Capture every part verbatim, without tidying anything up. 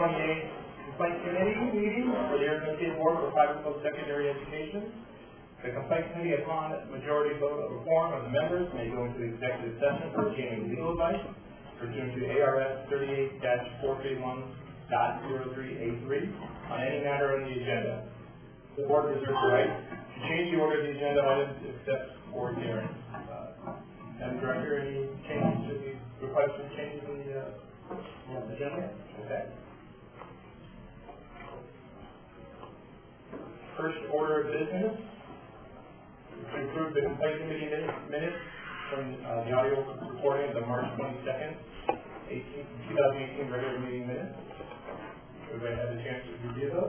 twenty-eight Complaint Committee meeting for the Arizona State Board for Private Post-Secondary Education. The Complaint Committee, upon majority vote of a quorum of the members, may go into executive session for obtaining legal advice pursuant to A R S thirty-eight dash four thirty-one point zero three A three on any matter on the agenda. The Board reserves the right to change the order of the agenda items except for hearing. Uh, Madam Director, any changes to the request for changes in the uh, agenda? Okay. First order of business to approve the Complaint Committee minutes from uh, the audio recording of the March twenty-second, twenty eighteen regular meeting minutes. Everybody had a chance to review those?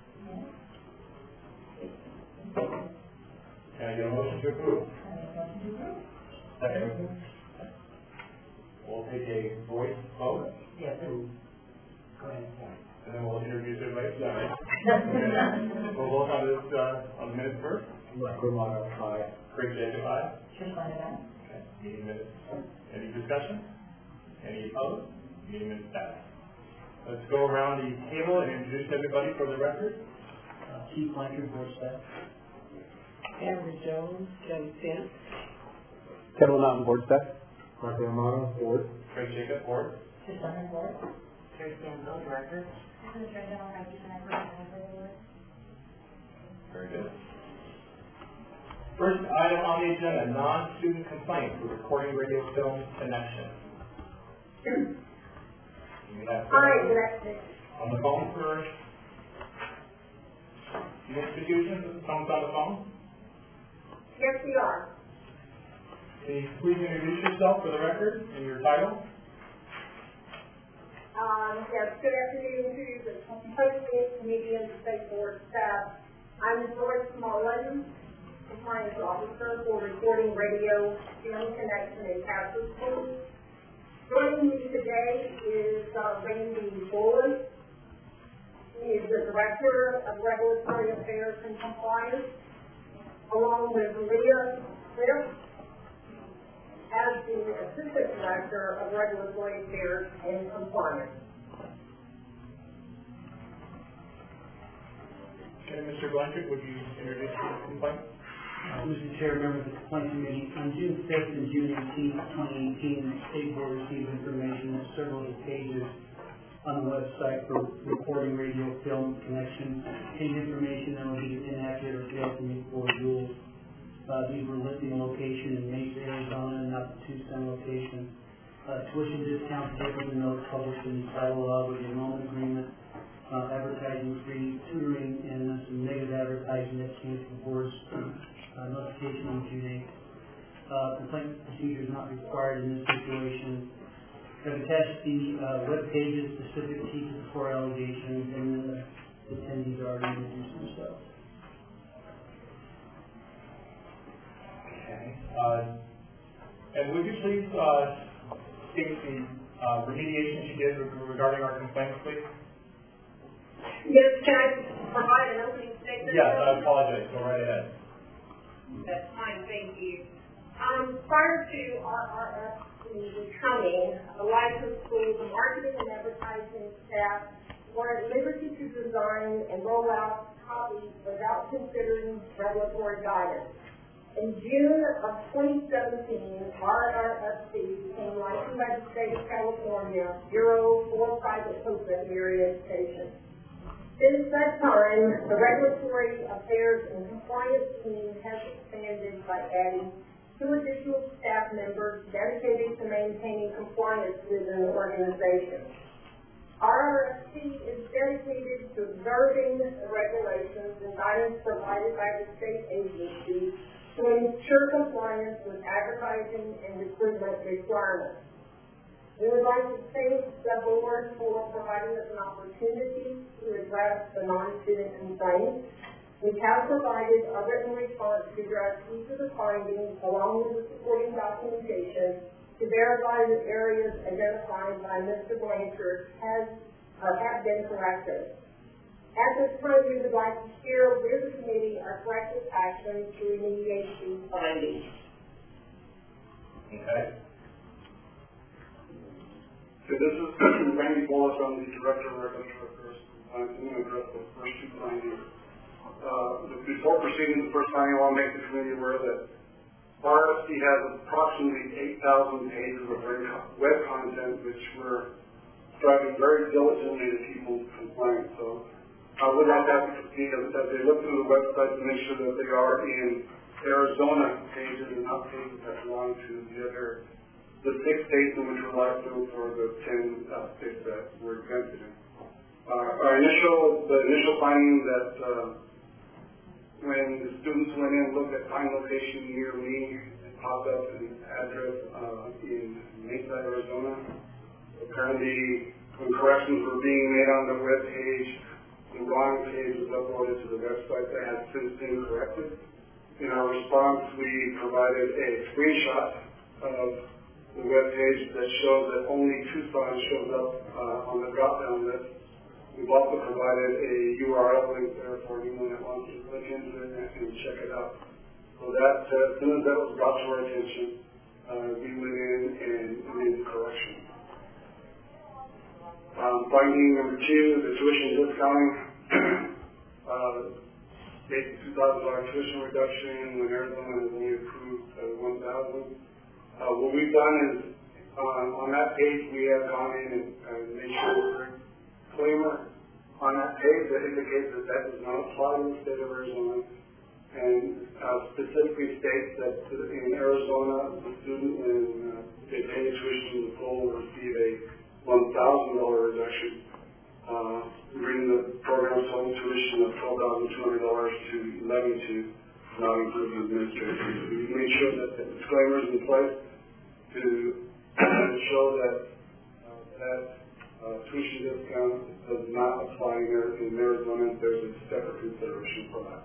Can I get a motion to approve? Second? We'll take a voice vote. Yes, go ahead. And then we'll introduce everybody. We'll vote on this uh, on the minutes first. Romano, aye. Craig Jacob, aye. Aye. Okay. Meeting minutes. Any discussion? Any opposed? Meeting minutes passed. Let's go around the table and introduce everybody for the record. Uh, Chief Blanchard, Board Staff. Amber Jones, Kelly Finn. Kevin Mountain, Board Staff. Mark Romano, Board. Craig Jacob, Board. Susan Board. Terry Campbell, Director. Very good. First item on the agenda, non-student complaint for recording radio film connection. You have Hi, Director. on the phone for the institution? Someone's on the phone? Yes, we are. Can you please introduce yourself for the record and your title? Um, yes, good afternoon to the Complaint Committee and the State Board staff. I'm Joyce Mullen, Compliance Officer for Recording Radio Film Connection in Castle School. Joining me today is uh, Randy Boyd. He is the Director of Regulatory Affairs and Compliance, along with Leah Smith as the Assistant Director of Regulatory Affairs and Compliance. Okay, Mister Blanchard, would you introduce your complaint? Uh, Mister Chair, members of the Complaint Committee, on June fifth and June eighteenth, twenty eighteen, the State Board received information of several pages on the website for recording radio film connection. Contained information that was either inaccurate or failed to meet board rules. Uh, these were listing location in Mesa, Arizona, and not the Tucson location. Uh, tuition discounts different than those published in the title of the enrollment agreement. Uh, advertising free tutoring, and then some negative advertising that came from the board's uh, notification on June eighth. Uh, complaint procedure is not required in this situation. I've attached the uh, web pages specific to each of the four allegations, and then the attendees already introduced themselves. Okay. Uh, and would you please uh, state the uh, remediation you did regarding our complaints, please? Yes, can I provide an opening statement? Yes, I apologize. Go right ahead. That's fine, thank you. Um, prior to our R F C becoming a licensed school, the marketing and advertising staff were at liberty to design and roll out copies without considering regulatory guidance. In June of twenty seventeen, our R F C became licensed by the state of California Bureau for Private Post-Secondary Education. Since that time, the Regulatory Affairs and Compliance team has expanded by adding two additional staff members dedicated to maintaining compliance within the organization. Our R F C is dedicated to observing the regulations and guidance provided by the state agency to ensure compliance with advertising and recruitment requirements. We would like to thank the board for providing us an opportunity to address the non-student complaints. We have provided a written response to address each of the findings along with the supporting documentation to verify that areas identified by Mister Blanchard has or have been corrected. At this time, we would like to share with the committee our corrective actions to remediate these findings. Okay. So this is Randy Bullis, I'm the Director of Regulatory Affairs. I'm going to address the first two findings. Uh, before proceeding to the first finding, I want to make the committee aware that R S D has approximately eight thousand pages of web content, which we're striving very diligently to keep them compliant. So I would like to ask the committee that they look through the website to make sure that they are in Arizona pages and not pages that belong to the other, the six states in which we're licensed for the ten uh, states that we're exempted in. Uh, our initial, the initial finding that uh, when the students went in and looked at find location near me, it popped up an address uh, in Mesa, Arizona. Apparently, when corrections were being made on the web page, the wrong page was uploaded to the website that has since been corrected. In our response, we provided a screenshot of the web page that shows that only Tucson shows up uh, on the drop-down list. We've also provided a U R L link there for anyone that wants to click into it and check it out. So that, uh, as soon as that was brought to our attention, uh, we went in and made the correction. Um, finding number two, the tuition discounting. uh, State two thousand dollars tuition reduction when Arizona has only approved uh, one thousand dollars. Uh, what we've done is uh, on that page we have gone in and uh, made sure there's a disclaimer on that page that indicates that that does not apply to the state of Arizona, and uh, specifically states that in Arizona the student, when uh, they pay the tuition in full, will receive a one thousand dollars reduction. Uh, bringing the program's total tuition of twelve thousand two hundred dollars to eleven to not include the administrative fees. We made sure that the disclaimer is in place to show that uh, that uh, tuition discount does not apply in Arizona. There's a separate consideration for that.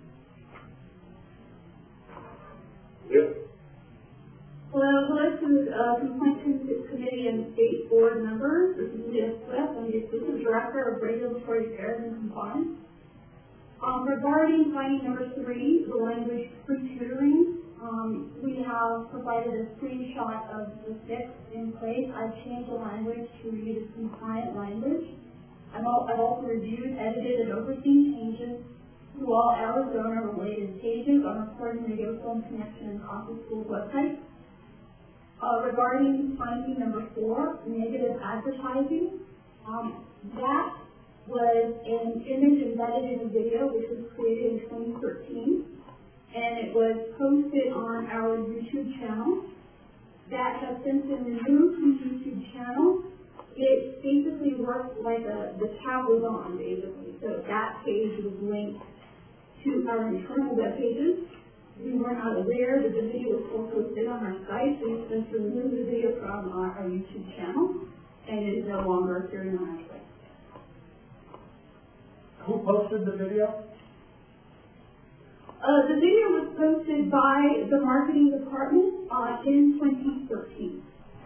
Yep. Hello, hello to uh, Complaint Committee and State Board members. This is Leah Swift. I'm the Assistant Director of Regulatory Affairs and Compliance. Um, regarding finding number three, the language pre-tutoring, um, we have provided a screenshot of the fix in place. I've changed the language to read as compliant language. I'm al I've also reviewed, edited, and overseen changes to all Arizona-related pages on Recording Radio Film Connection and Coffee School's website. Uh, regarding finding number four, negative advertising, um, that was an image embedded in a video which was created in twenty thirteen, and it was posted on our YouTube channel. That has since been removed from the YouTube channel. It basically worked like a, the tab was on, basically. So that page was linked to our internal web pages. We were not aware that the video was still posted on our site, so we since removed the video from our, our YouTube channel, and it is no longer appearing on our site. Who posted the video? Uh, the video was posted by the marketing department uh, in twenty thirteen.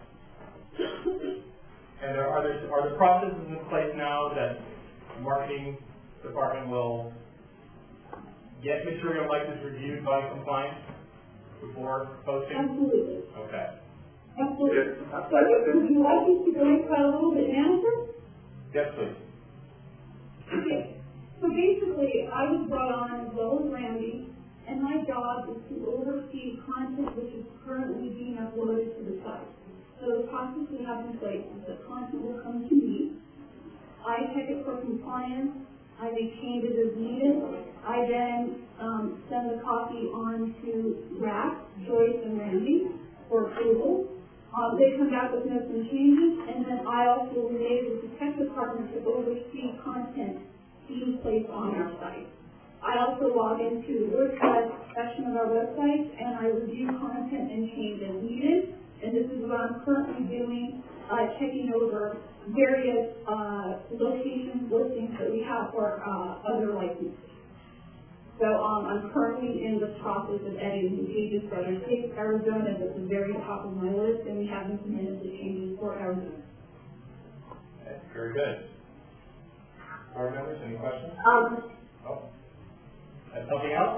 And there, are there are the processes in place now that the marketing department will get material like this reviewed by compliance before posting? Absolutely. Okay. Absolutely. Would you like me to go into that a little bit now, sir? Yes, please. Okay. So basically, I was brought on as well as Randy, and my job is to oversee content which is currently being uploaded to the site. So the process we have in place is that content will come to me. I check it for compliance. I make changes as needed. I then um, send the copy on to R A C, Joyce, and Randy for approval. Um, they come back with notes and changes, and then I also liaise with the tech department to oversee content being placed on our site. I also log into the WordPress section of our website, and I review content and change as needed. And this is what I'm currently doing, uh, checking over various uh, locations, listings that we have for uh, other licenses. So um, I'm currently in the process of editing pages for other states. Arizona is at the very top of my list, and we have implemented the changes for Arizona. Okay, very good. Board members, any questions? Um, Oh. And something else?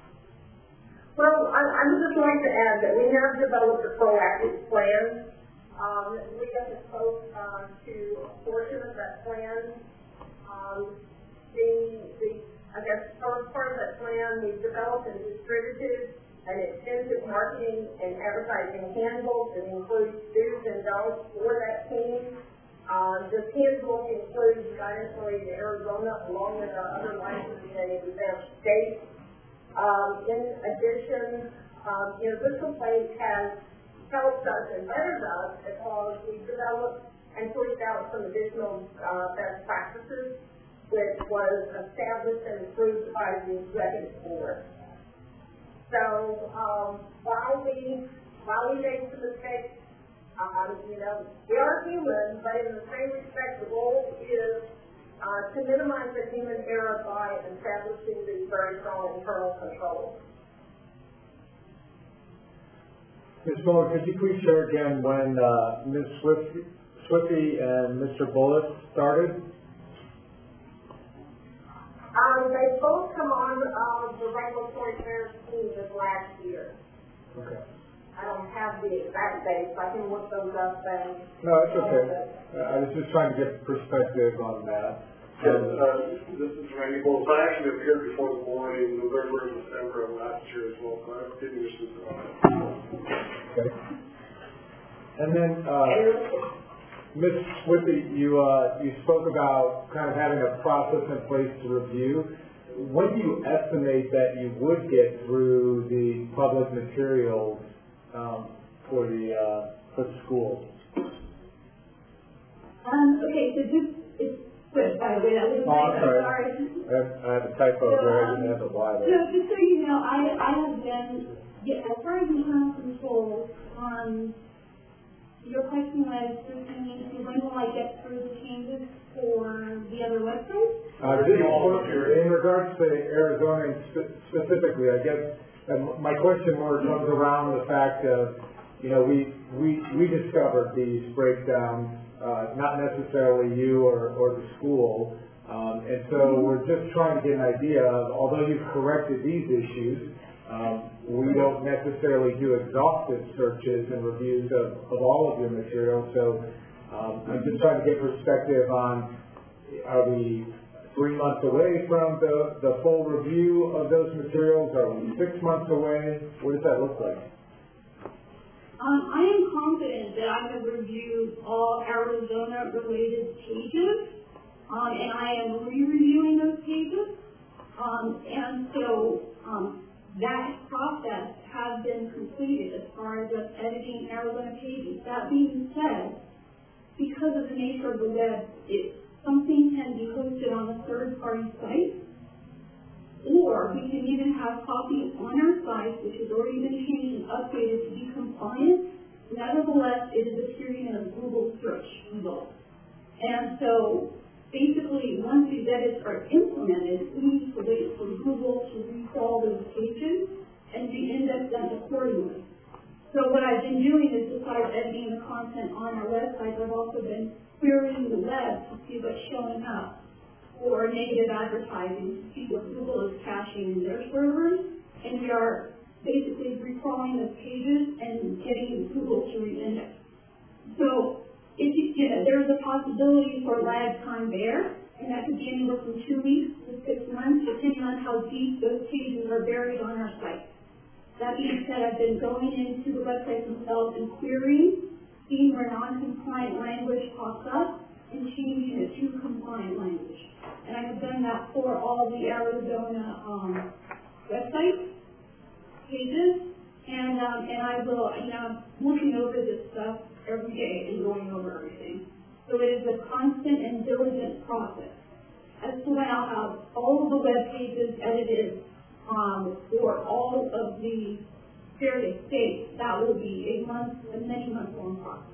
well, I, I would just like to add that we have developed a proactive plan Um, we got to spoke, uh, to a portion of that plan. Um, the, the, I guess, first part of that plan, we developed and distributed an extensive marketing and advertising handbook that includes do's and don'ts for that team. Uh, this handbook includes guidance related to Arizona along with our other licensing and exempt states. Um, in addition, um, you know, this complaint has helped us and bettered us because we developed and pushed out some additional uh, best practices, which was established and approved by the executive board. So um, while we while we make some mistakes, um, you know, we are human, but in the same respect, the goal is uh, to minimize the human error by establishing these very strong internal controls. Miz Muller, could you please share again when uh, Miz Swifty, Swifty and Mister Bullis started? Um, they both come on uh, the regulatory affairs team this last year. Okay. I don't have the exact dates. I can look those up and... No, it's okay. Uh, I was just trying to get perspective on that. Yes, uh, this is Randy Bowles. I actually appeared before the board in November and December of last year as well, so I didn't issue it. Okay. And then, uh, Miz Swifty, you, uh, you spoke about kind of having a process in place to review. When do you estimate that you would get through the public materials um, for the uh, for the schools? Um, okay, so just, it's good, by the way, that was Oh, I'm sorry. sorry. I have, I have a typo So, there, I um, didn't have a Y So there. just so you know, I, I have been, yeah, as far as internal controls, um, your question was, when will I get through the changes for the other websites? Uh, this, in regards to Arizona spe- specifically, I guess, um, my question more comes around the fact of, you know, we, we, we discovered these breakdowns, uh, not necessarily you or, or the school, um, and so we're just trying to get an idea of, although you've corrected these issues, um, we don't necessarily do exhaustive searches and reviews of, of all of your material, so um, I'm just trying to get perspective on, are we three months away from the, the full review of those materials? Are we six months away? What does that look like? Um, I am confident that I have reviewed all Arizona-related pages, um, and I am re-reviewing those pages, um, and so um, that process has been completed as far as us editing Arizona pages. That being said, because of the nature of the web, it, something can be hosted on a third-party site, or we can even have copies on our site, which has already been changed and updated to be compliant. Nevertheless, it is appearing in a Google search result. And so, basically, once these edits are implemented, we need to wait for Google to recrawl those pages and re-index them accordingly. So what I've been doing is, besides editing the content on our website, I've also been querying the web to see what's showing up for negative advertising, to see what Google is caching in their servers, and we are basically recrawling those pages and getting Google to re-index. So if you, you know, there's a possibility for lag time there, and that could be anywhere from two weeks to six months, depending on how deep those pages are buried on our site. That being said, I've been going into the website themselves and querying, seeing where non-compliant language pops up, and changing it to compliant language. And I have done that for all the Arizona um, website pages, and um, and I will, you know, I'm looking over this stuff every day and going over everything. So it is a constant and diligent process. As to when I'll have all of the web pages edited um, for all of the various states, that will be a month, a many month long process.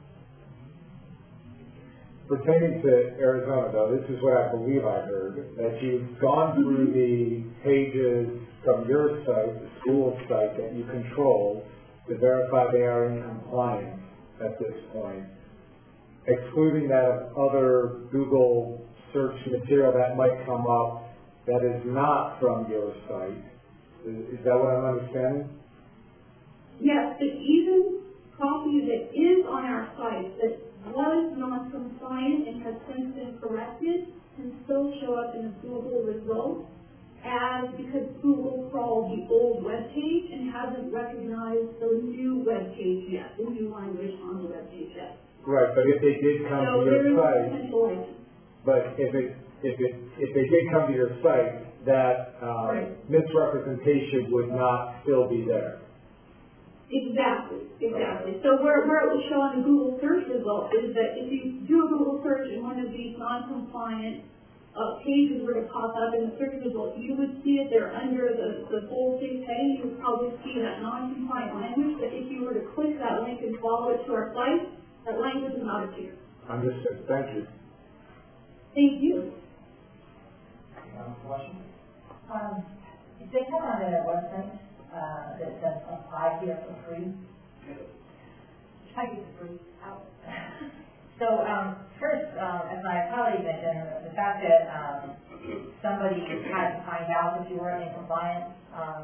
Pertaining to Arizona, though, this is what I believe I heard, that you've gone through the pages from your site, the school site that you control, to verify they are in compliance at this point, excluding that of other Google search material that might come up that is not from your site. Is, is that what I'm understanding? Yes, but even property that is on our site that was non-compliant and has since been corrected can still show up in the Google results as because Google crawled the old web page and hasn't recognized the new web page yet, the new language on the web page yet. Right, but if they did come So to there your is site, potential license. but if it, if it, if they did come to your site, that, uh, Right. misrepresentation would not still be there. Exactly, exactly. So where, where it will show on the Google search result is that if you do a Google search and one of these non-compliant uh, pages were to pop up in the search result, you would see it there under the, the boldface heading. You would probably see that non-compliant language, but if you were to click that link and follow it to our site, that language would not appear. Understood, thank you. Thank you. Um, question? Um, if they come on their website, uh, that says apply here for free, try to get the free out. So, um, first, um, as my colleague mentioned, the fact that, um, somebody had to find out that you weren't in compliance, um,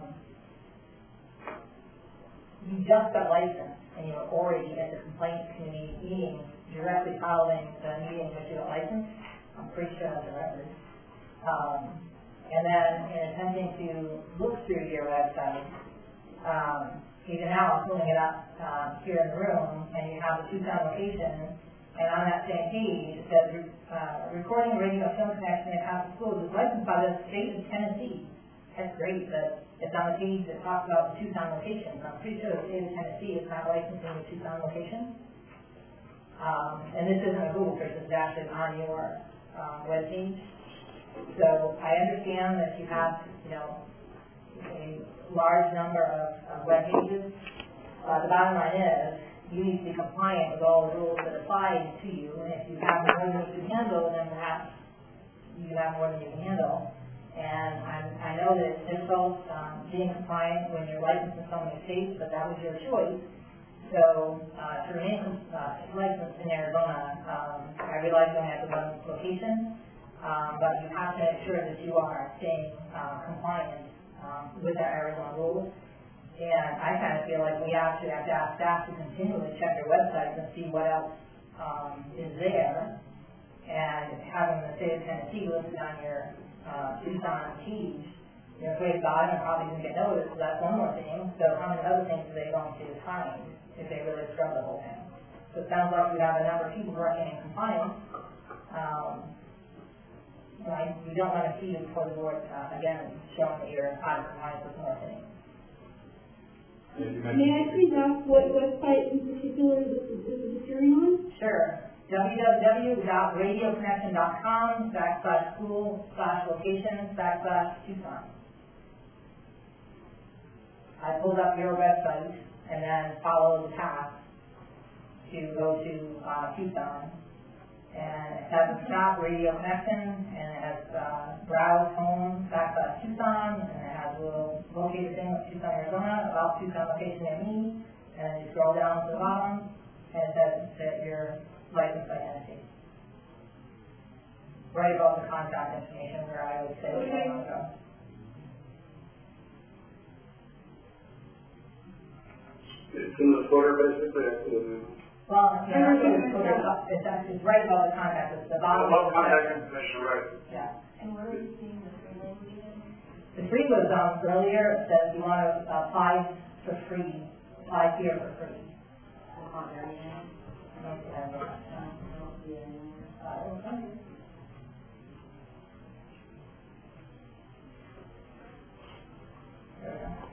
you just got licensed and you were already at the complaint committee meeting directly following the meeting which you got licensed. I'm pretty sure that's a record. Um, and then in attempting to look through your website, um, even now I'm pulling it up uh, here in the room, and you have the Tucson location, and on that same page it says uh, recording radio film connection in Catholic schools is licensed by the state of Tennessee. That's great, but it's on the page that talks about the Tucson location. I'm pretty sure the state of Tennessee is not licensing the Tucson location. Um, and this isn't a Google search, this is actually on your uh, web page. So I understand that you have, you know, a large number of, of web pages. Uh, the bottom line is you need to be compliant with all the rules that apply to you, and if you have more than you can handle, then perhaps you have more than you can handle. And I'm, I know that it's difficult um, being compliant when you're licensed in so many states, but that was your choice. So uh, to remain uh, licensed in Arizona, um, I realize you only have the one location. Um, but you have to make sure that you are staying uh, compliant um, with our Arizona rules. And I kind of feel like we actually have to ask staff to continually check your websites and see what else um, is there. And having the state of Tennessee listed on your uh, Tucson page, you know, great God, and probably going to get noticed, so that's one more thing. So how many other things are they going to find if they really scrub the whole thing? So it sounds like we have a number of people working in compliance. Um, Right. We don't want to see you before the board, uh, again, showing that you're out of compliance with more things. May I please ask what website in particular this is, this is appearing on? Sure. www.radioconnection.com backslash school slash location backslash Tucson. I pulled up your website and then followed the path to go to uh, Tucson. And it has a stop radio connection, and it has uh, browse home backslash Tucson, and it has a little locator thing with Tucson, Arizona, about Tucson location near me, and you scroll down to the bottom, and it says that you're licensed by Tennessee. Right above the contact information where I would say Okay. where I want to go. It's in the footer, basically. Well, you know, it's, it's, it's right above the contact, it's the bottom Above of the contact information, right. Yeah. And where are you seeing the free language in? The free was um, earlier, it says you want to uh, apply for free, apply here for free. I don't see that yet. Uh, okay. There we go.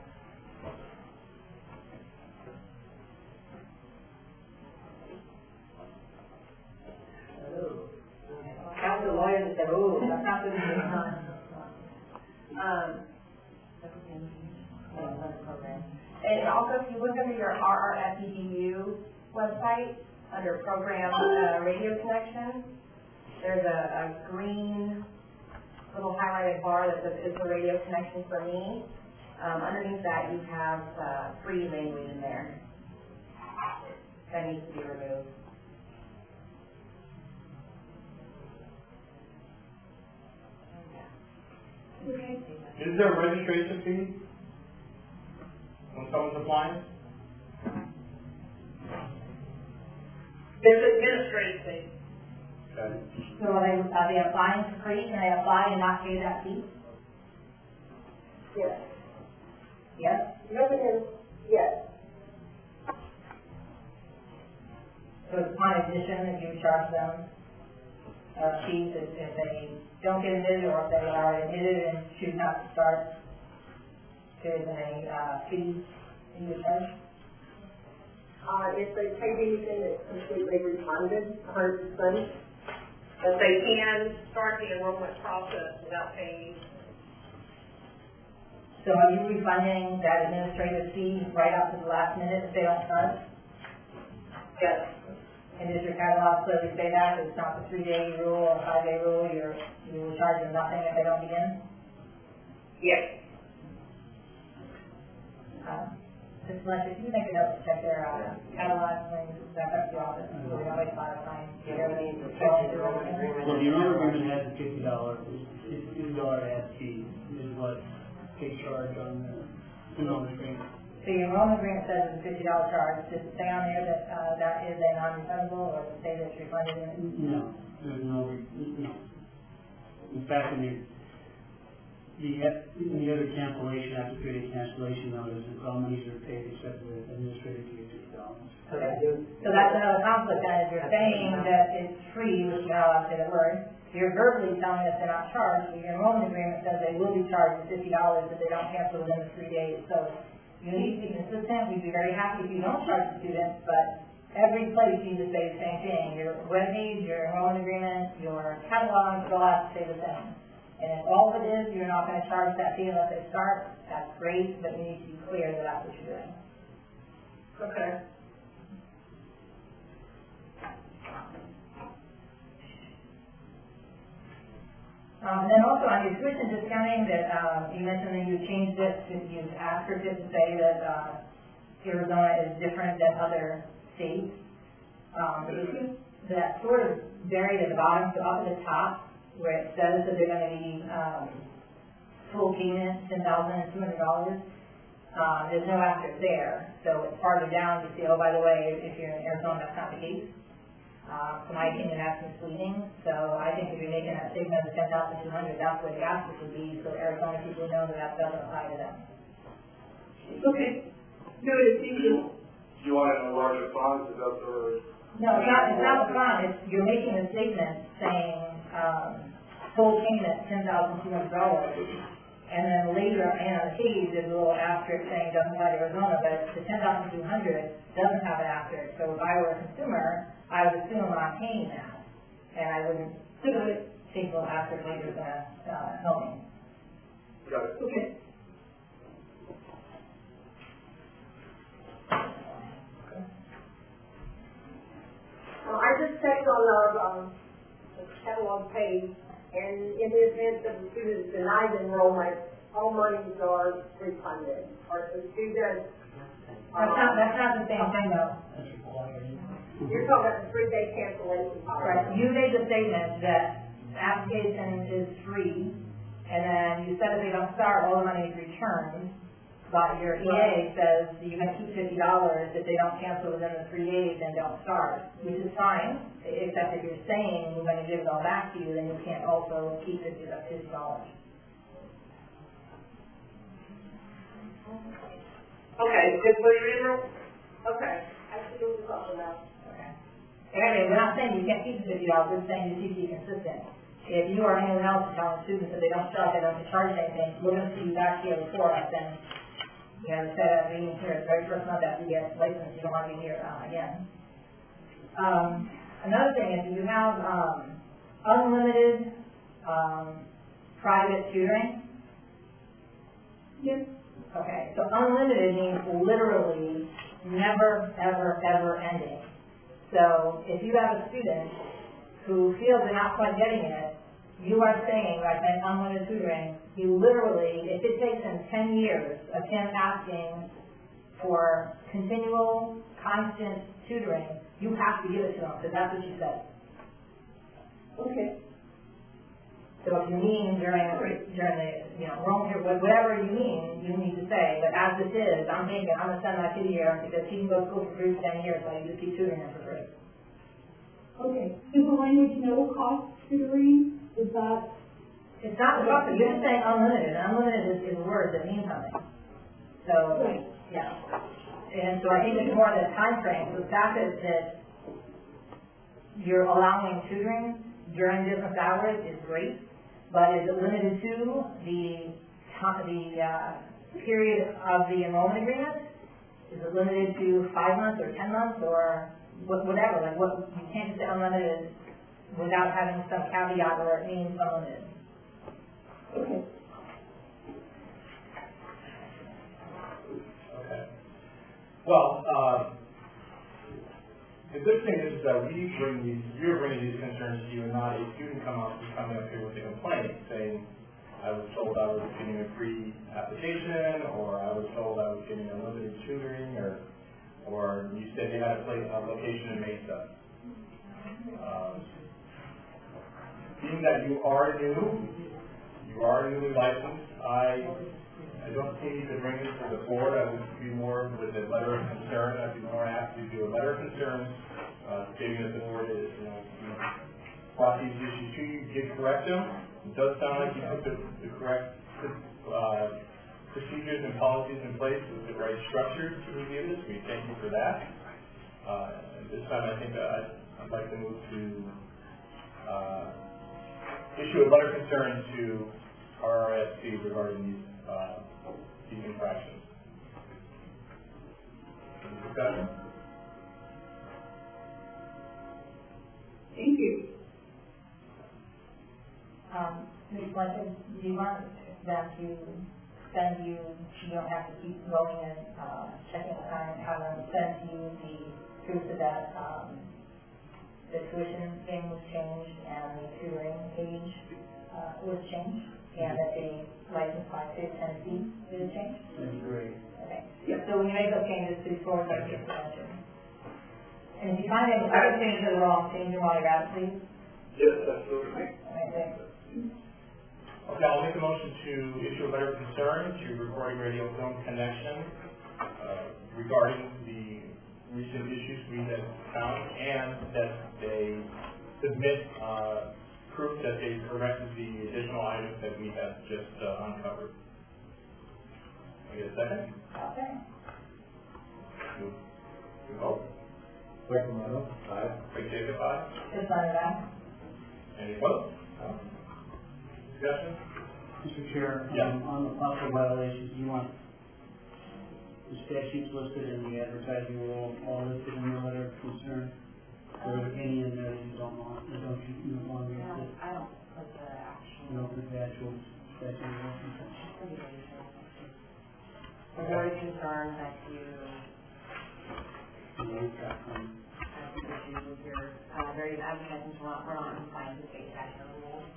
That was the lawyer that said, oh, that's not good enough. Um, and also, if you look under your R R S E D U website, under program uh, radio connection, there's a, a green little highlighted bar that says, is the radio connection for me? Um, underneath that, you have uh, free language in there. That needs to be removed. Okay. Is there a registration fee when someone's applying? There's administrative fee. Okay. So are they, are they applying for free? Can they apply and not pay that fee? Yes. Yes? Residents, yes. So it's upon admission that you charge them uh, fees if, if they don't get admitted, or if they are admitted and choose not to start, there's a uh, fee in your charge? Uh, if they paid anything, it's completely refunded, one hundred percent. But they can start the enrollment process without paying. So are you refunding that administrative fee right up to the last minute if they don't start? Yes. And does your catalog clearly say that? It's not the three-day rule or five-day rule, you're, you will charge them nothing if they don't begin? Yes. Um, Just let you make a note to check their uh, catalog when you back up to the office, so we don't waste a lot of time. Well, the enrollment agreement has a fifty dollar, fifty dollar ad fee is what they charge on the enrollment agreement. So your enrollment agreement says it's a fifty dollar charge. Does it say on there that uh, that is a non-refundable, or does it say that it's refunded? No, there's no, no. In fact, in the, the, in the other cancellation, after period cancellation notices, all monies are paid except for the administrative fee of fifty dollars. Okay. So that's another conflict then, is you're saying that it's free, which you're not allowed to say that word. You're verbally telling us they're not charged, but your enrollment agreement says they will be charged fifty dollars if they don't cancel within the three days. So you need to be consistent. We'd be very happy if you don't charge the students, but every place you need to say the same thing. Your web page, your enrollment agreement, your catalog, all have to say the same. And if all of it is, you're not going to charge that fee unless they start, that's great, but you need to be clear that that's what you're doing. Okay. Um, and then also on your tuition discounting, that um, you mentioned that you changed it, to, you've asked it to say that uh, Arizona is different than other states. Um, but you see that sort of buried at the bottom, so up at the top, where it says that they're going to be um, full payment, ten thousand two hundred dollars. Uh, there's no asterisk there, so it's farther down to see, oh, by the way, if you're in Arizona, that's not the case. Uh, in my opinion, that's misleading. So I think if you're making that statement of ten thousand two hundred, that's where the asterisk would be, so Arizona people know that that doesn't apply to them. Okay. Noted, thank you. Do you want it in a larger font? Is that the? No, it's not, it's not the font. It's, you're making a statement saying, um, full payment, ten thousand two hundred dollars. And then later, and on the page, there's a little asterisk saying doesn't apply to Arizona, but the ten thousand two hundred doesn't have an asterisk. So if I were a consumer, I would assume I'm paying that. And I wouldn't think, well, asterisk later is going to uh, help me. Got it. Okay. Well, I just checked on our, um, the catalog page, and in the event that the student is denied enrollment, all monies are refunded. Or the student, That's not, that's not the same thing, though. you're talking about the three-day cancellation policy. Right. You made the statement that the application is free, and then you said if they don't start, all the money is returned. But your E A says you're going to keep fifty dollars if they don't cancel within the three days and don't start, which is fine, except if you're saying we're going to give it all back to you, then you can't also keep fifty dollars. Okay, good for your enroll? Okay, I see what you're talking about. Okay. Anyway, we're not saying you can't keep the fifty dollars, we're saying you need to be consistent. If you or anyone else is telling students that they don't start, they don't have to charge anything, we're going to see you back here before us, and you know, instead of being here the very first month after you get licensed, you don't want to be here uh, again. Um, another thing is you have um, unlimited um, private tutoring. Yes. Okay, so unlimited means literally never, ever, ever ending. So if you have a student who feels they're not quite getting it, you are saying, like in unlimited tutoring, you literally, if it takes him ten years of him asking for continual, constant tutoring, you have to give it to him, because that's what you said. Okay. So if you mean during, during the, you know, Rome here, whatever you mean, you need to say, but as this is, I'm thinking, I'm going to send my kid here because he can go to school for free for ten years, so you just keep tutoring him for free. Okay, is the language no cost tutoring, is that? It's not the cost, you're just saying unlimited, and unlimited is, is a word that means something. So, Right. yeah. And so I think it's more the time frame, the fact that, that you're allowing tutoring during business hours is great, but is it limited to the, the, uh, period of the enrollment agreement? Is it limited to five months or ten months or whatever? Like what, you can't just say unlimited without having some caveat or it means unlimited. Okay. Okay. Well, um, the good thing is that we bring these, you're bringing these concerns to you and not a student come up, coming up here with a complaint saying, I was told I was getting a free application, or I was told I was getting unlimited tutoring, or or you said you had a place, a location in Mesa. Um, being that you are new, you are newly licensed, I I don't think you could bring this to the board. I would be more with a letter of concern. I'd be more apt to do a letter of concern, uh, stating that the board is, you know, you know, brought these issues to you, did correct them. It does sound like you put the, the correct uh, procedures and policies in place with the right structure to review this. We thank you for that. Uh, at this time, I think that I'd, I'd like to move to uh, issue a letter of concern to R R S C regarding these uh, these infractions. Any discussion? Thank you. Um, Miz Blanchard, do you want them to send you, you don't have to keep going and, uh, checking the time, have them send you the proof of that, um, the tuition thing was changed and the tutoring page, uh, was changed, and that the license by state of Tennessee is changed? That'd be great. Okay. So when you make those changes, please forward them to Miz Blanchard. And if you find any other changes that are wrong, change them while you're at it, please. Yes, absolutely. All right, thanks. Okay, I'll make a motion to issue a letter of concern to Recording Radio Film Connection uh, regarding the recent issues we have found, and that they submit uh, proof that they corrected the additional items that we have just uh, uncovered. Can I get a second? Okay. Move. Move vote. Second, Leno. Aye. Craig Jacob, aye. Just on that. Any opposed? No. Discussion? Mister Chair, Yeah. um, on the possible violations, you want the statutes listed in the advertising rule, all listed in the letter of concern? Or are there any in there that you don't want, or don't you, you don't want to list it? I don't put the actual. You don't put the actual statute of limitations? We're very concerned that you Yeah, we've got some. have some issues with your, uh, various advertisements, we're not, we're not compliant with state statute rules.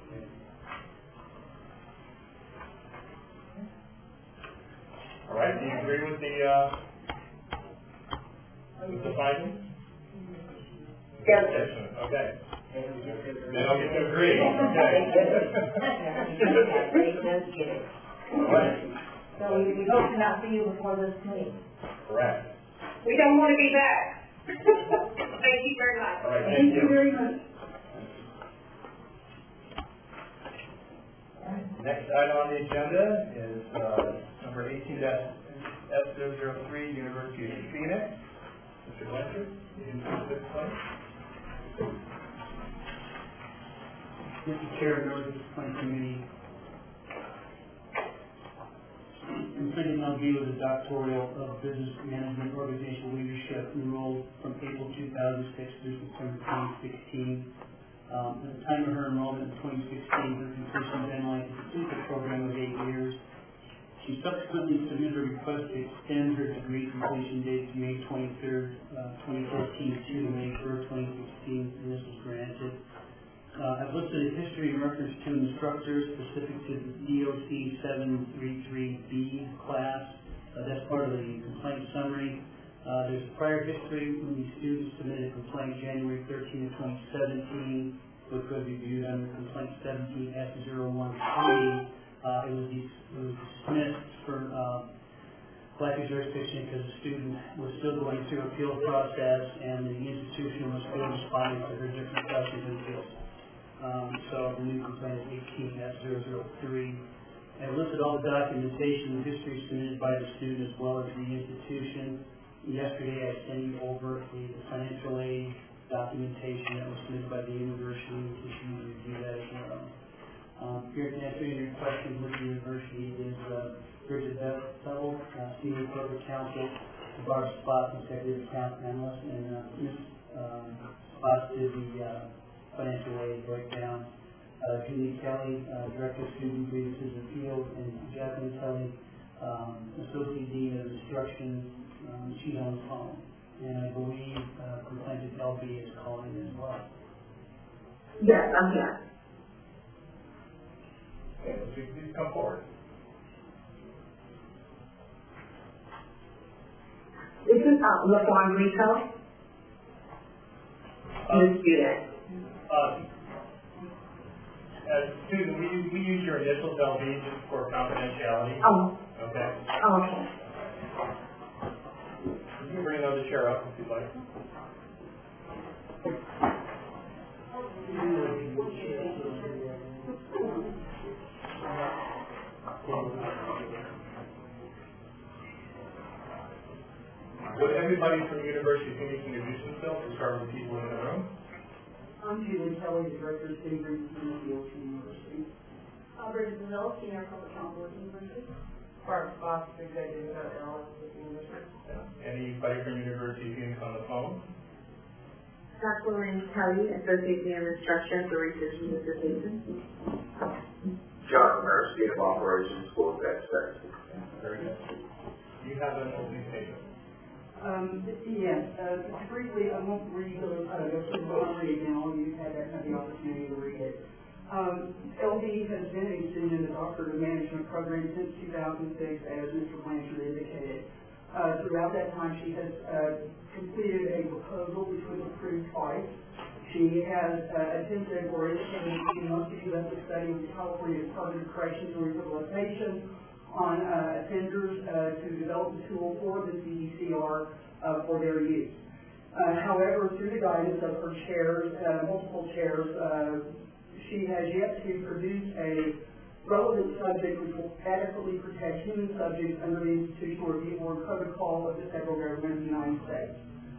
All right, do you agree with the, uh, with the findings? Yes. Excellent, okay. They don't get to agree, okay. All right, So we, we hope to not see you before this meeting. correct. We don't want to be back. Thank you very much. All right, Thank you very much. Next item on the agenda is, uh, number eighteen S zero zero three, University of Phoenix. Mister Blanchard, you can this place. Mister Chair, members of the Complaint Committee, completed my view of the doctoral of business management organizational leadership enrolled from April two thousand six through September twenty sixteen. Um, at the time of her enrollment in twenty sixteen, her completion deadline to complete the program was eight years. She subsequently submitted a request to extend her degree completion date to May twenty-third, uh, twenty fourteen to May first, twenty sixteen, and this was granted. Uh, I've listed a history in reference to instructors specific to the D O C seven thirty-three B class. Uh, that's part of the complaint summary. Uh, there's a prior history when the students submitted a complaint January thirteenth, twenty seventeen, which was reviewed under complaint seventeen S zero one three. Uh, it was, it was dismissed for uh, lack of jurisdiction because the student was still going through appeal process and the institution was still responding to her different questions and appeals. Um, so the new complaint is eighteen F zero zero three. And listed all the documentation and history submitted by the student as well as the institution. Yesterday I sent you over the, the financial aid documentation that was submitted by the university, if you review that as well. Um, here to answer your questions with the university is uh, Bridget Tuttle, uh, Senior Corporate Counsel, Barb Spot, Executive Account Analyst, and uh, Miz Um, Spot did the uh, financial aid breakdown. Uh, Julie Kelly, uh, Director of Student Grievances and Appeals, and Jacqueline Kelly, um, Associate Dean of Instruction. Um, she's on the phone. And I believe uh, complainant L B is calling as well. Yes, I'm here. Okay, would you please come forward? This is uh, LaFawn Rico. Uh, The student. Uh, as a student, we use, we use your initials L B just for confidentiality. Oh, Okay. oh, okay. You can bring another chair up if you'd like. Would everybody from University of Phoenix introduce themselves to start with the people in the room? I'm Julie Kelly, Director of Student Grievances and Appeals from the University. Uh, Bridget Mill, Senior Public Counsel at the University. Barb Spock, Executive Analyst at the University. Yeah. Anybody from University of Phoenix on the phone? Jacqueline Kelly, Associate Dean of Instruction for Research and Dissertation. John Mercer, State of Operations, School of Excellence. Very good. You have an opening statement. Um, yes, uh, briefly, I won't read the, uh, go through the summary now, you've had that, had the opportunity to read it. Um, L D has been a student in the Doctorate of Management program since two thousand six, as Mister Blanchard indicated. Uh, throughout that time, she has uh, completed a proposal which was approved twice. She has uh, attempted or indicated she wants to conduct a study with the California Department of Corrections and Rehabilitation on uh, offenders uh, to develop a tool for the C D C R uh, for their use. Uh, however, through the guidance of her chairs, uh, multiple chairs, uh, she has yet to produce a relevant subject which will adequately protect human subjects under the Institutional Review Board Protocol of the federal government of the United States.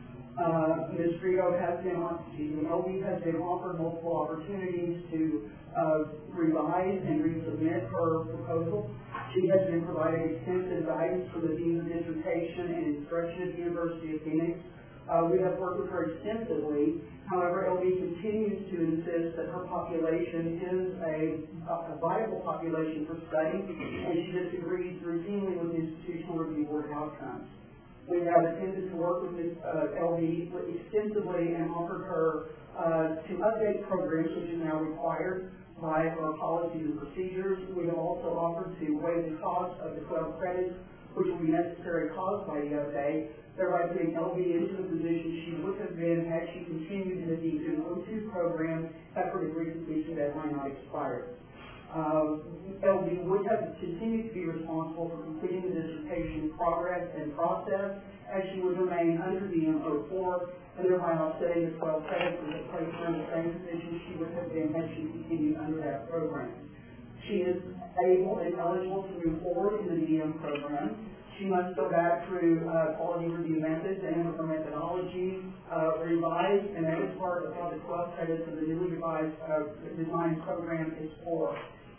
Uh, Miz Frigo has been, excuse me, L B has been offered multiple opportunities to uh, revise and resubmit her proposal. She has been provided extensive guidance from the Dean of Dissertation and Instruction at the University of Phoenix. Uh, we have worked with her extensively. However, L B continues to insist that her population is a, a viable population for study, and she disagrees routinely with Institutional Review Board outcomes. We have attempted to work with Miz Uh, L B extensively and offered her uh, to update programs, which is now required by our policies and procedures. We have also offered to waive the cost of the twelve credits, which will be necessary caused by the update, thereby putting L B into the position she would have been had she continued in the D two oh two program had her degree completion deadline not expired. Uh, L B would have continued to be responsible for completing the dissertation progress and process as she would remain under the M O four, and thereby offsetting the twelve credits and place her in the same position she would have been had she continued under that program. She is able and eligible to move forward in the D M program. She must go back through uh, quality review methods and her methodology uh, revised, and that is part of how the twelve credits of the newly revised uh, design program is for.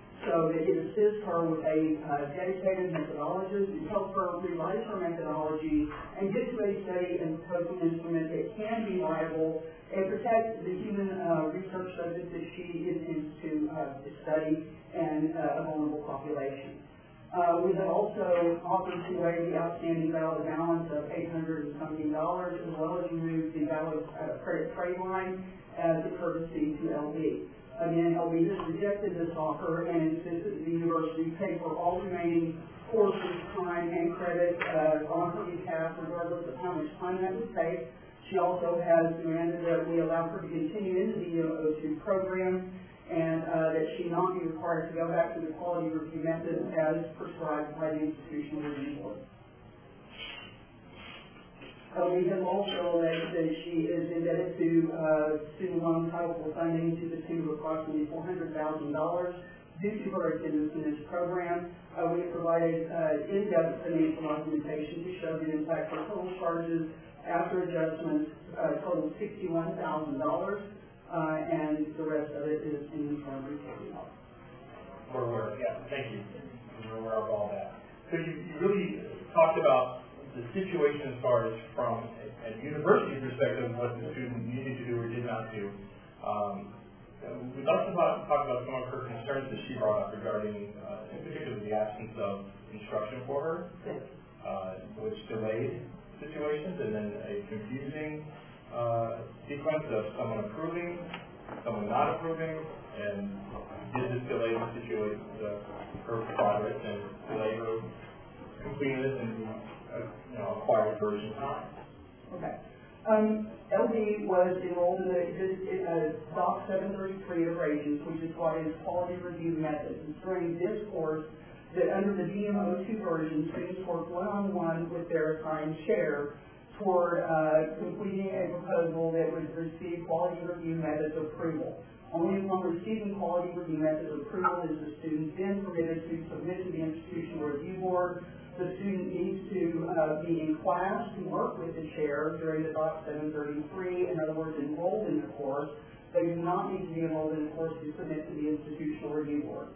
So that it assists her with a uh, dedicated methodologist to help her revise her methodology and get to a study and proposal instrument that can be viable and protect the human uh, research subjects that she intends to, uh, to study and uh, a vulnerable population. Uh, we have also offered to waive the outstanding valid balance of eight hundred and something dollars, as well as remove the valid uh, credit trade line as a courtesy to L B. Again, L B has rejected this offer and insists that the university pay for all remaining courses, time, and credit uh, on her behalf, regardless of how much time that would take. She also has demanded that we allow her to continue in the D O two program, and uh, that she not be required to go back to the quality review method as prescribed by the Institutional Review Board. Uh, we have also alleged that she is indebted to uh, student loan title for funding to the tune of approximately four hundred thousand dollars due to her attendance in this program. Uh, we have provided uh, in-depth financial documentation to show the impact of total charges after adjustments uh, total sixty-one thousand dollars, uh, and the rest of it is in the form of reporting. We're aware, yeah, thank you. We're aware of all that. So you, you really talked about the situation as far as from a, a university perspective, what the student needed to do or did not do. Um, we'd also talk, talk about some of her concerns that she brought up regarding, uh, in particular, the absence of instruction for her, uh, which delayed situations, and then a confusing uh, sequence of someone approving, someone not approving, and did this delay the situation, uh, her progress, and delay her completing it in the uh, you know, acquired version time. Okay. Um, L D was enrolled in the uh, D O C seven thirty-three iterations, which is what is quality review methods. It's during this course that under the D M O two version, students work one-on-one with their assigned chair toward uh, completing a proposal that would receive quality review methods approval. Only upon receiving quality review methods approval is the student then permitted to submit to the institutional review board. The student needs to uh, be in class to work with the chair during the D O C seven thirty-three, in other words, enrolled in the course. They do not need to be enrolled in the course to submit to the institutional review board.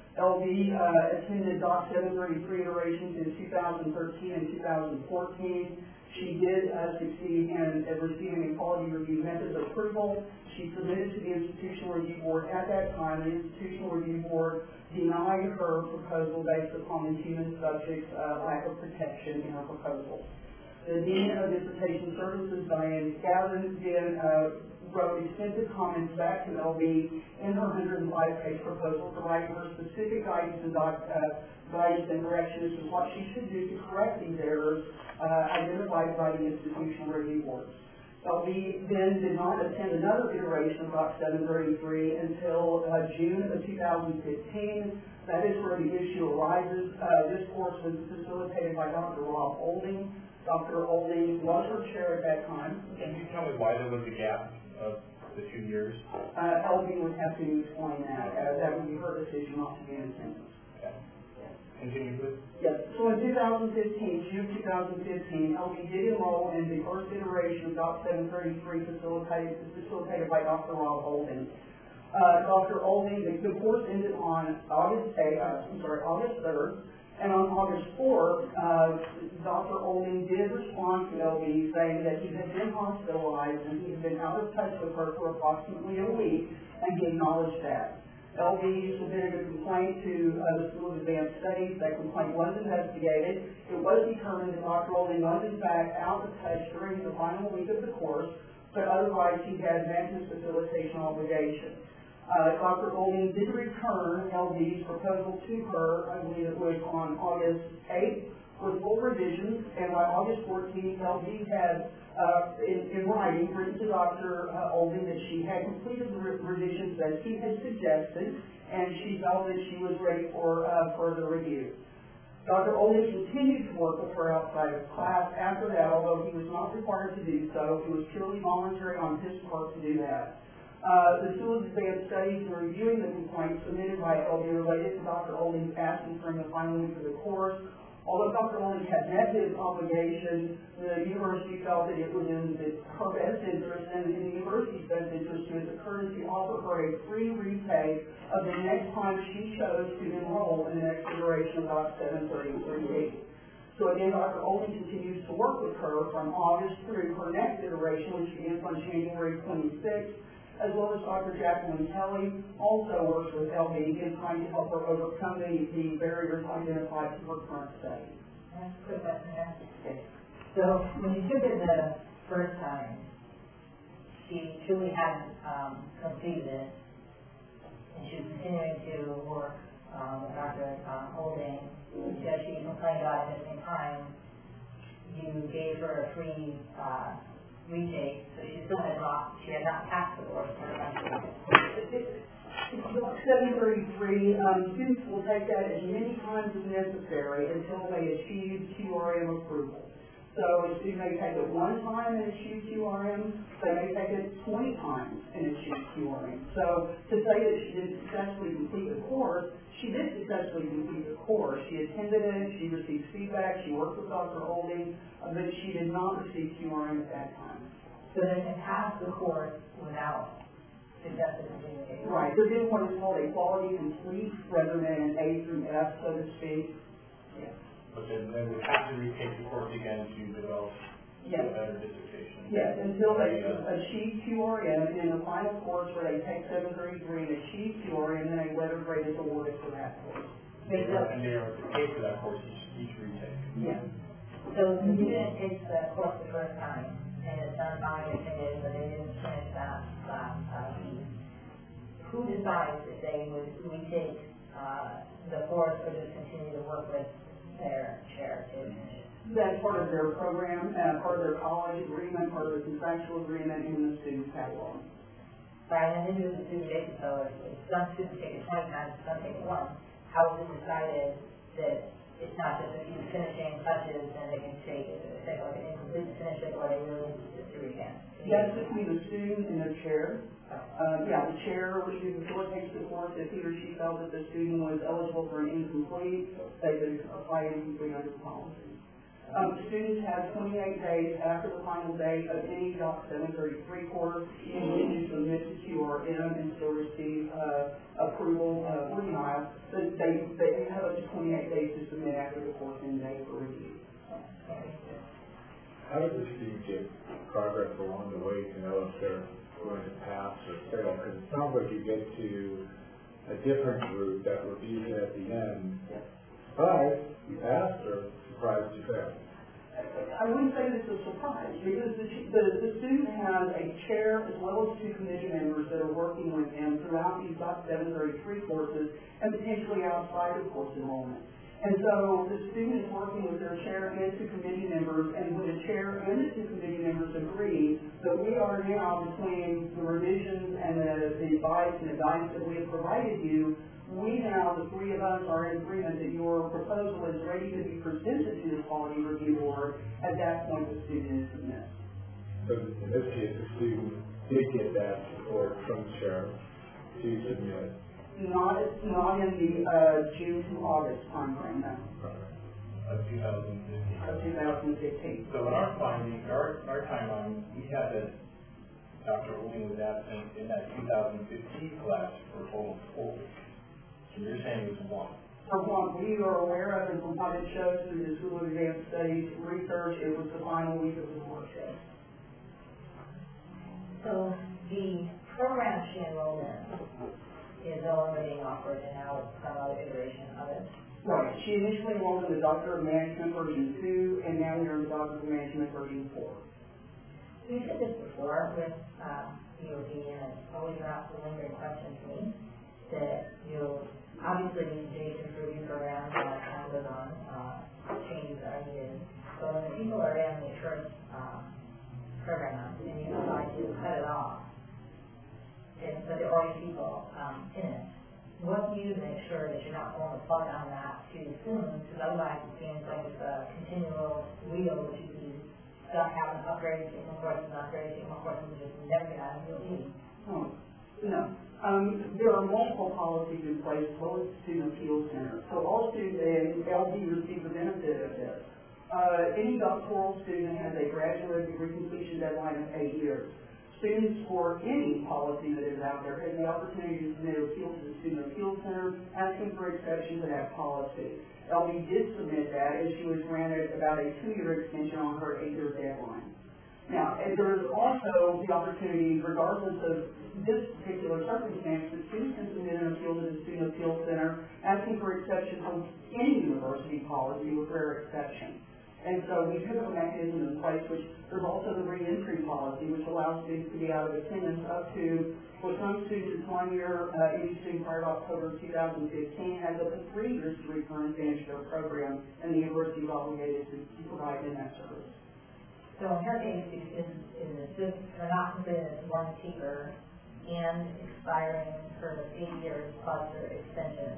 L D uh, attended D O C seven thirty-three iterations in two thousand thirteen and two thousand fourteen. She did uh, succeed in uh, receiving a quality review methods approval. She submitted to the institutional review board. At that time, the institutional review board denied her proposal based upon the human subject's uh, lack of protection in her proposal. The Dean of Dissertation Services, Diane Gavin, then uh, wrote extensive comments back to L B in her one hundred five page proposal, providing her specific guidance and, doc, uh, guidance and direction as to what she should do to correct these errors uh, identified by the institutional review board. L B then did not attend another iteration of D O C seven thirty-three until uh, June of two thousand fifteen. That is where the issue arises. Uh, this course was facilitated by Doctor Rob Olding. Doctor Olding was her chair at that time. Can you tell me why there was a gap of the two years? Uh, L B would have to explain that. Uh, that would be her decision not to be in attendance. Okay. Continue, please. Yes. So in two thousand fifteen, June two thousand fifteen, L B did enroll in the first iteration of D O C seven thirty-three facilitated, facilitated by Doctor Rob Olding. Uh, Doctor Olding, the, the course ended on August eighth, uh, I'm sorry, August third, and on August fourth, uh, Doctor Olding did respond to L B saying that he had been hospitalized and he had been out of touch with her for approximately a week, and he acknowledged that. L B submitted a complaint to uh, the School of Advanced Studies. That complaint was investigated. It was determined that Doctor Olding was in fact out of touch during the final week of the course, but otherwise he had met his facilitation obligation. Uh, Doctor Olding did return L B's proposal to her, I believe it was on August eighth, with full revisions, and by August fourteenth, L B had uh, in, in writing written to Doctor Uh, Olding that she had completed the re revisions that he had suggested, and she felt that she was ready for uh, further review. Doctor Olding continued to work with her outside of class after that, although he was not required to do so. It was purely voluntary on his part to do that. Uh, the School of Advanced Studies were reviewing the complaints submitted by L B related to Doctor Olding's absence during the final week of the course. Although Doctor Olding had met his obligation, the university felt that it was in the, her best interest and in the university's best interest to, as a courtesy, offer her a free retake of the next time she chose to enroll in the next iteration of D O C seven thirty-three. So again, Doctor Olding continues to work with her from August through her next iteration, which begins on January twenty-sixth. As well as Doctor Jacqueline Kelly also works with L B in trying to help her overcome the, the barriers identified to her current study. That's a quick question there. Okay. So when you took it the first time, she truly hadn't um, completed it, and she was continuing to work um, with Doctor Um, Olding because she complained about it missing time. You gave her a free uh, retake, so she still had not, she had not passed the course. seven thirty-three, um, students will take that as many times as necessary until they achieve Q R M approval. So a student may take it one time and achieve Q R M, they may take it twenty times and achieve Q R M. So to say that she didn't successfully complete the course, she did successfully complete the course. She attended it, she received feedback, she worked with Doctor Olding, uh, but she did not receive Q R M at that time. So they can pass the course without successfully completing it? Right, they're doing what is called a quality complete rather than an A through F, so to speak. Yeah. But then they would have to retake the course again to develop Yes. a better dissertation. Yes, until they achieve Q R M, and in the final course where they take seven thirty-three and achieve Q R M, then a letter grade is awarded for that course. They are, and they are to pay for that course each, each retake. Yes. So if the student takes the course the first time, and it's done by a opinion, but they didn't finish that class uh, piece, who decides if they would retake uh, the course or just continue to work with their chair to finish? That's part of their program, uh, part of their college agreement, part of the contractual agreement in the student catalog. Right, and then there's the student basis, so if, if some students take it twenty times, some take it once, how is it decided that it's not just a few finishing touches and they can take, take like an incomplete finish it, or they really need to do it again? That's between the student and the chair. Uh, yeah, the chair, which facilitates the course, if he or she felt that the student was eligible for an incomplete, they could apply incomplete under the policy. Um, students have twenty-eight days after the final day of any Doc seven thirty-three course in which to submit to Q R M and still receive uh, approval uh, or denial. But they, they have up to twenty-eight days to submit after the course end day for review. How does the student get progress along the way to know if they're going to pass or fail? Because it sounds like you get to a different group that reviews it at the end. Surprise, you passed, or surprised you failed? I wouldn't say this is a surprise, because the, the, the student has a chair as well as two committee members that are working with them throughout these Doc seven thirty-three courses and potentially outside of course enrollment. And so the student is working with their chair and two committee members, and when the chair and the two committee members agree that we are now, between the revisions and the, the advice and the guidance that we have provided you, we now, the three of us, are in agreement that your proposal is ready to be presented to the quality review board. At that point, the student is submitted. So in this case, the student did get that support from the chair to submit. Not, not in the uh, June to August timeframe, no. Of two thousand fifteen. Of two thousand fifteen. So in our findings, our, our timeline, we had that Doctor Olding was absent in that two thousand fifteen class for a total of four weeks. So you're saying it was one. For one, we are aware of, and from what it shows through the School of Advanced Studies research, it was the final week of the workshop. So the program she enrolled in is no longer being offered, and now it's some other iteration of it. Right. She initially enrolled in the Doctor of Management version two, and now we're in the Doctor of Management version four. You said this before with uh, U O B, and it's always asked a lingering question to me, that you'll obviously need to change the review programs as time goes on, uh, changes are needed. So when the people are in the first uh, program and you decide to cut it off, and, but there are already people um, in it, what do you do to make sure that you're not pulling the plug on that too soon? Because otherwise it seems like it's a continual wheel that you be stuck having upgrades, taking courses, upgrades, taking courses, and just never get out of U O B. Oh, no. Um, there are multiple policies in place, as well as the Student Appeals Center. So all students in L D receive the benefit of this. Uh, any doctoral student has a graduate degree completion deadline of eight years. Students for any policy that is out there have the opportunity to submit an appeal to the Student Appeals Center, asking for exception to that policy. L D did submit that, and she was granted about a two-year extension on her eight-year deadline. Now, and there is also the opportunity, regardless of this particular circumstance, that students can submit an appeal to the Student Appeals Center, asking for exception from any university policy with rare exception. And so we do have a mechanism in place, which there's also the re-entry policy, which allows students to be out of attendance up to, for some students, one year, uh, any student prior to October two thousand fifteen has up to three years to return and finish their program, and the university is obligated to, to provide them that service. So in her case, is, is it just for not completing this one teacher and expiring for the eight years plus her extension,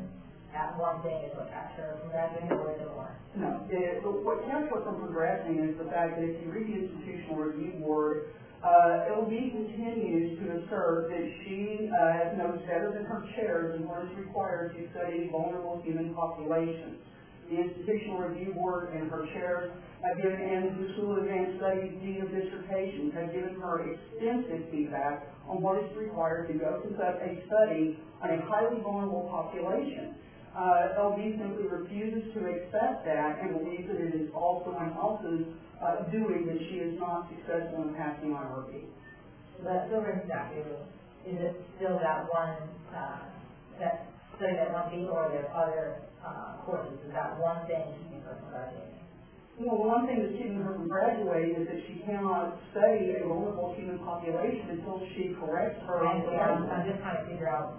that one thing is what kept her from graduating, or is it more? No, the, the- what kept her from progressing is the fact that if you read the institutional review board, uh, L B continues to assert that she, uh, knows better than her chairs and what is required to study vulnerable human populations. The institutional review board and her chairs have given, and the School of Advanced Studies Dean of Dissertations have given her extensive feedback on what is required to go conduct a study on a highly vulnerable population. Uh, L B simply refuses to accept that and believes that it is also an else's uh, doing that she is not successful in passing I R B. So that silver statue, is it still that one, uh, that, study that one thing, or are there other, uh, courses? Is that one thing keeping her from graduating? Well, the one thing that's keeping her from graduating is that she cannot study a vulnerable human population until she corrects her. And so I'm, I'm just trying to figure out,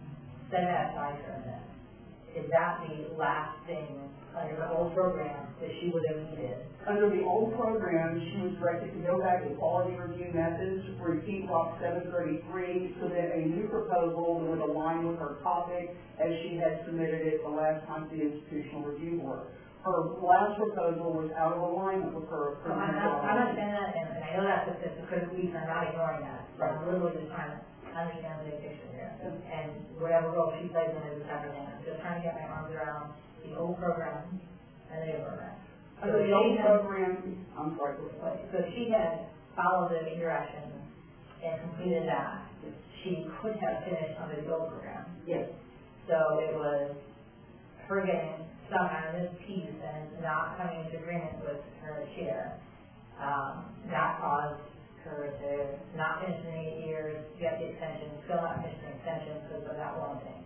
set that aside for a minute. Is that the last thing under the old program that she would have needed? Under the old program, she was directed to go back to quality review methods, repeat Doc seven thirty-three, so that a new proposal would align with her topic as she had submitted it the last time to the institutional review board. Her last proposal was out of alignment with her. So I'm not, I'm not saying that, and, and I know that's a, that's a critical piece, and I'm not ignoring that, but I'm literally just trying to understand the big picture here. And whatever role she plays in is everything. I'm just trying to get my arms around the old program and the new program. So Under the she old had, program, I'm sorry. so she had followed the directions and completed that. She could have finished under the old program. Yes. So it was her getting somehow in this piece and not coming into agreement with her chair. Um, that caused her to not finish in eight years, get the extension, still not finish the extension because of that one thing.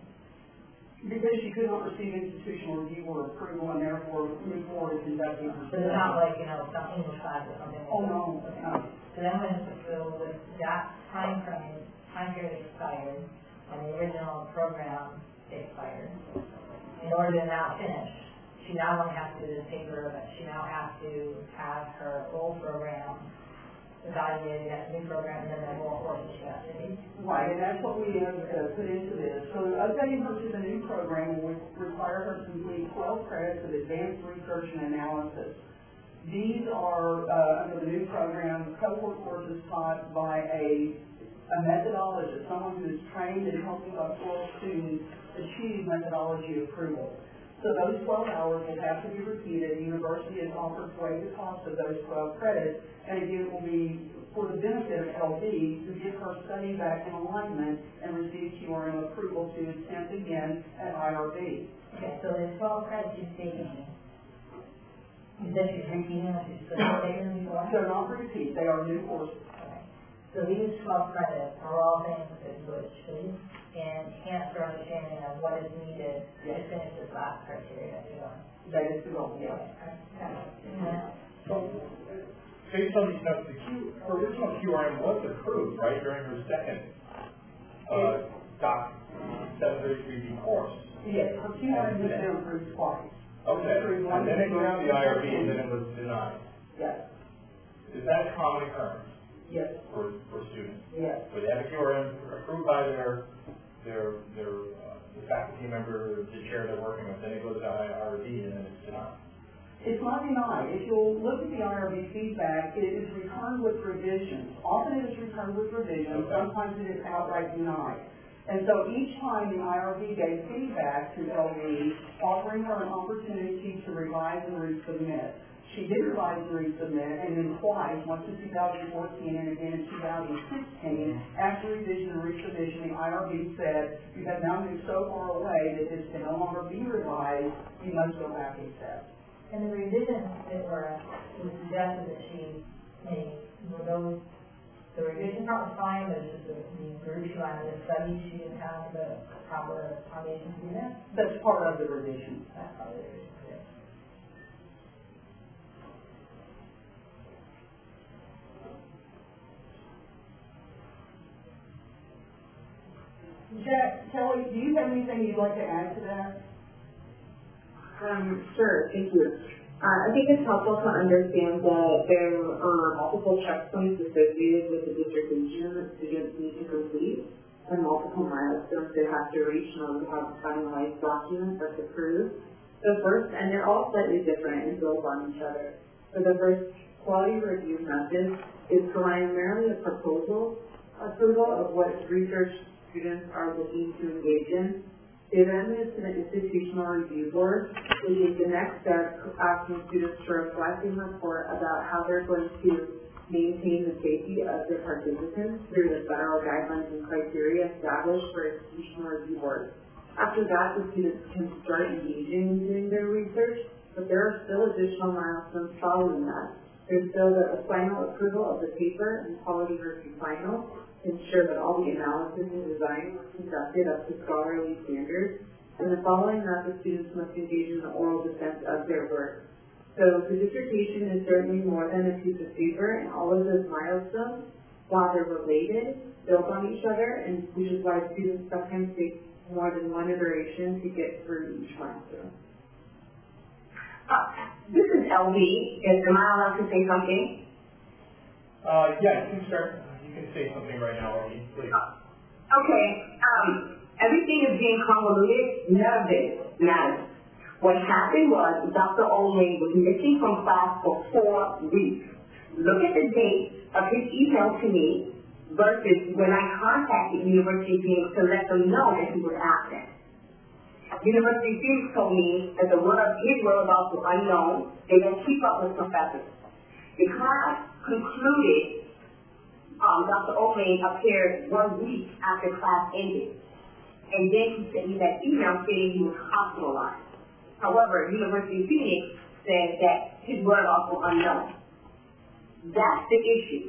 Because she could not receive institutional review board approval and therefore move forward with conducting her. But it's not like, you know, some English class or something. Oh, no, no. So then when so with that time frame, time period expired, and the original program expired, in order to now finish, she not only has to do this paper, but she now has to have her old program evaluated as a new program, and then the more courses she has to take. Right, and that's what we have uh, put into this. So updating her to the new program will require her to complete twelve credits of advanced research and analysis. These are, uh, under the new program, cohort courses taught by a, a methodologist, someone who is trained in helping doctoral students achieve methodology approval. So those twelve hours will have to be repeated. The university has offered to waive the cost of those twelve credits, and again, it will be for the benefit of L B to get her study back in alignment and receive Q R M approval to attempt again at I R B. Okay, so the twelve credits she's taking, you said she's repeating what she's taken before? They're not repeat, they are new courses. Okay. So these twelve credits are all things that would should enhance her understanding of what is needed to finish this last criteria that you're on. That is the goal, yes. So, based on these notes, the Q, her original Q R M was approved, right, during her second, uh, Doc seven thirty-three B course? Yes, her Q R M has been approved twice. Okay, and then it found the I R B and then it was denied. Yes. Is that a common occurrence? Yes. For, for students? Yes. Where they have a Q R M approved by their, their, their, uh, the faculty member, the chair they're working with, then it goes to I R B and then it's denied? It's not denied. If you'll look at the I R B feedback, it is returned with revisions. Often it is returned with revisions, Okay. sometimes it is outright denied. And so each time the I R B gave feedback to L B, offering her an opportunity to revise and resubmit. She did revise and resubmit, and then twice, once in two thousand fourteen and again in two thousand sixteen, after revision and resubmission, the I R B said, you have now moved so far away that this can no longer be revised, you must go back a step. And the revisions that were, was suggested that she made, were those, the revision part was fine, but it's just the, the group she wanted to study, she didn't have the proper foundation to do that? That's part of the revision. That's part of the revision. Jack, Kelly, do you have anything you'd like to add to that? Um, sure, thank you. Uh, I think it's helpful to understand that there are multiple checkpoints associated with the dissertation that students need to complete. and multiple milestones that have duration on how the finalized documents that's approved. The first, and they're all slightly different and build on each other. So the first quality review method is primarily a proposal approval of what research students are looking to engage in. They then move to the institutional review board, which is the next step, asking students to reflect and report about how they're going to maintain the safety of their participants through the federal guidelines and criteria established for institutional review boards. After that, the students can start engaging in doing their research, but there are still additional milestones following that. There's still the final approval of the paper and quality review final to ensure that all the analysis and design was conducted up to scholarly standards. And the following that, the students must engage in the oral defense of their work. So the dissertation is certainly more than a piece of paper, and all of those milestones, while they're related, build on each other, and which is why students sometimes take more than one iteration to get through each milestone. Uh, this is L V. Is, am I allowed to say something? Uh, yeah, you can start. You can say something right now, L V, please. Uh, okay. Um, everything is being convoluted. None of this matters. What happened was Doctor Olney was missing from class for four weeks. Look at the date of his email to me versus when I contacted University of Phoenix to let them know that he was absent. University of Phoenix told me that the word of his whereabouts was unknown. They don't keep up with professors. The class concluded, um, Doctor Olney appeared one week after class ended. And then he sent me that email saying he was hospitalized. However, University of Phoenix said that his whereabouts was unknown. That's the issue.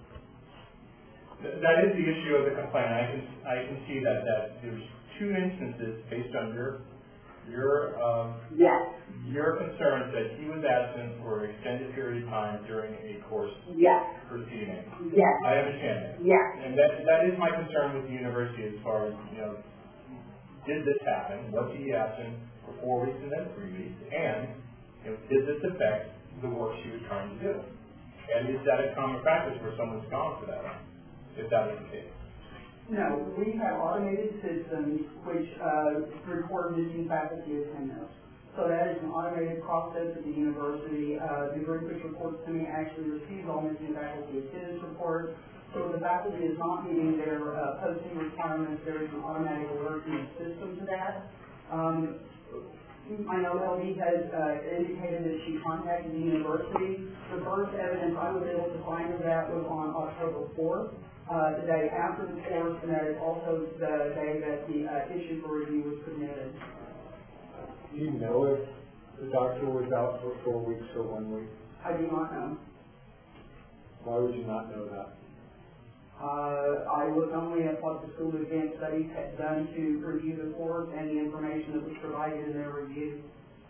That is the issue of the complaint. I can I can see that that there's two instances based on your your um, yes. your concerns that he was absent for an extended period of time during a course yes. proceeding. Yes. I understand that. Yes. And that that is my concern with the university as far as, you know, did this happen? Was he absent for four weeks and then three weeks? And, you know, did this affect the work she was trying to do? And is that a common practice where someone's gone for that long? If that is the case. No, we have automated systems which uh, record missing faculty attendance. So that is an automated process at the university. Uh, the group which reports to me actually receives all missing faculty attendance reports. So if the faculty is not meeting their uh, posting requirements, there is an automatic alerting system to that. Um, I know L V has uh, indicated that she contacted the university. The first evidence I was able to find of that was on October fourth. Uh, the day after the course, and that is also the day that the uh, issue for review was submitted. Do you know if the doctor was out for four weeks or one week? I do not know. Why would you not know that? Uh, I looked only at what the School of Advanced Studies had done to review the course and the information that was provided in their review.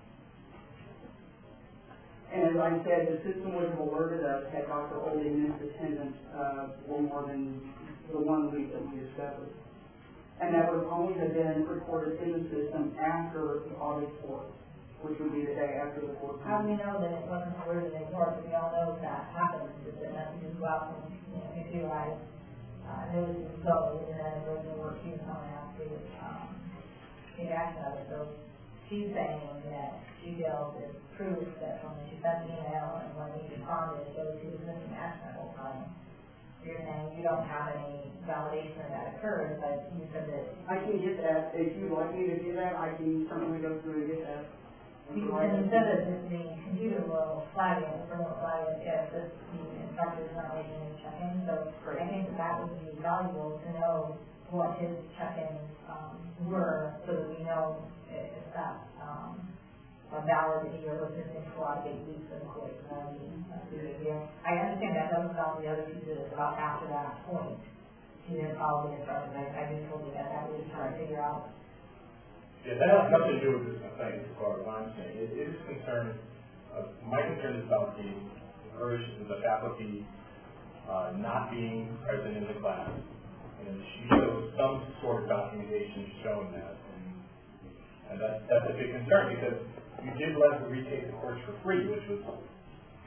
And as I said, the system would have alerted us had Doctor Oldie missed attendance uh, for more than the one week that we discovered. And that would only have been recorded in the system after August fourth, which would be the day after the course. How do we know that it wasn't alerted anymore? Because we all know that happens, that the messages go out from, you know, computerized uh, notices go, and then it goes to work, she's coming out to um, take action of it. So she's saying that she feels it's proof that when she sent an email and when we responded, it goes to the missing action the whole time. You're saying you don't have any validation that that occurred, but you said that... I can get that. If you'd like me to do that, I can certainly go through and get that. You can instead of the computer will flag it, or will flag it if this, the instructor is not making any check-in. So I think that that would be valuable to know what his check-ins um, were, so that we know if that's um, a valid that he was missing for a lot of eight weeks of the course. I mean, that's a good idea. I understand that doesn't solve the other pieces about after that point. He didn't follow the instructions. I, I just told you that that we were trying to figure out. Yeah, that has nothing to do with this complaint as far as I'm saying. It, it is concerned, uh, my concern is about the version of the faculty uh, not being present in the class. And she shows some sort of documentation showing that. And, and that, that's a big concern because you did let her retake the course for free, which was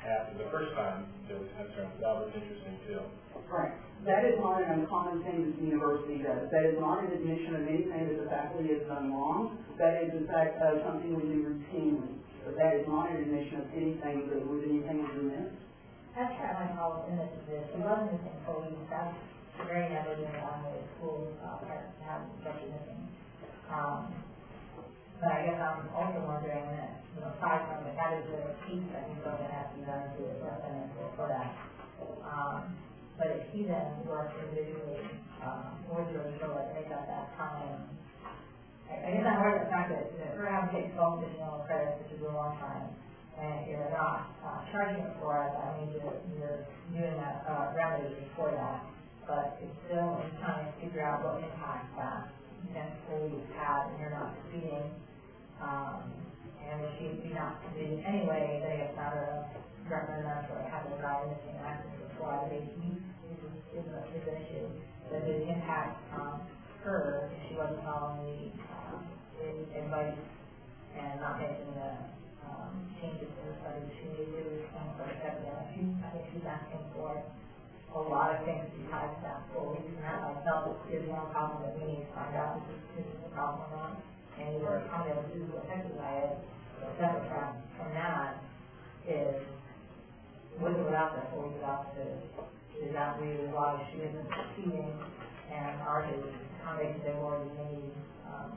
after the first time there was concern. That was interesting too. Right. That is not an uncommon thing that the university does. That is not an admission of anything that the faculty has done wrong. That is, in fact, uh, something we do routinely. But that is not an admission of anything that was anything we missed. That's kind of my problem in this is she wasn't missing fully. That's very negligent on the school uh, part to have such missing. Um, but I guess I'm also wondering that, you know, aside from the that is a piece that he's going to have to be done to address and for that. Um, but if he then works individually, um, would really feel like make up that time. I, I guess I'm worried about the fact that, that we're having to take twelve additional credits, which is a long time. And if you're not uh, charging it for it, I mean, you're, you're doing a uh, remedy for that. But it's still in trying to figure out what impact that necessarily you've had, and you're not succeeding. Um, and if you do not succeed anyway, then it's not a recommend for having a guy missing access to why they use is an issue. That it impact um, her if she wasn't following the um, advice and not making the um, changes to the study she needed to do and for the second. I think she's asking for a lot of things besides that full weeks, and that myself is one problem that we need to find out if this is a problem or not. And either how many of the people affected by it, or separate from, from that, is with or without that full weeks offices, is that really why she isn't succeeding, and are they, how they they already made um,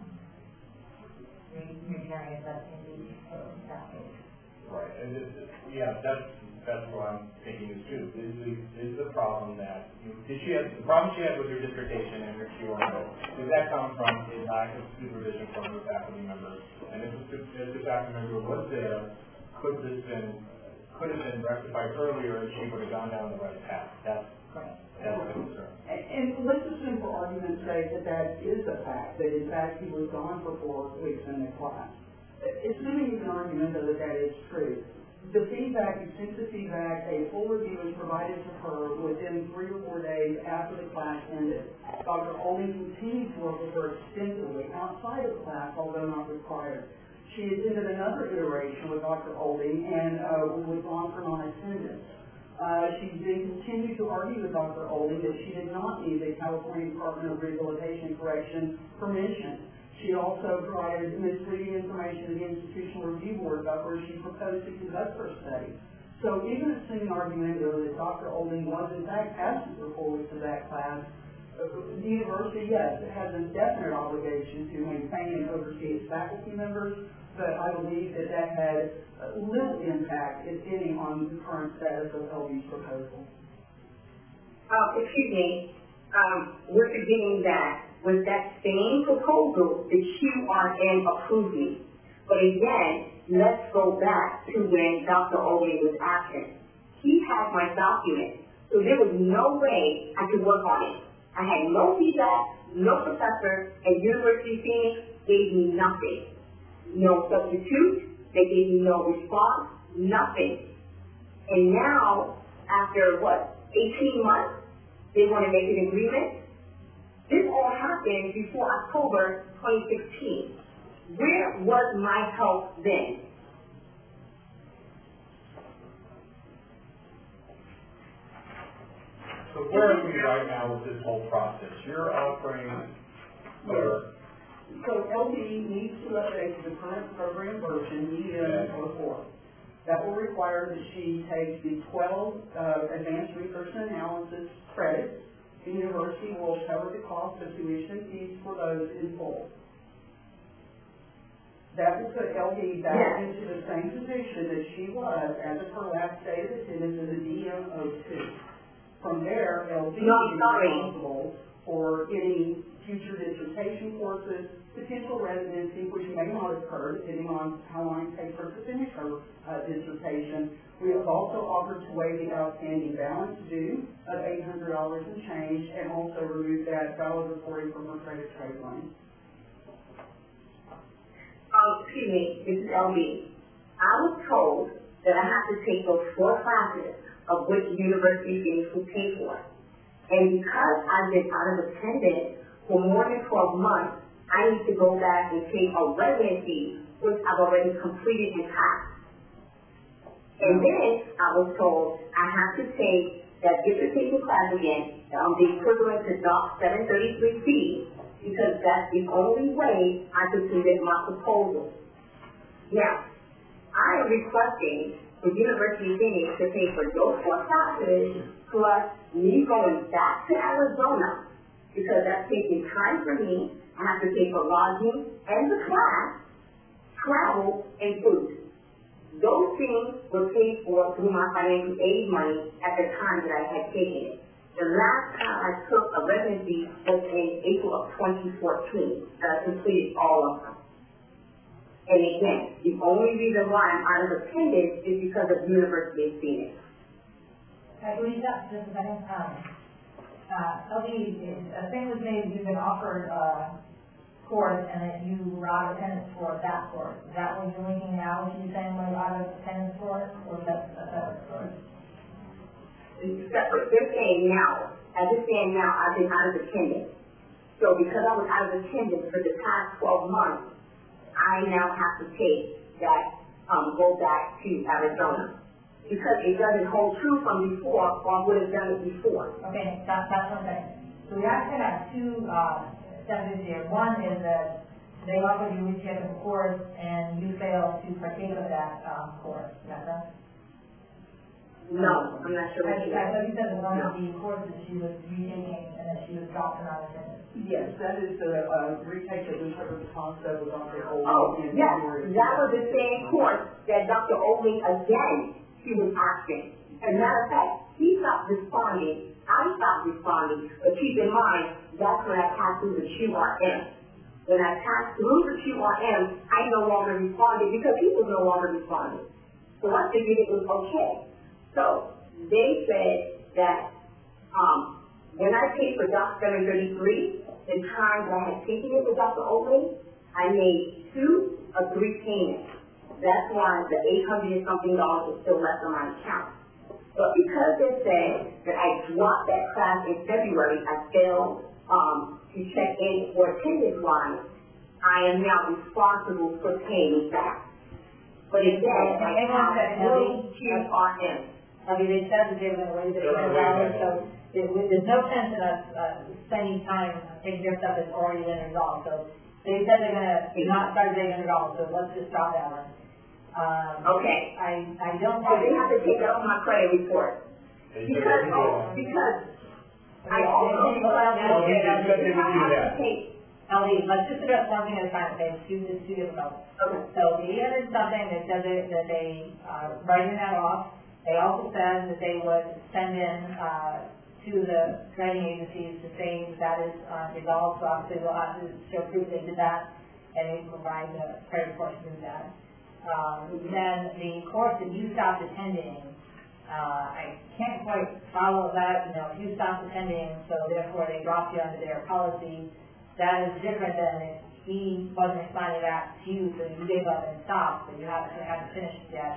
repairing if that's indeed that case. Right, and this, yeah, that's that's what I'm thinking is true. Is the is the problem that did she have the problem she had with her dissertation and her Q R O? Did that come from a lack of supervision from her faculty members? And if the, if the faculty member was there, could this been could have been rectified earlier and she would have gone down the right path? That's that's the concern. And, and let's assume for argument's sake that that is a fact, that in fact he was gone for four weeks in the class. Assuming you can argument that that is true, the feedback, extensive feedback, a full review was provided to her within three or four days after the class ended. Doctor Olding continued to work with her extensively outside of class, although not required. She attended another iteration with Doctor Olding and uh, was on for non-attendance. Uh, she then continued to argue with Doctor Olding that she did not need the California Department of Rehabilitation and Correction permission. She also provided misleading information to the Institutional Review Board about where she proposed to conduct her study. So even assuming argumentatively that Doctor Olding was in fact absent for four weeks of that class, uh, the university, yes, it has a definite obligation to maintain and oversee its faculty members, but I believe that that had uh, little impact, if any, on the current status of L B's proposal. Uh, excuse me, um, we're forgetting that with that same proposal, the Q R N approved me. But again, let's go back to when Doctor Olding was absent. He had my document, so there was no way I could work on it. I had no feedback, no professor at University of Phoenix gave me nothing. No substitute, they gave me no response, nothing. And now, after what, eighteen months, they want to make an agreement? This all happened before October twenty sixteen. Where was my help then? So where are we right now with this whole process? You're offering or So L B needs to update the current program version, E M oh four. That will require that she take the twelve uh, advanced research and analysis credits. The university will cover the cost of tuition fees for those in full. That will put L B back yes. into the same position that she was as of her last day of attendance in the D M oh two. From there, L B no, is responsible for any future dissertation courses, potential residency, which may not occur depending on how long it takes her to finish her uh, dissertation. We have also offered to waive the outstanding balance due of eight hundred dollars and change, and also remove that valid reporting from her credit trade line. Um, excuse me, this is L B. I was told that I have to take those four classes of which University of Phoenix will pay for. And because I've been out of attendance for more than twelve months, I need to go back and take a residency, which I've already completed and passed. And then I was told I have to take that dissertation class again, um, the equivalent to Doc seven thirty-three C, because that's the only way I could submit my proposal. Now, I am requesting the University of Phoenix to pay for those four classes plus me going back to Arizona, because that's taking time for me. I have to pay for lodging and the class, travel, and food. Those things were paid for through my financial aid money at the time that I had taken it. The last time I took a residency was in April of twenty fourteen, and I completed all of them. And again, the only reason why I'm out of attendance is because of the University of Phoenix. I believe that, just a second. Um, uh, L D, a thing was made, you've been offered a course and that you were out of attendance for that course. Is that what you're linking now, what you're saying we're out of attendance for, or is that a separate course? It's separate. They're saying now, as it's saying now, I've been out of attendance. So because I was out of attendance for the past twelve months, I now have to take that, um, go back to Arizona. Because it doesn't hold true from before, or I would have done it before. Okay, that, that's one thing. So we actually have two, uh, steps here. One is that they offer you a technical course and you fail to partake of that, um, course. Is that correct? No, I'm not sure what I, you I thought you said that one no. of the courses she was retaking and that she was dropped from out of attendance. Yes, that is the, uh, retake that we covered the cost of with Doctor Olding. Oh, in yes, February. that was the same course that Doctor Olding again, he was asking. As a matter of fact, he stopped responding, I stopped responding, but keep in mind, that's when I passed through the Q R M. When I passed through the Q R M, I no longer responded because he was no longer responding. So I figured it was okay. So they said that um, when I paid for Doc seven thirty-three, the time that I had taken it with Doctor Olding, I made two or three payments. That's why the eight hundred and something dollars is still left on my account. But because they said that I dropped that class in February, I failed um, to check in for attendance line, I am now responsible for paying back. But again, I passed through Q R M. I mean, they said that they were going to waive it for a while, so there, there's no sense in us uh, spending time taking care of stuff that's already been resolved. So they said they're going to not start getting resolved, so let's just drop that one. Um, okay. I, I don't So they have to take it off my credit report. Because, oh, because I also requested that I have to take. L D, let's just address one thing at a time, okay? It's two, it's two different levels. Okay. So the eight hundred something, they said that, that they, uh, writing that off. They also said that they would send in, uh, to the crediting agencies to say that is, uh, resolved, so obviously we'll have to show proof they did that, and they provide the credit report to do that. Um, then the course that you stopped attending, uh, I can't quite follow that, you know, if you stopped attending, so therefore they dropped you under their policy, that is different than if he wasn't responding back to you, so you gave up and stopped, but you haven't, haven't finished yet.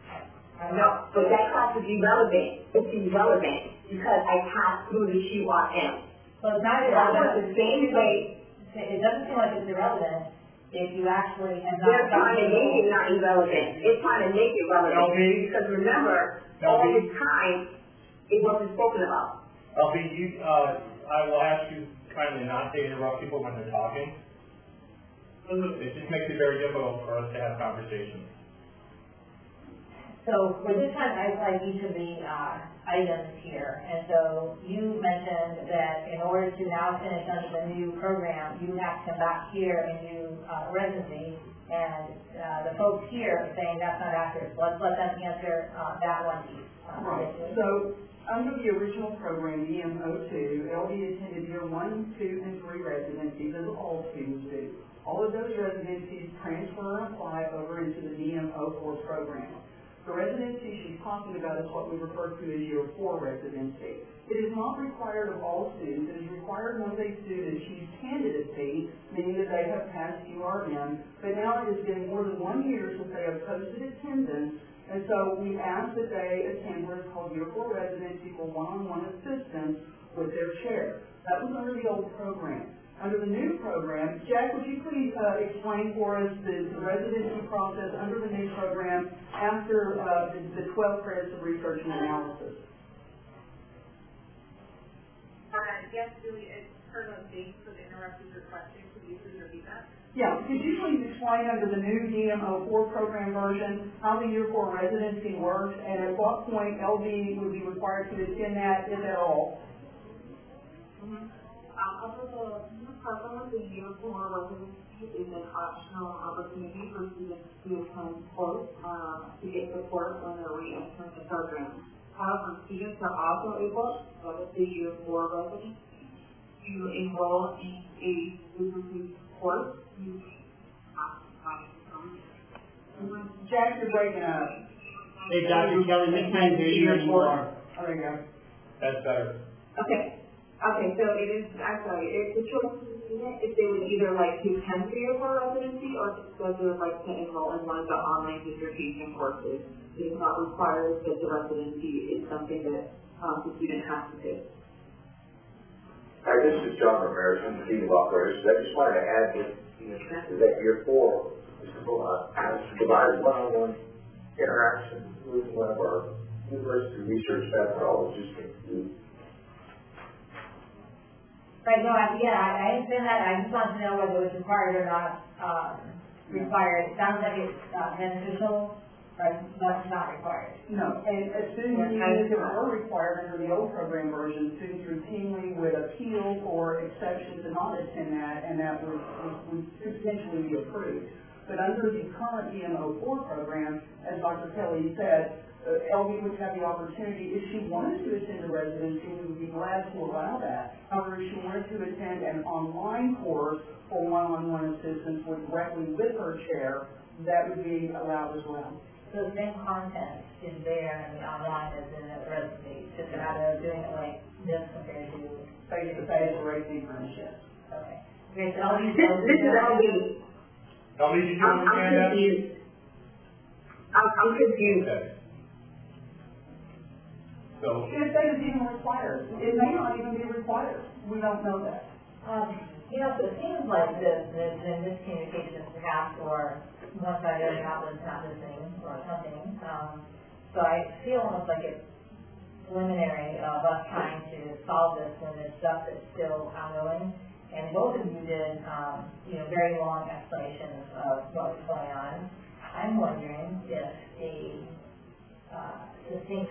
No, but that class is irrelevant. It's irrelevant because I passed through the Q R M. So it's not That irrelevant. was the same way. It doesn't seem like it's irrelevant if you actually have not. They're trying to make it not irrelevant. They're trying to make it relevant. L B? Because remember, L B? all this time, it wasn't spoken about. L B, you, uh, I will ask you kindly not to interrupt people when they're talking. Mm-hmm. It just makes it very difficult for us to have conversations. So for this time, I like each of the uh, items here. And so you mentioned that in order to now finish under the new program, you have to come back here and do uh, residency. And uh, the folks here are saying that's not accurate. So let's let them answer uh, that one piece. Uh, Right. So under the original program, D M O two, L B attended year one, two, and three residencies as all students do. All of those residencies transfer and apply over into the D M O four program. The residency she's talking about is what we refer to as year four residency. It is not required of all students. It is required once a student achieves candidacy, meaning that they have passed Q R M, but now it has been more than one year since they have posted attendance, and so we ask that they attend what is called year four residency for one-on-one assistance with their chair. That was under the old program. Under the new program, Jack, would you please uh, explain for us the, the residency process under the new program after uh, the, the twelve credits of research and analysis? Uh, yes, Julie, it's her mistake for the interrupted your question. Could you please repeat that? Yeah, could you please explain under the new D M O four program version how the year four residency works and at what point L V would be required to attend that, if at all? Mm-hmm. Um, under the new program, the year four residency is an optional opportunity for students to attend course um, to get support when they're re-entering the program. However, students are also able, so with the year four residency, to enroll in a specific course. Jack, you're breaking up. Hey, Doctor Kelly, we can't hear you anymore. Oh, there you go. That's better. Okay. Okay, so it is, I'm sorry, it's a choice to student if they would either like to attend the year four residency or if they would like to enroll in one of the online dissertation courses. It is not required that the residency is something that um, the student has to do. Hi, this is John Ramirez from the Team of Operations. I just wanted to add that the intent of that year four is to provide one-on-one interaction with one of our university research methodologists. Right, no, I, yeah, I, I understand that. I just wanted to know whether it was required or not, um, required. It sounds like it's uh, beneficial, but but not required. No, and as soon as it were required under the old program version, students routinely would appeal for exceptions and not attend that, and that would, would, would potentially be approved. But under the current D M O four program, as Doctor Kelly said, uh, L V would have the opportunity, if she wanted to attend a residency, we would be glad to allow that. However, if she wanted to attend an online course for one-on-one assistance with directly with her chair, that would be allowed as well. So the same content is there in the online as in the residency, just a matter of doing it like this compared to face-to-face or eighteen friendships. Okay. Okay, so L V. This, this is L V. L V, did you I'm, I'm understand that? confused. I'm, I'm confused. Okay. So, If they is even required, it may not even be required. We don't know that. Um, you know, so it seems like the, the, the miscommunication perhaps, or one side or the other is not listening or something. Um, so I feel almost like it's preliminary of us trying to solve this when there's stuff that's still ongoing. And both of you did, um, you know, very long explanations of what was going on. I'm wondering if a uh, distinct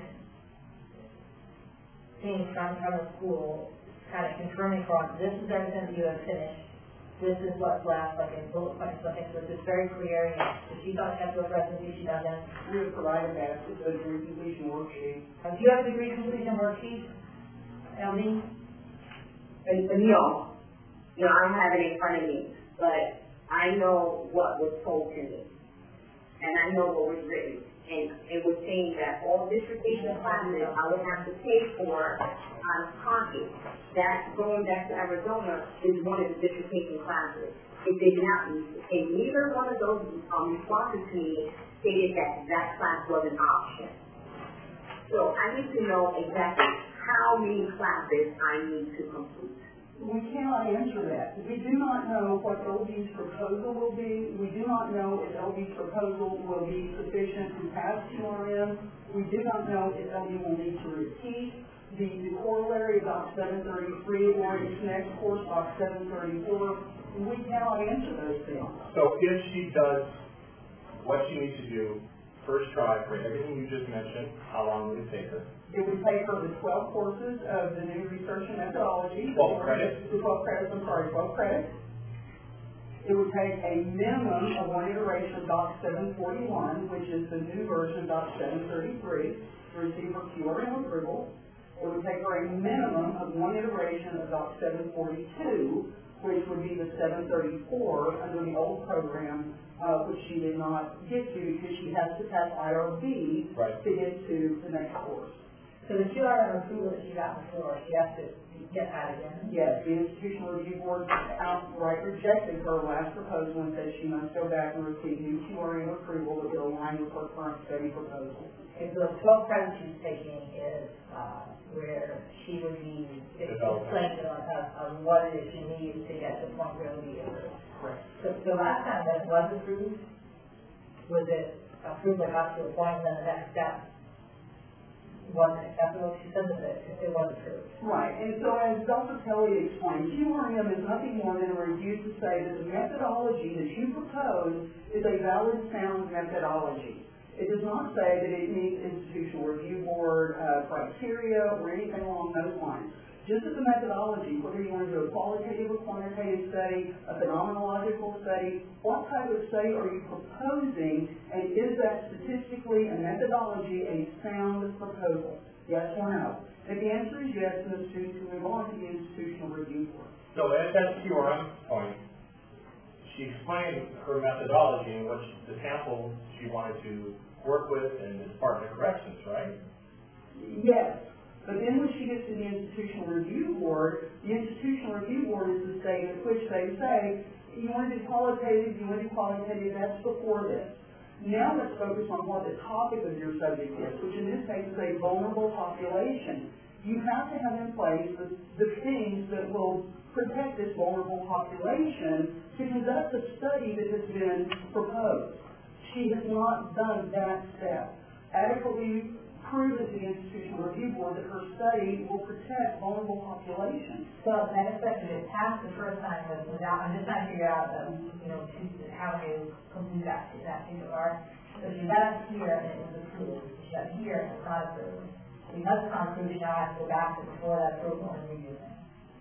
thing from, from the school kind of confirming for us, this is everything that you have finished, this is what's left, like in bullet points, something, so it's very clear. You know, if she thought she had to go for residency, she doesn't. We have provided that, it's a degree completion worksheet. Uh, do you have a degree completion worksheet, L D? And, and no, no, I don't have it in front of me, but I know what was told to me. And I know what was written. And it was saying that all dissertation classes I would have to pay for out of pocket. That, going back to Arizona, is one of the dissertation classes. It did not, and neither one of those um, responses to me stated that that class was an option. So I need to know exactly how many classes I need to complete. We cannot answer that. We do not know what L V's proposal will be. We do not know if L V's proposal will be sufficient to pass Q R M. We do not know if L V will need to repeat the, the corollary of Doc seven thirty-three or its next course, Doc seven thirty-four. We cannot answer those things. so if she does what she needs to do, first try for everything you just mentioned, how long would it take her? It would take her the twelve courses of the new research and methodology. twelve credits? The twelve credits, I'm sorry, twelve credits. It would take a minimum of one iteration of Doc seven forty-one, which is the new version of Doc seven thirty-three, to receive her Q R M approval. It would take her a minimum of one iteration of Doc seven forty-two, which would be the seven thirty-four under the old program, uh, which she did not get to because she has to pass I R B Right. to get to the next course. So the Q R M approval that she got before, she has to get that again? Yes, the institutional review board outright rejected her last proposal and said she must go back and receive new Q R M approval that will align with her current study proposal. Okay, so the twelve credits she's taking is, uh, where she would be explaining on, uh, on what it is she needs to get to the point where it'll be approved. Correct. So, so last time that was approved, was it approved like up to a point and then the next step wasn't acceptable? She said that it, it was approved. Right, and so as Doctor Kelly explained, Q R M is nothing more than a review to say that the methodology that you propose is a valid, sound methodology. It does not say that it meets institutional review board uh, criteria or anything along those lines. Just as a methodology, whether you want to do a qualitative or quantitative study, a phenomenological study, what type of study are you proposing, and is that statistically and methodology a sound proposal? Yes or no? If the answer is yes, then the students can move on to the institutional review board. So at that Q R M point, she explained her methodology and what she, the sample she wanted to work with in the Department of Corrections, right? Yes. But then when she gets to the institutional review board, the institutional review board is the state at which they say, you want to do qualitative, you want to do qualitative, that's before this. Now let's focus on what the topic of your subject is, which in this case is a vulnerable population. You have to have in place the, the things that will protect this vulnerable population to conduct the study that has been proposed. She has not done that step. Adequately proven to the institutional review board that her study will protect vulnerable populations. So the next step is passed the first time was without, I'm just trying to figure out, um, you know, how to complete that, that Q R. So she got it here and it was approved. She got it here and it's not approved. Because it's not approved, she now has to go back to before that approval and review it.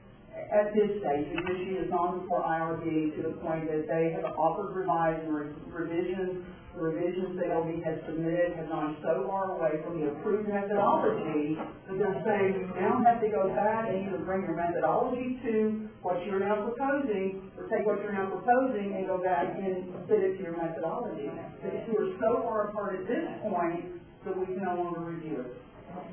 At this stage, because she has gone before I R B to the point that they have offered revised and re- revisions, the revisions that L B has submitted have gone so far away from the approved methodology that they're saying you now have to go back and either bring your methodology to what you're now proposing, or take what you're now proposing and go back and fit it to your methodology. The two are so far apart at this point that we can no longer review it.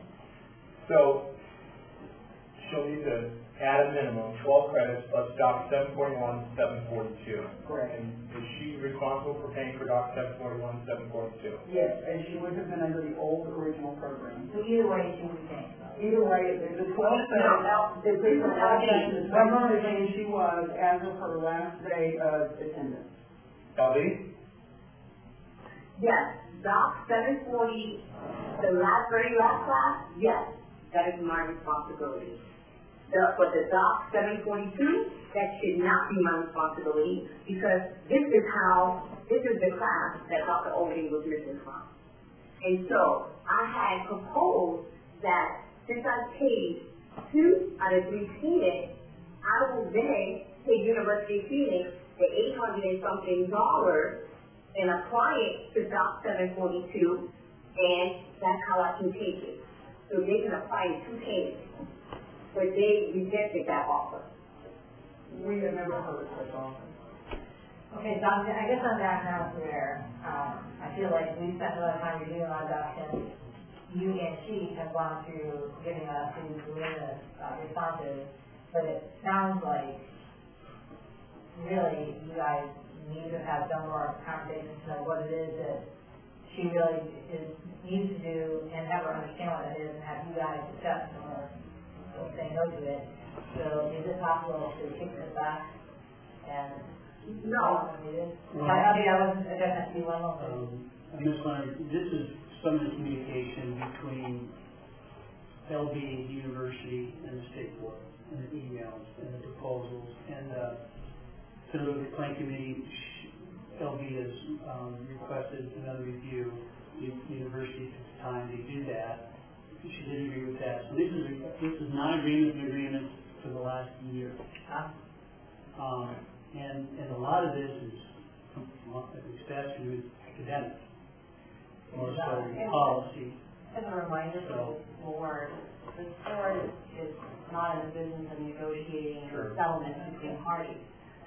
So she'll need to add a minimum twelve credits plus Doc seven forty-one, seven forty-two. Correct. And is she responsible for paying for Doc seven forty-one, seven forty-two? Yes, and she would have been under the old original program. So either way, she would pay. Either way, the the twelve credits, if they were adding the same thing she was as of her last day of attendance. L B? Yes, Doc seven forty, the last, very last class, yes, that is my responsibility. The, but the Doc seven forty-two, that should not be my responsibility because this is how, this is the class that Doctor Olding was missing from. And so I had proposed that since I paid two out of three Phoenix, I will then pay University of Phoenix the eight hundred and something dollars and apply it to Doc seven forty-two, and that's how I can take it. So they can apply it to payments. But they rejected that offer. We have never heard of such offer. Okay, so I'm, I guess I'm back now to where um, I feel like we spent a lot of time reviewing our documents. You and she have gone through giving us these voluminous uh, responses, but it sounds like really you guys need to have some more conversations to know what it is that she really is needs to do and have her understand what it is and have you guys accept or say no to it. So is it possible to kick this back and no? Well, I mean, I wasn't, I don't have to be one more. Um, Miz Leonard, this is some of the communication between L B, the university, and the state board, and the emails, and the proposals, and uh, to the plan committee, L B has um, requested another review. The university took the time to do that. She did agree with that. So this is a, this is not agreement to agreement for the last year. Um, and and a lot of this is expected with academic, more so policy. As a reminder for the board, the board is, is not in the business of negotiating Sure. settlements between parties.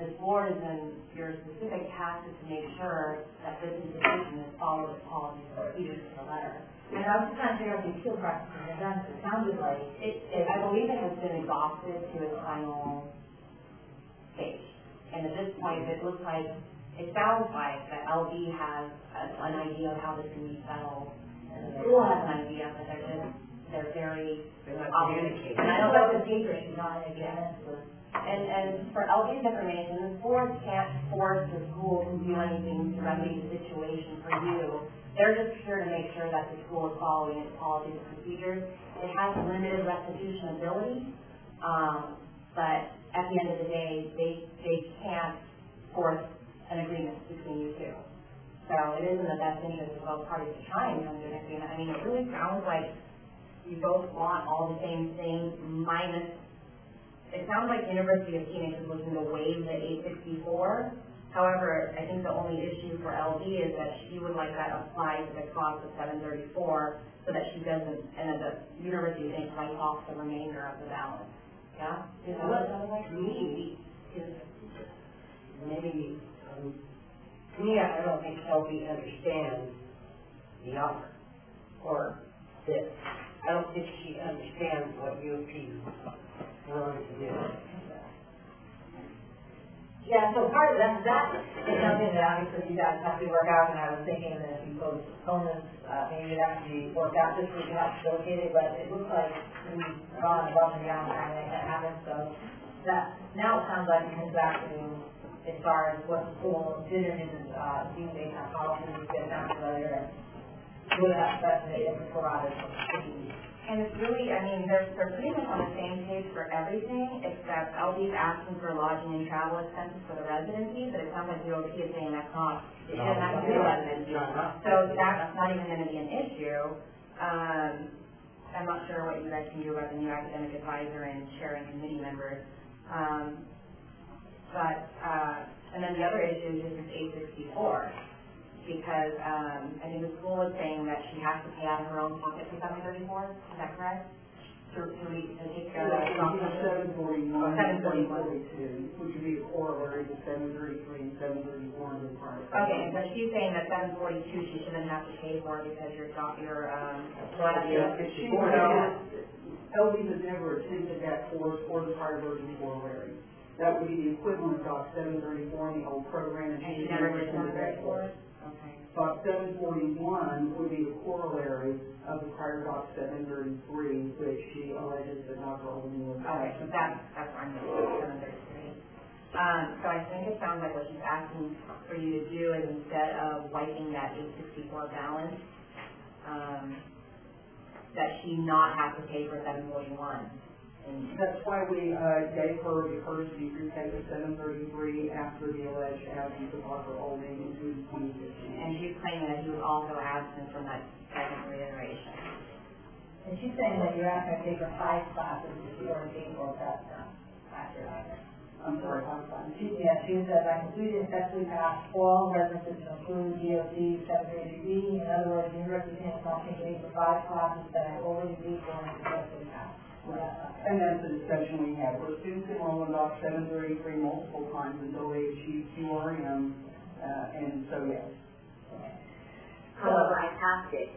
this board is in your specific task is to make sure that this institution is following the policies and procedures to the letter. And I was just trying to figure out the appeal process and done, it sounded like It, it, I believe it has been exhausted to its final stage. And at this point, it looks like, it sounds like that L B has a, an idea of how this can be settled. And the school has an idea, but they're just, they're very communicating. And I know that the paper she's not in again with. And, and for L B's information, the board can't force the school to do anything to remedy the situation for you. They're just here to make sure that the school is following its policies and procedures. It has limited restitution ability, um, but at the end of the day, they, they can't force an agreement between you two. So it is in the best interest of both parties to try and come to an agreement. I mean, it really sounds like you both want all the same things minus, it sounds like University of Phoenix is looking to waive the eight sixty-four. However, I think the only issue for L B is that she would like that applied to the cost of seven thirty-four so that she doesn't, and that the University of Phoenix writes off the remainder of the balance. Yeah? Is that what it sounds like? To me, is maybe, um, to me, I don't think L B understands the offer or this. I don't think she understands what U of P is willing to do. Yeah, so part of that, that is something that obviously you guys have to work out, and I was thinking that if you postpone this, uh, maybe it has to be worked out this week, not facilitated, but it looks like we've gone above and beyond trying to make that happen, so that, now it sounds like it comes back to, as far as what the school did or didn't, uh, do based on policies, get down to whether, would have specified as provided. And it's really, I mean, they're, they're pretty much on the same page for everything, except L B's asking for lodging and travel expenses for the residency, but it sounds like U O P is saying that's not, it shouldn't have to be a residency. So that's not even going to be an issue. Um, I'm not sure what you guys can do about the new academic advisor and sharing committee members. Um, but, uh, and then the other issue is just eight sixty-four. Because um, I think the school was saying that she has to pay out of her own pocket for seven thirty-four. Is that correct? To, to, re, to take uh, seven forty-one, seven seven forty-one, forty-two, which would be a corollary to seven thirty-three and seven thirty-four in the prior. Okay, but she's saying that seven forty-two she shouldn't have to pay for because your doc, your um. Yeah, she L B has never attempted that course or the prior version corollary. That would be the equivalent of Doc seven thirty-four in the old program. And she never did seven thirty-four. Okay. Doc seven forty-one would be the corollary of the prior Doc seven thirty-three, which she alleges that Doctor Olden was. Okay, so that's, that's what I'm doing, seven thirty-three. Um, so I think it sounds like what she's asking for you to do is instead of wiping that eight sixty-four balance, um, that she not have to pay for seven forty-one. And that's why we uh, gave her the courtesy to pay the seven thirty-three after the alleged absence of Doctor Olding in twenty fifteen. And she's claiming that he was also absent from that second reiteration. And she's saying that you're asking to take her five classes if she already paid for that um, last year either. I'm sorry, five classes. She, yeah, she says, I completed and successfully passed all references to include D O C seven thirty-three B. In other words, the University of Phoenix wants me to pay for five classes that I already paid for and successfully passed. And that's the discussion we had, where students enroll in Doc seven thirty-three multiple times until they achieve Q R M, uh, and so yes. However, I passed it.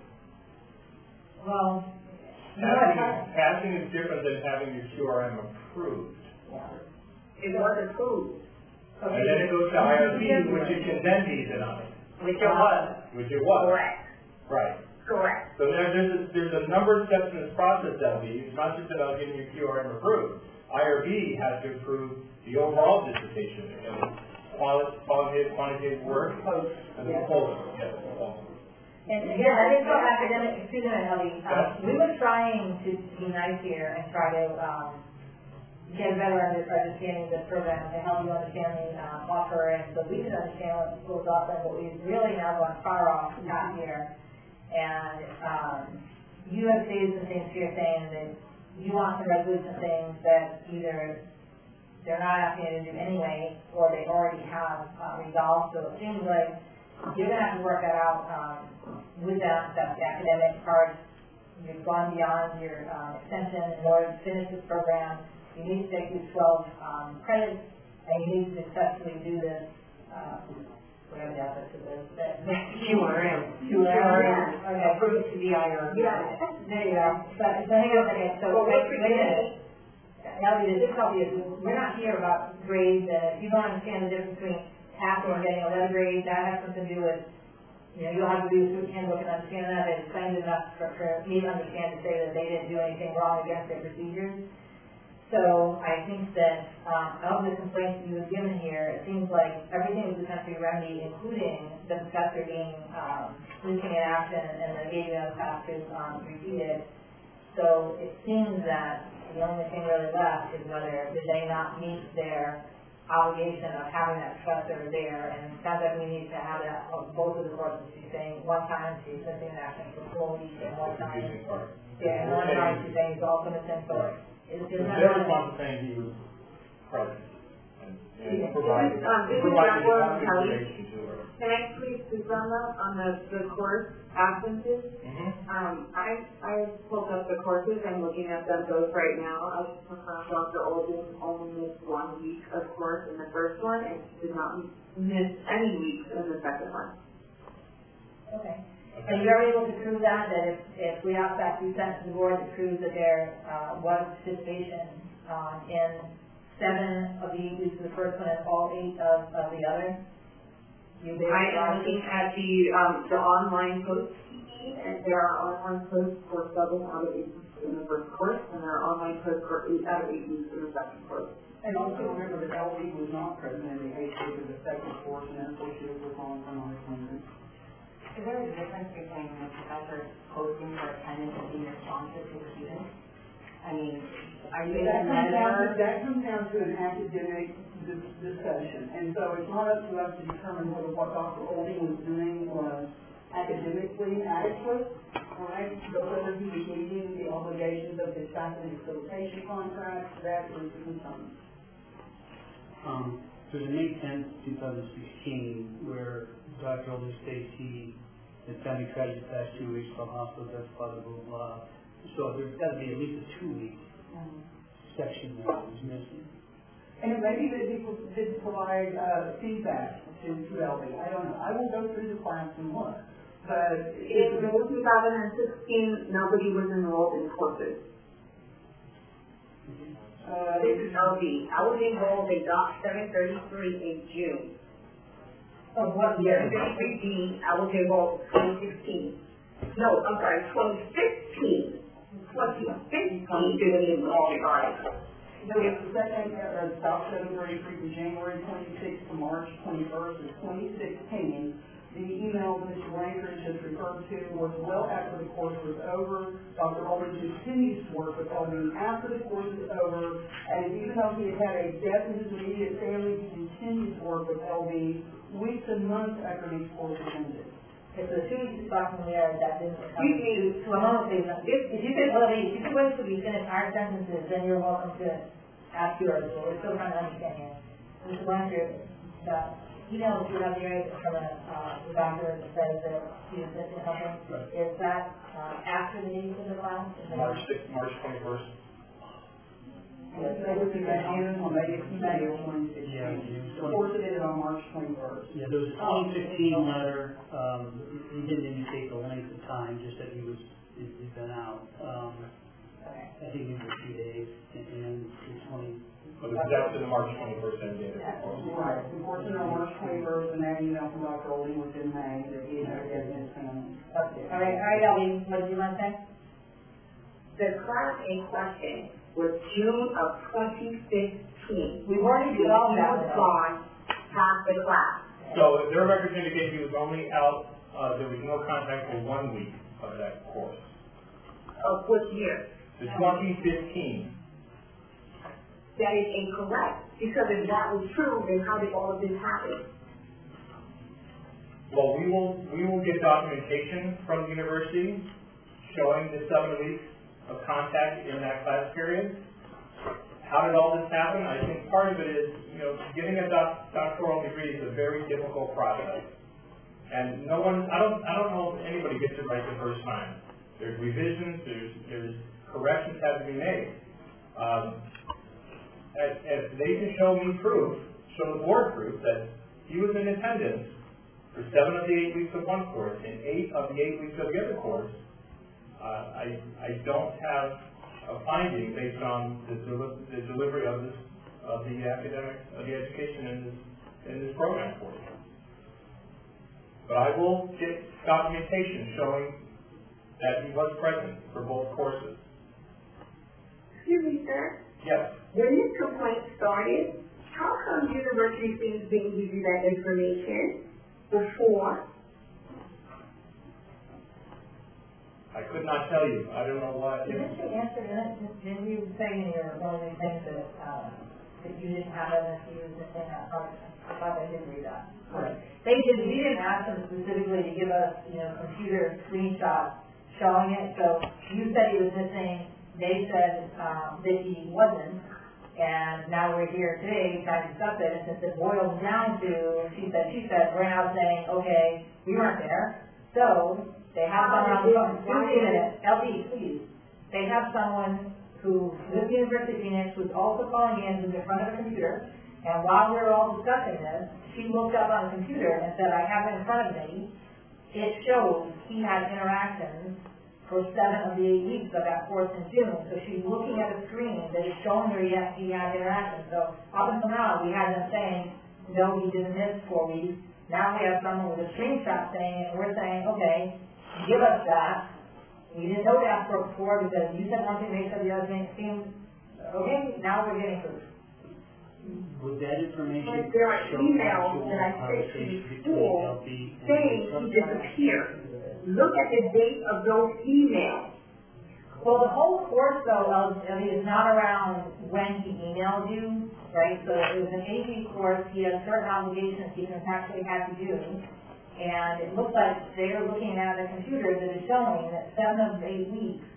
Well, Passing, passing is different than having your Q R M approved. It was approved. And then it goes to I R B, which it can then be denied. Which it was. Which it was. Correct. Right. Correct. So there, there's, a, there's a number of steps in this process, L B. It's not just about getting your Q R M approved. I R B has to approve the overall dissertation and qualitative, quantitative work and the proposal. Yes, the proposal. And again, I think from academic, excuse me, Ellie, um, we were trying to, to be nice here and try to um, get a better understanding of the program to help you understand the uh, offer, and so we didn't understand what the school's offering, but we've really now gone far off not here. And um, you have stated some things here saying that you want some resolution things that either they're not asking you to do anyway, or they already have uh, resolved. So it seems like you're going to have to work that out um, with that, that academic part. You've gone beyond your um, extension in order to finish this program. You need to take these twelve um, credits and you need to successfully do this, uh, whatever the ethics of this, that. Q R M. Q R M. Okay, prove it to be I R M. Yeah, there you go. But, so hang on a second, so, Well, wait, what's wait a minute. Now, the difficulty is, we're not here about grades, and if you don't understand the difference between passing and getting a letter grade, that has something to do with, you know, you'll have to do the student handbook and understand that, it's explained enough for, for me to understand to say that they didn't do anything wrong against their procedures. So, I think that, um, of the complaints you have given here, it seems like everything was essentially remedied, including the professor being, um, missing in action and the A B M class is, um, repeated. So, it seems that the only thing really left is whether did they not meet their obligation of having that professor there, and it sounds like we need to have that of both of the courses. She's saying one time she's missing in action for four weeks, and one time, yeah, and one time she's saying he's also missing, so it's just not. Their response is saying he was present and, and provided, Um, this is provided Jacqueline the Kelly. information to her. Can I please confirm that on the, the course absences? Mm-hmm. Um, I, I pulled up the courses, I'm looking at them both right now. I confirmed Doctor Olden only missed one week of course in the first one, and she did not miss any weeks in the second one. Okay. And you are able to prove that, that if, if we ask that to be sent to the board to prove that there, uh, was participation, um, in seven of the eight weeks of the first one and all eight of, of the other? You I am looking at the, um, the online posts, and there are online posts for seven out of eight weeks in the first course, and there are online posts for eight out of eight weeks in the second course. And also remember that L B was not present in the eighth week of the second course, and therefore she was on for non-attendance. Is there a difference between the professor posting for attendance and being responsive to the students? I mean, are you That able to comes down to, measure? that comes down to an academic dis- discussion, and so it's not up to us to determine whether what Doctor Olding was doing was academically adequate, all right, but whether he was meeting the obligations of his faculty facilitation contract, that is the concern. Um, there's a May tenth, two thousand sixteen, where Doctor Olding states he had family tragedy the past two weeks from hospital, death, blah, blah, blah, blah. So there's got to be at least a two-week section that was missing. And it may be that he pro- did provide, uh, feedback to, to L B, I don't know, I will go through the class and look, but. In May two thousand sixteen, nobody was enrolled in courses. Uh, This is L B. I was enrolled in Doc seven thirty-three in June. Of what year? seven thirty-three B, I was enrolled in twenty sixteen. No, I'm sorry, twenty fifteen. twenty fifteen, didn't enroll, sorry. There was the second, uh, Doc seven thirty-three from January twenty-sixth to March twenty-first of twenty sixteen. The email that Mister Lankers just referred to was well after the course was over. Doctor Olding continues to work with L B after the course is over, and even though he had had a death in his immediate family, he continues to work with L B weeks and months after these courses ended. If the two weeks talking there, that didn't come. Excuse me. So I'm gonna say something. If, if you could, well, if you could wait till we finish our sentences, then you're welcome to ask yours, but we're still trying to understand here. Mister Blanchard, the email that you have here from a, uh, the doctor that says that he was missing something, Right. is that, uh, after the date of the class? Is it- March sixth, March twenty-first. Yes, that was in June, or maybe it's May of twenty sixteen. Yeah, June The course ended on March twenty-first. Yeah, there was a twenty fifteen letter, um, he didn't indicate the length of time, just that he was, he- he'd been out. Um, I think it was a few days, and and the twenty, But that was in the March twenty-first end date of the course. Right, the course ended on March twenty-first, and that email from Doctor Olding was in May, that he had had his family. Okay, all right, all right, Ellie, what did you want to say? The class in question was June of twenty fifteen. We've already did all that. He was gone, past the class. So their records indicate he was only out, uh, there was no contact for one week of that course. Of which year? The twenty fifteen. That is incorrect, because if that was true, then how did all of this happen? Well, we will, we will get documentation from the university showing the seven weeks of contact in that class period. How did all this happen? I think part of it is, you know, getting a doc, doctoral degree is a very difficult process. And no one, I don't, I don't know if anybody gets it right the first time. There's revisions, there's, there's corrections have to be made. Um, If, if they can show me proof show the board group that he was in attendance for seven of the eight weeks of one course and eight of the eight weeks of the other course, uh, I, I don't have a finding based on the, deli- the delivery of this, of the academic, of the education in this, in this program for you. But I will get documentation showing that he was present for both courses. Excuse me, sir. Yes. When this complaint started, how come University Things didn't give you that information before? I could not tell you. I don't know what. Didn't you answer that? Didn't you say in your, one of the things that, uh, that you didn't have evidence you was missing that part? I thought I didn't read that. Right. They did, we didn't ask them specifically to give us, you know, computer screenshots showing it, so you said he was missing, they said, um, that he wasn't, and now we're here today trying to discuss it, and since it boils down to, she said, she said, we're now saying, okay, we weren't there, so, they have someone on the phone, excuse me a minute, L D, please, they have someone who, with the University of Phoenix, who's also calling in, who's in front of a computer, and while we were all discussing this, she looked up on the computer and said, I have it in front of me. It shows he had interactions for seven of the eight weeks of that course in June. So she's looking at a screen that is showing her, yes, he had interactions. So up until now, we had them saying, no, he didn't miss four weeks. Now we have someone with a screenshot saying, and we're saying, okay, give us that. We didn't know to ask for it before because you said one thing, they said the other thing. It seemed, okay, now we're getting proof. Would that information But there are show emails actual that I sent to conversations the between school L D and saying the he disappeared. Look at the date of those emails. Well, the whole course, though, of, I mean, is not around when he emailed you, right? So it was an eight-week course. He had certain obligations he contractually had to do. And it looks like they're looking at a computer that is showing that seven of the eight weeks,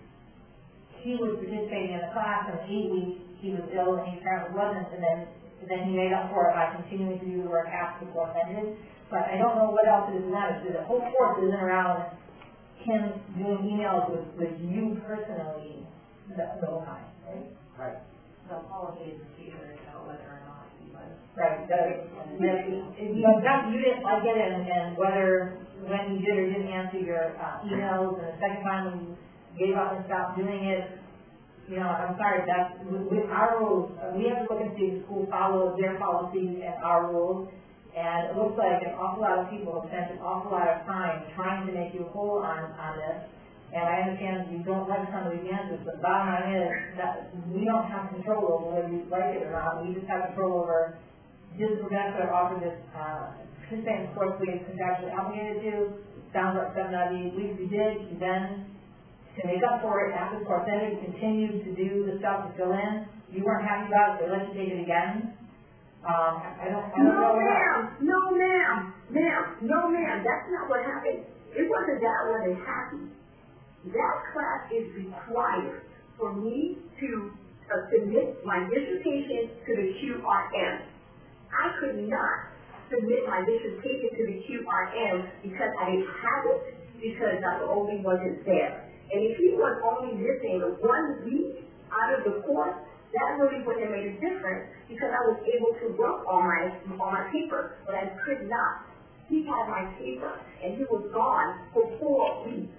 he was participating in the class, and eight weeks he was ill and he apparently wasn't, and then then he made up for it by continuing to do the work after the course ended. But I don't know what else it is now. So the whole course isn't around him doing emails with, with you personally the, the whole time, right? Right. So all of these teachers know whether or not he was. Right. The, the, you know, that, you didn't like it, and, and whether when you did or didn't answer your uh, emails, and the second time when you gave up and stopped doing it, you know, I'm sorry, that's, with our rules, uh, we have to look and see if the school follows their policies and our rules, and it looks like an awful lot of people have spent an awful lot of time trying to make you whole on, on this, and I understand you don't like some of these answers, but the bottom line is that we don't have control over whether you like it or not. We just have control over, did the professor offer this, uh, participate in the course we contractually obligated to? Sounds like seven out of eight weeks we did. He then, to make up for it, after the course ended, continued to do the stuff to fill in. You weren't happy about it, so they let you take it again. Um, I don't, I don't No, know. ma'am. No, ma'am. Ma'am. No, ma'am. That's not what happened. It wasn't that I wasn't happy. That class is required for me to uh, submit my dissertation to the Q R M. I could not submit my dissertation to the Q R M because I didn't have it, because Doctor Olding wasn't there. And if he was only missing one week out of the course, that really wouldn't have made a difference because I was able to work on my on my paper, but I could not. He had my paper, and he was gone for four weeks.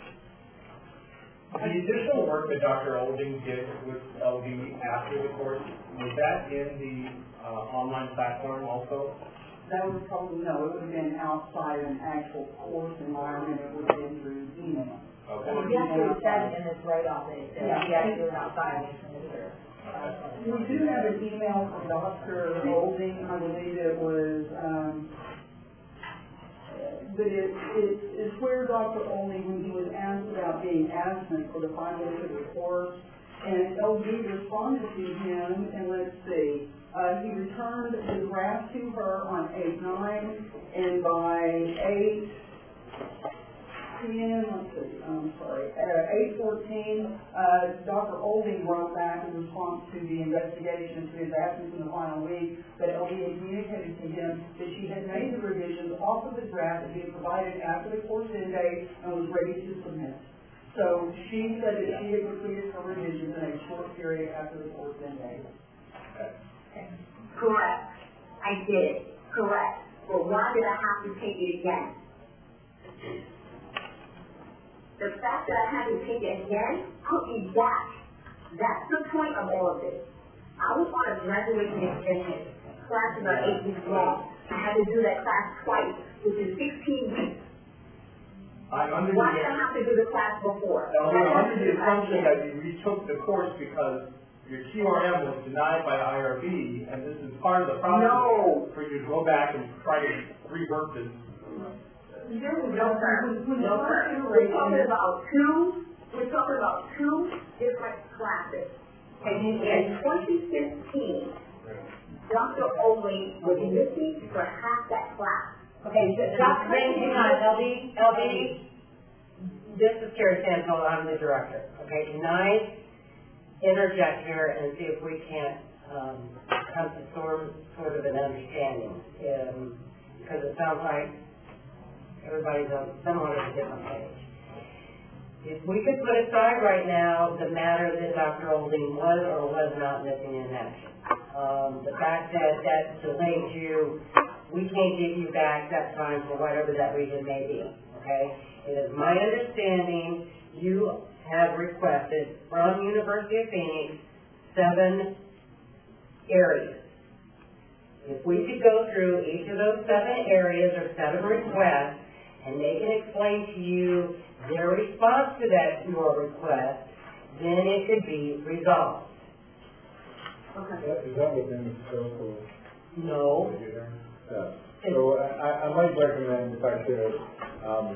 The additional work that Doctor Olding did with L D after the course, was that in the uh, online platform also? That was probably, no, it would have been outside an actual course environment. It would have been through email. Okay. He actually said in this write-off that he had to do it outside of the computer. We do have an email from Doctor Olding, I believe it was, um, but it, it, it's where Doctor Olding, when he was asked about being absent for the final week of the course, and L D responded to him, and let's see, uh, he returned the draft to her on eight nine, and by eight ten, let's see, I'm sorry, at eight fourteen, uh, Doctor Olding wrote back in response to the investigation to his absence in the final week, that L D had communicated to him that she had made the revisions off of the draft that he had provided after the course end date and was ready to submit. So she said that she had completed her revisions in a short period after the course end date. Okay. Correct. I did, correct. But why did I have to take it again? The fact that I had to take it again, I'll be back. That's the point of all of this. I was on a graduation extension. Classes are eight weeks long. I had to do that class twice, which is sixteen weeks. I'm under Why the, did I have to do the class before? I'm under the assumption that you retook the course because your Q R M was denied by I R B, and this is part of the process No. for you to go back and try to rework this. There was no, sir. No, sir. We're talking about two, we're talking about two different classes. In twenty fifteen, Doctor Oley was missing for half that class. Okay, so, Doctor hang on, L B, L B, this is Carrie Santel, I'm the director, okay? Can I interject here and see if we can't, um, come to sort, sort of an understanding? Um, because it sounds like everybody's on somewhat of a different page. If we could put aside right now the matter that Doctor Olding was or was not missing in action, um, the fact that that delayed you, we can't give you back that time for whatever that reason may be, okay? It is my understanding you have requested from University of Phoenix seven areas. If we could go through each of those seven areas or seven requests, and they can explain to you their response to that your request, then it could be resolved. Okay. Is that, is that within the scope of? No. Yeah. So I, I might recommend, if I could, um,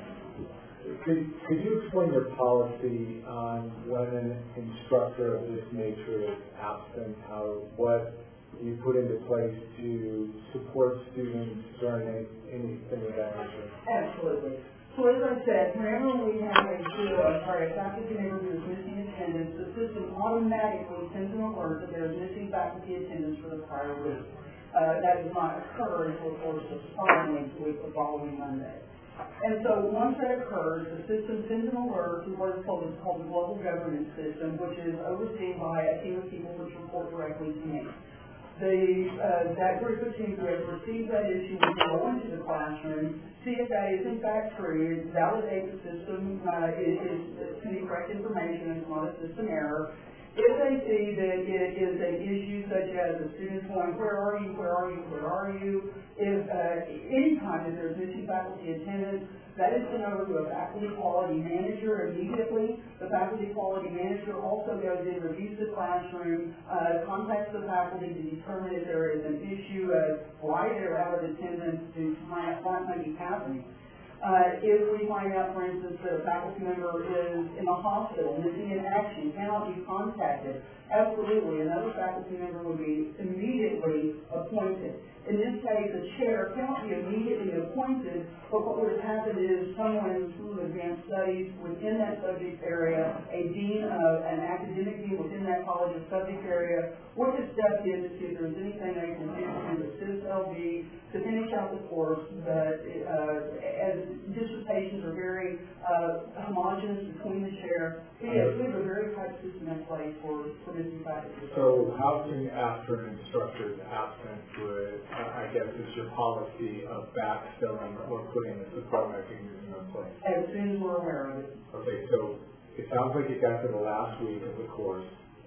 could, could you explain your policy on when an instructor of this nature is absent, how, what you put into place to support students during any, anything of that nature? Absolutely. So as I said, whenever we have a student, I'm sorry, a faculty member who is missing attendance, the system automatically sends an alert that there is missing faculty attendance for the prior week. Uh, that does not occur until, of course, the following week, the following Monday. And so once that occurs, the system sends an alert to what is called, it's called the Global Governance System, which is overseen by a team of people which report directly to me. The, uh, that group of team who has received that issue will go into the classroom, see if that is in fact true, validate the system uh, is, is sending correct information, it's not a system error. If they see that it is an issue such as a student going, where are you, where are you, where are you, if uh, any time that there's missing faculty attendance, that is sent over to a faculty quality manager immediately. The faculty quality manager also goes in, reviews the classroom, uh, contacts the faculty to determine if there is an issue of why they're out of attendance, to find out what might be happening. Uh, if we find out, for instance, that a faculty member is in the hospital, missing in action, cannot be contacted, absolutely, another faculty member would be immediately appointed. In this case, a chair cannot be immediately appointed, but what would have happened is someone in the School of Advanced Studies within that subject area, a dean of an academic dean within that college's subject area, would have stepped in to see if there was anything they can do to assist L B to finish out the course. But uh, as dissertations are very uh, homogenous between the chair, but yes, we have a very tight system in place for, for missing faculty. So how soon after an instructor is absent would, uh, I guess, is your policy of backfilling or putting a support mechanism in place? As soon as we're aware of it. Okay, so it sounds like it got to the last week of the course,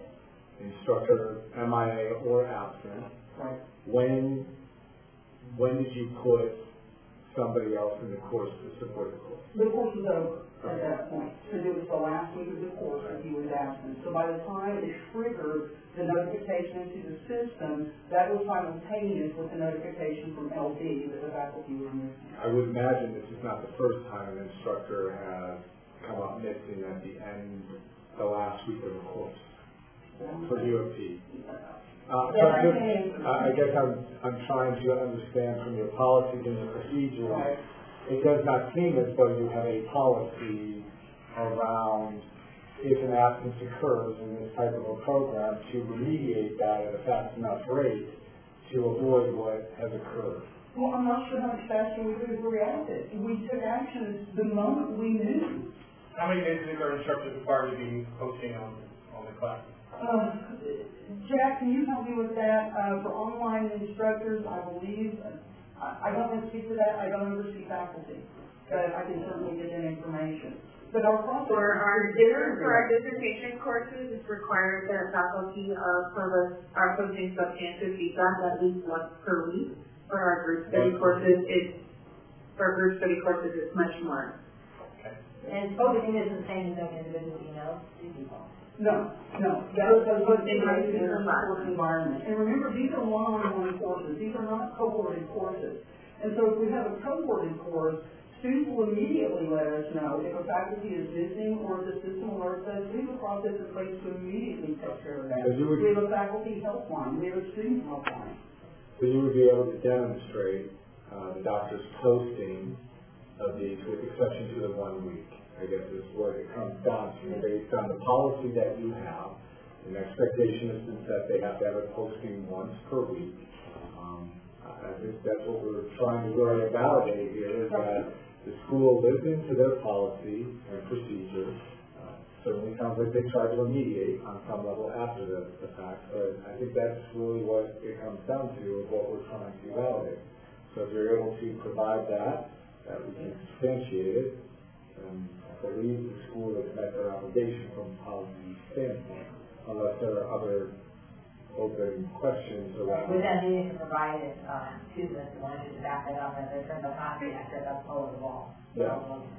instructor M I A or absent. Right. When, when did you put somebody else in the course to support the course? The course was over at that point, because it was the last week of the course that he was absent. So by the time it triggered the notification into the system, that was simultaneous with the notification from L D that the faculty were missing. I would imagine this is not the first time an instructor has come up missing at the end, the last week of the course for U of P. Uh, so I'm just, uh, I guess I'm, I'm trying to understand from your policies and your procedures. It does not seem as though you have a policy around if an absence occurs in this type of a program to remediate that at a fast enough rate to avoid what has occurred. Well, I'm not sure how much faster we could have reacted. We took action the moment we knew. How many days a week are instructors required to be posting on, on the class? Uh, Jack, can you help me with that? Uh, for online instructors, I believe, I, I don't want to speak to that, I don't oversee faculty, but I can certainly get that information. But our process For our different, for our dissertation courses, it's required that faculty, uh, for the, are posting substantive feedback at least once per week. For our group study courses, it's, for group study courses, it's much more. And posting isn't the same as doing individual emails to people. No, no, those are what's in the course environment. And remember, these are one-on-one courses, these are not cohorted courses. And so if we have a cohorted course, students will immediately let us know if a faculty is missing or if the system alerts us. We have a process in place to immediately take care of that. So you would- We have a faculty helpline, we have a student helpline. So you would be able to demonstrate uh, the doctor's posting of these with exception to the one week, I guess is what it comes down to, based on the policy that you have. An expectation has been set, they have to have it posting once per week. Um, I think that's what we're trying to really validate here, is that the school lives into their policy and procedures. Uh, certainly sounds like they try to remediate on some level after the, the fact, but I think that's really what it comes down to, is what we're trying to validate. So if you're able to provide that, that we can substantiate it, and I believe the school has met their obligation from a policy standpoint, unless there are other open questions around. With that needing to provide it, um, to the, the one to back it up, and there's no copy after that's over the wall. Yeah.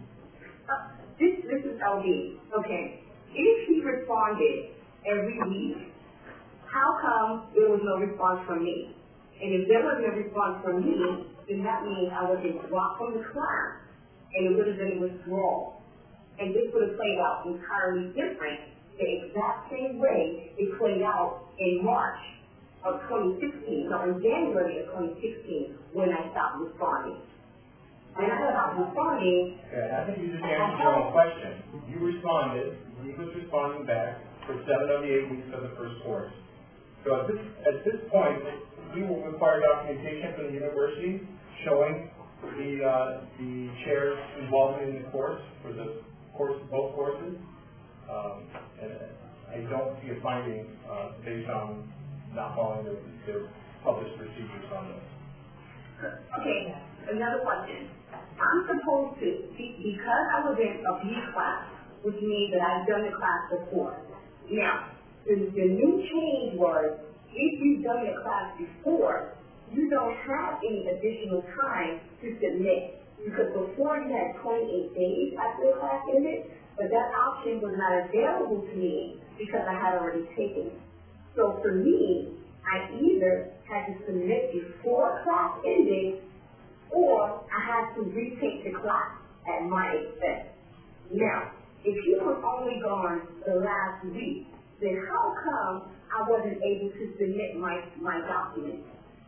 Uh, this, this is L D. Okay. If he responded every week, how come there was no response from me? And if there was no response from me, then that means I was dropped from the class, and it would have been a withdrawal. And this would have played out entirely different, the exact same way it played out in March of twenty sixteen, no, in January of twenty sixteen, when I stopped responding. When I stopped responding, Okay, I think you just answered your own question. You responded, he was responding back for seven of the eight weeks of the first course. So at this, at this point, we will require documentation from the university showing the, uh, the chair's involvement in the course, for the course, both courses. Um, and I don't see a finding, uh, based on not following the, the published procedures on this. okay, another question. I'm supposed to, be- because I was in a B class, which means that I've done the class before. Now, the, the new change was, if you've done the class before, you don't have any additional time to submit. Because before you had twenty-eight days after the class ended, but that option was not available to me because I had already taken it. So for me, I either had to submit before class ended, or I had to retake the class at my expense. Now, if you were only gone the last week, then how come I wasn't able to submit my, my documents?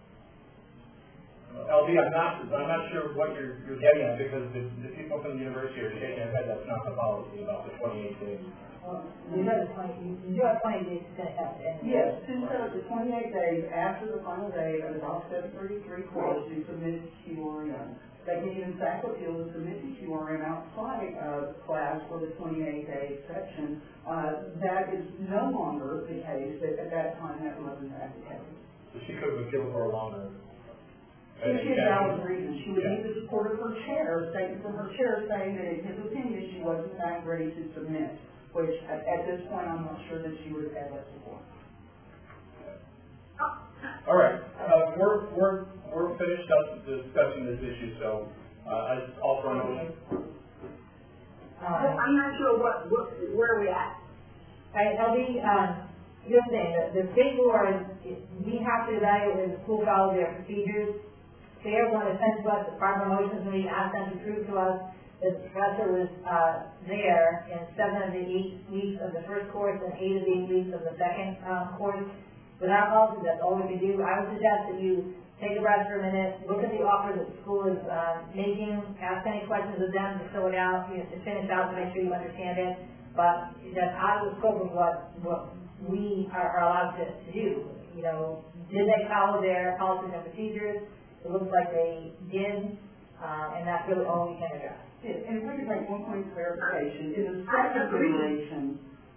L B, I'm not, I'm not sure what you're, you're getting at, because the, the people from the university are shaking their head, that's not the policy about the twenty-eight days. Well, you have twenty, you have twenty days to finish up, and. Yes, since uh, the twenty-eight days after the final day of the Doc seven thirty-three course, you submit to Q R M. They can even stack appeal to submit to Q R M outside of class for the twenty-eight day exception. Uh, that is no longer the case, but at that time that wasn't the case. So she could have appealed for a longer. If she had valid reasons, she would need the support of her chair, statement from her chair saying that in his opinion she was in fact ready to submit, which at, at this point I'm not sure that she would have had that support. All right, uh, we're, we're, we're finished up discussing this issue, so, uh, I call for a motion. Uh, I'm not sure what, what, where we're at. Right, L B, um, here's the thing, the, the state board, we have to evaluate when the school follows their procedures. They're going to send to us the proper motions, and we ask them to prove to us that the professor was, uh, there in seven of the eight weeks of the first course and eight of the eight weeks of the second, um, course. Without policy, that's all we can do. I would suggest that you take a breath for a minute, look at the offer that the school is, uh, making, ask any questions of them to fill it out, you know, to finish out to make sure you understand it. But that's out of the scope of what, what we are, are allowed to, to do. You know, did they follow their policies and procedures? It looks like they did, uh, and that's really all we can address. Yes, and if we could make one point of clarification, in the second iteration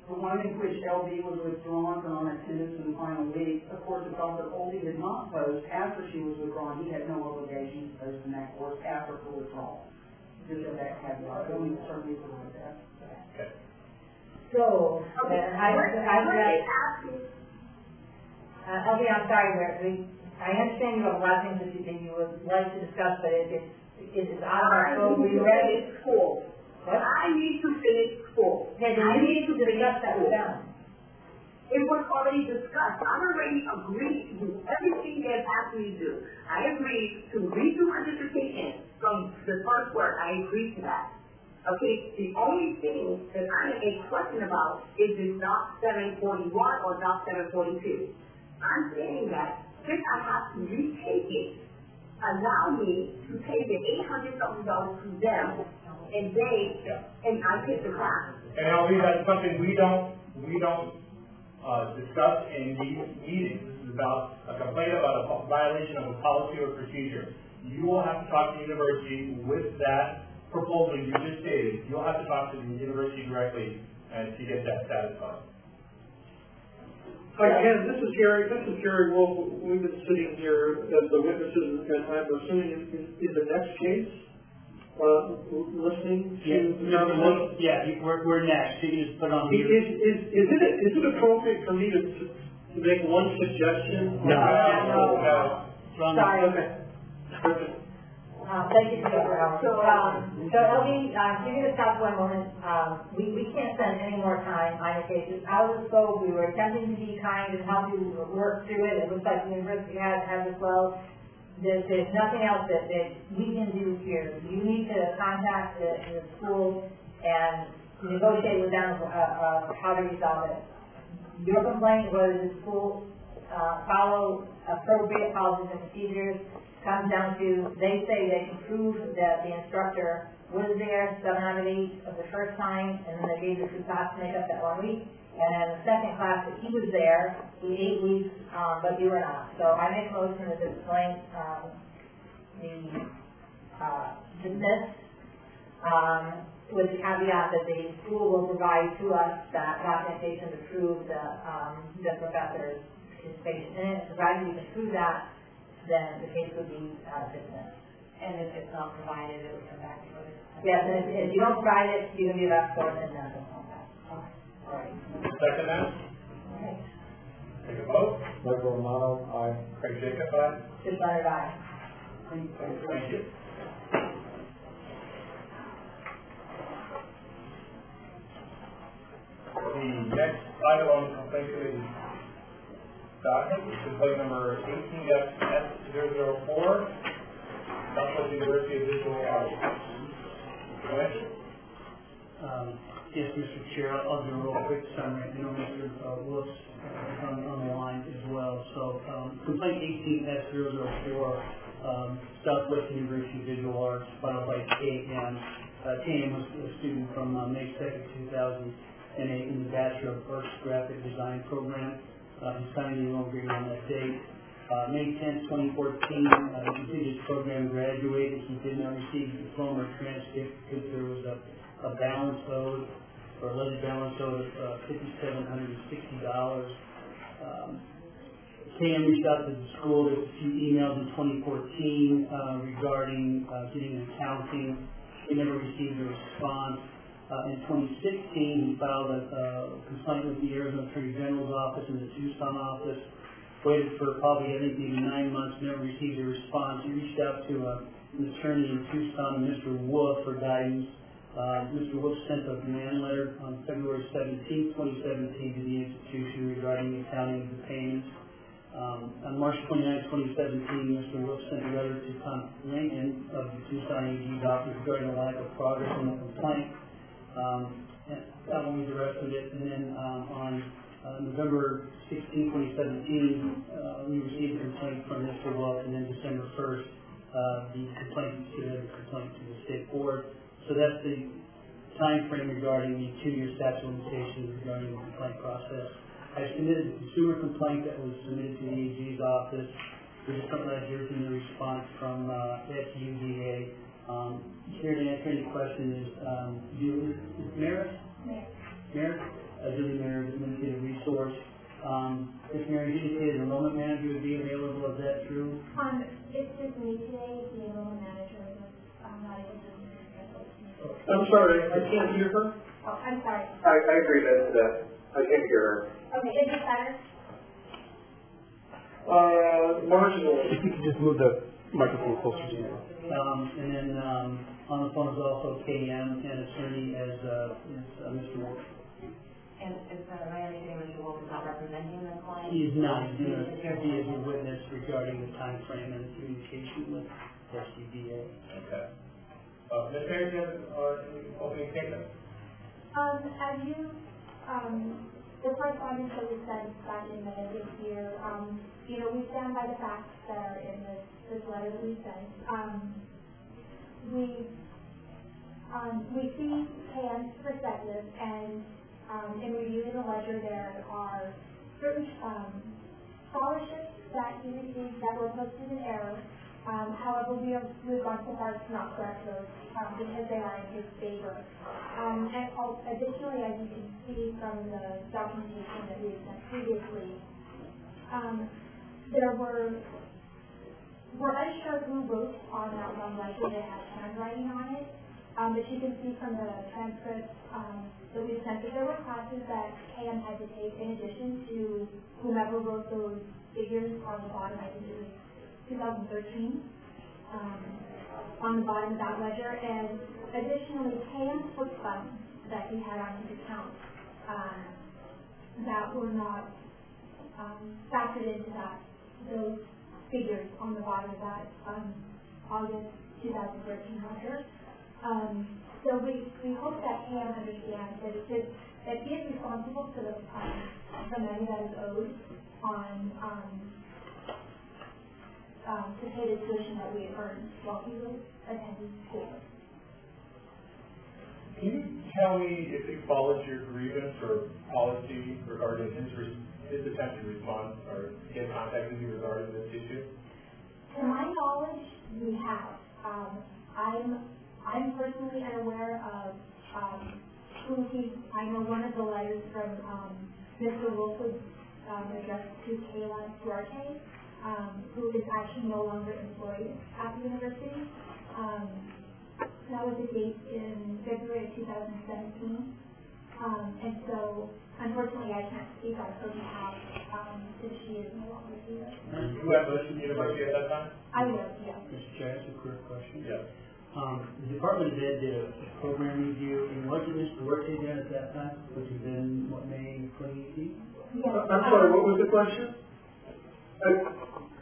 the one in which L B was withdrawn for non-attendance in the final week. Of course, if Doctor Oldie did not post after she was withdrawn, he had no obligation to post in that course after her withdrawal. Just so that caveat, I don't certainly provide that. Okay. So, Okay, uh, I, what, I, what I, they ask you, uh, L B, I'm sorry, we're- we, I understand you have a lot of things that you, that you would like to discuss, but it, it's, it is out of our I scope. need We to ready? finish school. What? I need to finish school. Okay, then I you need to discuss that with them. It was already discussed. I already agreed to do everything they've asked me to do. I agreed to redo my dissertation from the first word. I agreed to that. Okay, the only thing that I am a question about is this doc seven forty-one or doc seven forty-two. I'm saying that since I have to retake it, allow me to pay the eight hundred something dollars to them, and they, Yeah. and I take the class. And L B, that's something we don't, we don't, uh, discuss in these meetings. This is about a complaint about a violation of a policy or procedure. You will have to talk to the university with that proposal you just stated. You'll have to talk to the university directly and to get that satisfied. Hi, again, this is Gary, this is Gary Wolf. We've been sitting here as the witnesses, and I'm assuming in, in, in the next case, uh, listening to. Yeah, no, no, yeah, you- we're, we're next, so you can just put on Is, here. is, is, is it, is it appropriate for me to, to make one suggestion? No. No. No. Sorry. Okay. Okay. Uh, thank you for your, so, um, so L B, um, you're gonna stop for one moment. Um, we, we can't spend any more time on your case. It's out of the scope. We were attempting to be kind and help you work through it. It looks like the university has, has as well. There's, there's nothing else that, that we can do here. You need to contact the, the school and negotiate with them, uh, uh, how to resolve it. Your complaint was the school, uh, follow appropriate policies and procedures. Comes down to, they say they can prove that the instructor was there seven out of eight of the first time, and then they gave the two class to make up that one week. And then the second class that he was there, the eight weeks, um, but you were not. So I make a motion to disclaim, um, the, uh, dismiss, um, with the caveat that the school will provide to us that documentation to prove the, um, the professor's participation in it. Provided you can prove that, then the case would be uh, dismissed. And if it's not provided, it would come back to us. Yes, and if, if you don't provide it, you can be left for it and then it'll come back. Okay. Second that? Okay. Take a vote. Michael Romano, aye. Craig Jacobs, aye. Just let it die. Thank you. The next item on the complaint committee docket is complaint number eighteen S zero zero four, Southwest University of Visual Arts. Go ahead. Um, yes, Mister Chair, I'll I'll do a real quick summary. I know Mister Uh, Wolf's uh, on, on the line as well. So, um, complaint eighteen S zero zero four, um, Southwest University of Visual Arts, filed by K M. Uh, K M was a student from uh, May second, two thousand eight in the Bachelor of Arts Graphic Design program. Uh, he signed the enrollment agreement on that date. Uh, May tenth, twenty fourteen, uh, he completed his program, graduated. He did not receive a diploma or transcript because there was a, a balance owed, or alleged balance owed of uh, five thousand seven hundred sixty dollars. Um, K M reached out to the school. There was a few emails in twenty fourteen uh, regarding uh, getting an accounting. He never received a response. Uh, in twenty sixteen, he filed a uh, complaint with the Arizona Attorney General's office and the Tucson office. Waited for probably, I think, maybe nine months, never received a response. He reached out to uh, an attorney in Tucson, Mister Wolf, for guidance. Uh, Mister Wolf sent a demand letter on February seventeenth, twenty seventeen, to the institution regarding the accounting of the payments. Um, on March twenty-ninth, twenty seventeen, Mister Wolf sent a letter to Tom Lincoln of the Tucson A G's office regarding the lack of progress in the complaint. Um, and that one was the rest of it. And then um, on uh, November sixteenth, twenty seventeen, uh, we received a complaint from Mister Wolf, and then December first, uh, the complaint submitted a complaint to the state board. So that's the time frame regarding the two-year statute of limitations regarding the complaint process. I submitted a consumer complaint that was submitted to the A G's office. We're just something I hear from the response from uh, S U V A. Um, here to answer any questions is, um, do, is Maris? Yes. Mayor, uh, Julie Mayer, Administrative Resource. Um, Miz Mayor, you indicated enrollment manager would be available, is that true? Um, it's just me today, the enrollment manager was, um, not able to schedule. I'm sorry, I can't hear her. Oh, I'm sorry. I, I agree that, that, I can't hear her. Okay, is this better? Uh, marginally. If you could just move the microphone closer to you. Um, and then, um, on the phone is also K M and attorney as, uh, is, uh, Mister Wolf. And is, uh, my understanding Mister Wolf is not representing the client? He is not, he's going to be as a witness regarding the time frame and communication with S C D A. Okay. Uh, Miz Mayor, do you have, uh, any opening statements? Um, as you, um, the correspondence that we sent back in May of this year, um, you know, we stand by the facts that are in this, this letter that we sent. Um, we, um, we see K M's perspective, and um, in reviewing the ledger, there are certain um, scholarships that he received that were posted in error. Um, however, we have, we've gone so far as to not correct those um, because they are in his favor. Um, and oh, additionally, as you can see from the documentation that we had sent previously, um, there were, we're unsure who wrote on that one ledger that had handwriting on it, um, but you can see from the transcript um, that we sent that there were classes that K M had to take in addition to whomever wrote those figures on the bottom. I think it was two thousand thirteen, um, on the bottom of that ledger, and additionally, K M took funds that he had on his account um, that were not um, factored into that, those figures on the bottom of that um, August two thousand thirteen ledger. Um, so we, we hope that K M understands that, it is, that he is responsible for the, um, the money that is owed on um, Um, to pay the tuition that we had earned while he was attending school. Can you tell me if you followed your grievance or policy regarding his, re- his attempt to respond or get contact with you regarding this issue? To my knowledge, we have. Um, I'm, I'm personally unaware of um, who he, I know one of the letters from um, Mister Wolf was um, addressed to Kayla Duarte, Um, who is actually no longer employed at the university. Um, that was a date in February of two thousand seventeen. Um, and so, unfortunately, I can't speak on her behalf um, since she is no longer here. You at the university at that time? I was, yes. Mister Chair, that's a quick question. Yes. Um, the Department of Ed did a program review, and wasn't Mister Duarte there at that time, which has been, what, May twenty eighteen? Yes. I'm sorry, what was the question? I,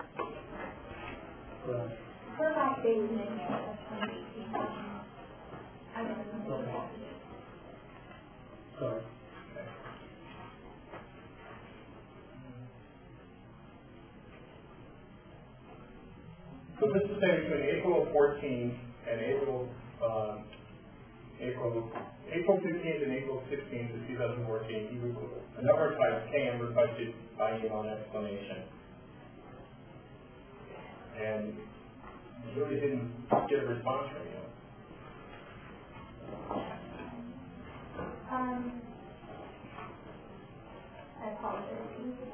Right. Her last day was in May of twenty eighteen. I don't remember that. Sorry. So this is saying between April of fourteen and April, uh, April, April fifteenth and April sixteenth of two thousand fourteen, he requested, a number of times K M requested by email an explanation. And you really didn't get a response from you. Um, I apologize.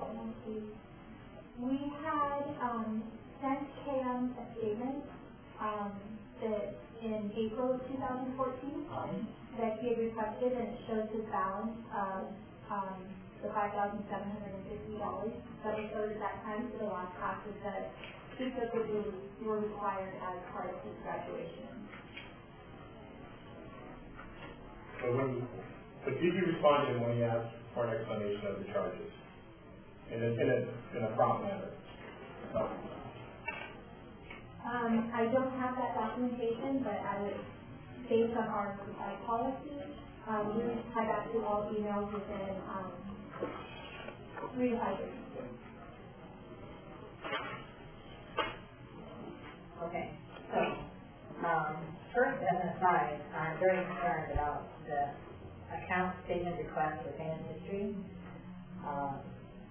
We had um, sent K M a statement um, that in April of two thousand fourteen that he had requested, and it shows his balance of um, the five thousand seven hundred fifty dollars that was owed at that time for the last classes that he took that were required as part of his graduation. So when, but did you respond to him when he asked for an explanation of the charges? In a, in a, in a prompt manner? No. Um, I don't have that documentation, but I would, based on our, our policy, um, we reply back to all emails within um, three to five days. Okay, so, um, first, as an aside, I'm very concerned about the account statement request for payment history. Um,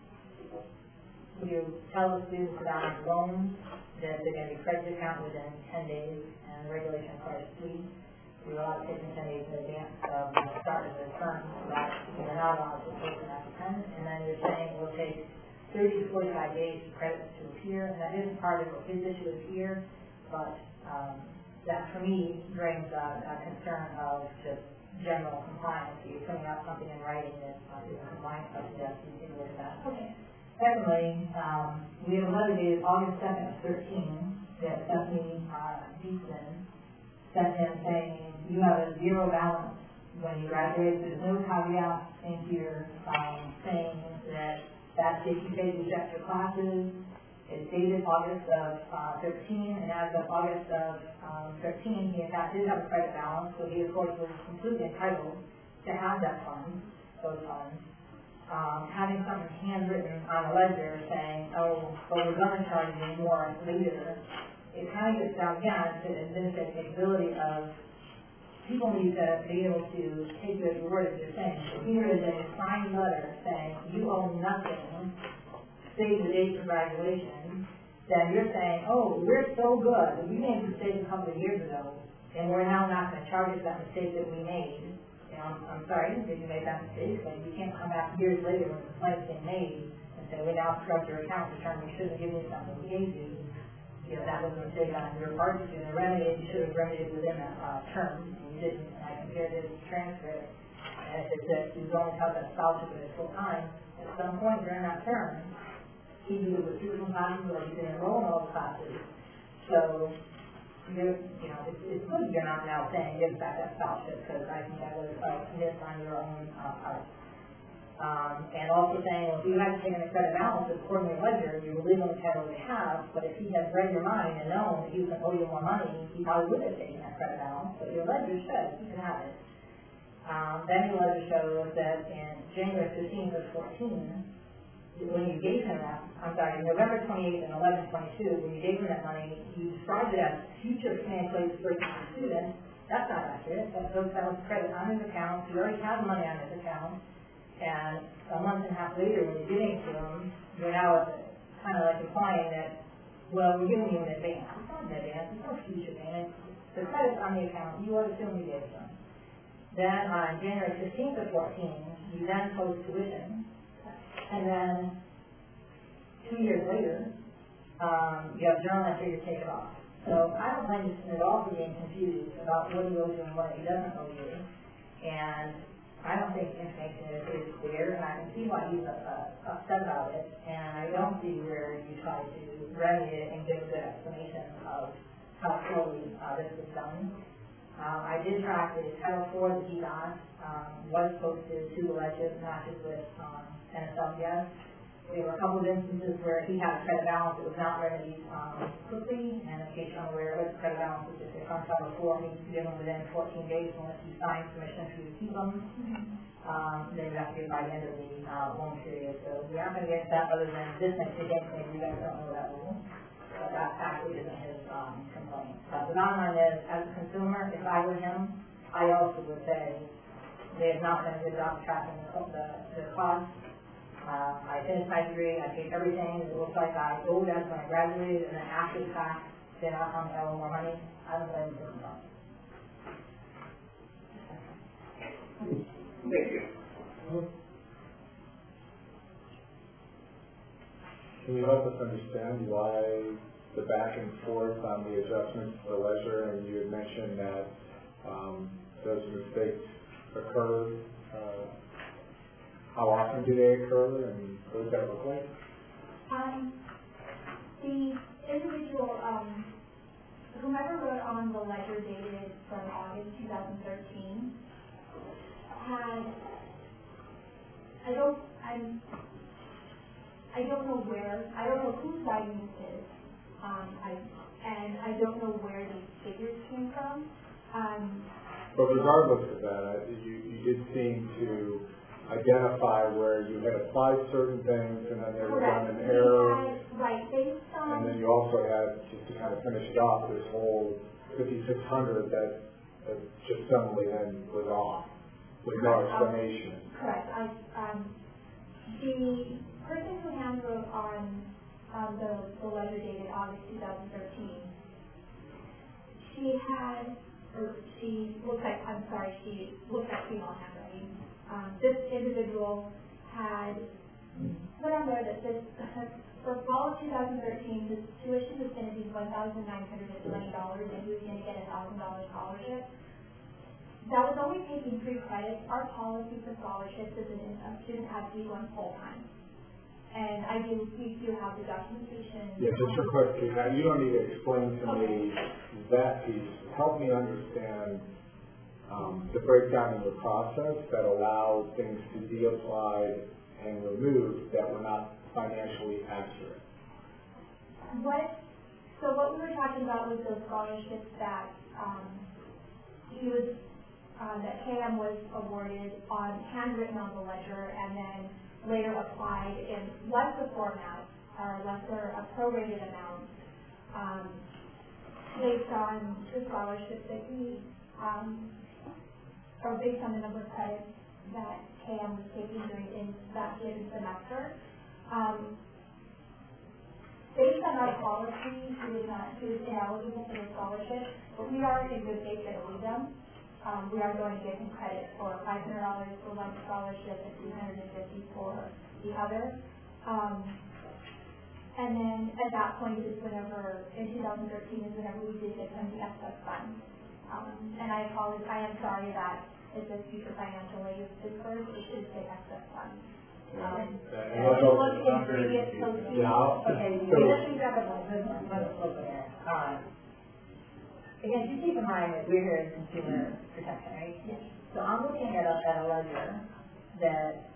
you tell the students about loans that they're going to be credited account within ten days, and regulation requires three. we were allowed to take them ten days in advance of the start of the term, so that you're not allowed to post them after ten, and then you're saying it will take thirty to forty-five days for credits to appear, and that isn't part of what his issue is here, but, um, that for me brings a, a concern of just general compliance. You're putting out something in writing that uh, is compliant, so yes, you can look at that. Okay. Secondly, um, we have a letter dated August second of thirteen that Stephanie uh, Beekman sent him saying you have a zero balance when you graduate. There's no caveat in here um, saying that that's if you pay these extra classes. It's dated August of uh, thirteen, and as of August of um, thirteen, he in fact did have a credit balance, so he of course was completely entitled to have that fund, those funds. Um, having something handwritten on a ledger saying, oh, well, we're going to charge you more later, it kind of gets down again to the administrative capability of people need to be able to take you at your word as you're saying. So here is a signed letter saying you owe nothing, save the date for graduation, then you're saying, oh, we're so good, we made a mistake a couple of years ago, and we're now not going to charge us that mistake that we made. I'm, I'm sorry that you made that mistake, but you can't come back years later when the complaint's been made and say, we now scrubbed your account, determined we shouldn't have given you something we gave you. You know, that was a mistake on your part. You know, remedy it, you should have remedied it within a uh, term, and you didn't. And I compared it to transcript, and if it's that you don't have that scholarship at full time, at some point during that term, he either was tuition classes or you can enroll in all the classes. So, You're, you know, it's, it's good you're not now saying give back that scholarship, because I think that was a miss on your own uh, part. Um, and also saying, well, if you hadn't taken the credit balance according to your ledger, you were legally entitled to have, but if he had read your mind and known that he was going to owe you more money, he probably would have taken that credit balance, but your ledger says you can have it. Um, then your ledger shows that in January fifteenth of fourteen, when you gave him that, I'm sorry, November twenty-eighth and eleven twenty-two, when you gave him that money, you described it as future financial aid for the student. That's not accurate. That was, that was credit on his account. He already had money on his account. And a month and a half later, when you're giving it to him, you're now kind of like implying that, well, we're giving you in advance. It's not in advance. It's not future payment. The credit's on the account. You ought to assume you gave it to him. Then on January fifteenth of fourteen, you then post tuition. And then, two years later, um, you have journal entry to take it off. So I don't blame you at all for being confused about what he owes you and what he doesn't owe you. And I don't think the information is, is clear, and I can see why he's uh, upset about it. And I don't see where you try to remedy it and give a good explanation of how slowly uh, this was done. Um, I did track the Title four that he got um, was posted to the ledger, not just with um, N S L P S. There were a couple of instances where he had a credit balance that was not remedied um, quickly, and in case you're unaware of it, credit balance is just a from Title four needs to be given within fourteen days unless you sign permission for you to keep them. Um, then you have to get by the end of the uh, loan period. So we aren't going to get that other than this next again, maybe you guys don't know that rule. But that actually isn't his um, complaint. But the bottom line is, as a consumer, if I were him, I also would say they have not done a good job of tracking the, the, the cost. Uh, I finished my degree, I paid everything, it looks like I owed them when I graduated, and then after the fact, they're not telling me I owe more money. I don't blame them for that. Thank you. Can you help us understand why the back and forth on the adjustments to the ledger, and you had mentioned that um, those mistakes occur? Uh, how often do they occur, and what does that look like? Um, the individual, um, whomever wrote on the ledger dated from August two thousand thirteen, had, I don't, I'm, I don't know where, I don't know whose writing this is, um, I, and I don't know where these figures came from. Um, but regardless of that, I, you, you did seem to identify where you had applied certain things and then there was done an error. Had, right, based on... And then you also had, just to kind of finish it off, this whole fifty-six hundred that, that just suddenly then was off with no explanation. Um, correct. I, um, the person who hand wrote on um, the, the letter dated August two thousand thirteen, she had or she looks like, I'm sorry, she looks like female handwriting. Um, this individual had put on there that this, for fall of two thousand thirteen, his tuition was going to be one thousand nine hundred twenty dollars and he was going to get a one thousand dollars scholarship. That was only taking three credits. Our policy for scholarships is that a student has to be one full-time. And I do, we do have the documentation. Yeah, just for clarification, you don't need to explain to me that piece. Help me understand um, the breakdown in the process that allows things to be applied and removed that were not financially accurate. What, so what we were talking about was those scholarships that um, he was, uh, that K M was awarded on, handwritten on the ledger, and then later applied in lesser format, or lesser, a prorated amount, um, based on the scholarships that he, um, or based on the number of credits that K M was taking during in that given semester. Um, based on our policy, he was not, he was ineligible for the scholarship, but we are in good faith that we them. Um, we are going to give him credit for five hundred dollars for one scholarship and two hundred fifty dollars for the other. Um, and then at that point is whenever, in two thousand thirteen is whenever we did give him the excess funds. Um, and I apologize, I am sorry that it says future financial aid dispersed, it should say excess funds. Um, and if you look in previous postings, Okay, let's read back up on this one, let's look at it. Um, Again, you keep in mind that we're here in consumer protection, right? Yes. So I'm looking at a, at a ledger that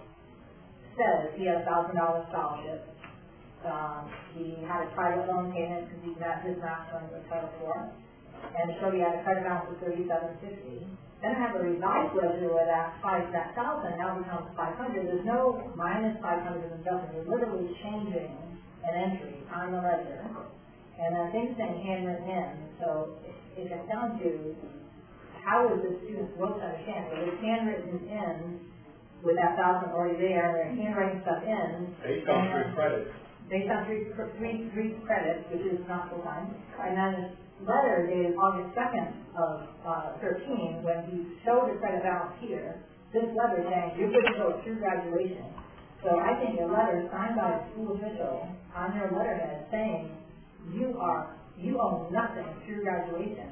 says he had a thousand dollar scholarship. Um, he had a private loan payment because he's not, his master was Title four. And so he had a credit balance of thirty-seven fifty. Then I have a revised ledger where that five, that thousand now becomes five hundred. There's no minus five hundred and nothing. You're literally changing an entry on the ledger. And then things saying handwritten in, so it gets down to how is the student supposed to understand? Well, it's handwritten in with that thousand already there, and they're handwriting stuff in. Based on three credits. Based on three, three, three credits, which is not full time. And then this letter dated August second of uh, thirteen, when he showed the credit balance here, this letter saying you're going to go through graduation. So I think a letter signed by a school official on your letterhead saying you are, you own nothing through graduation.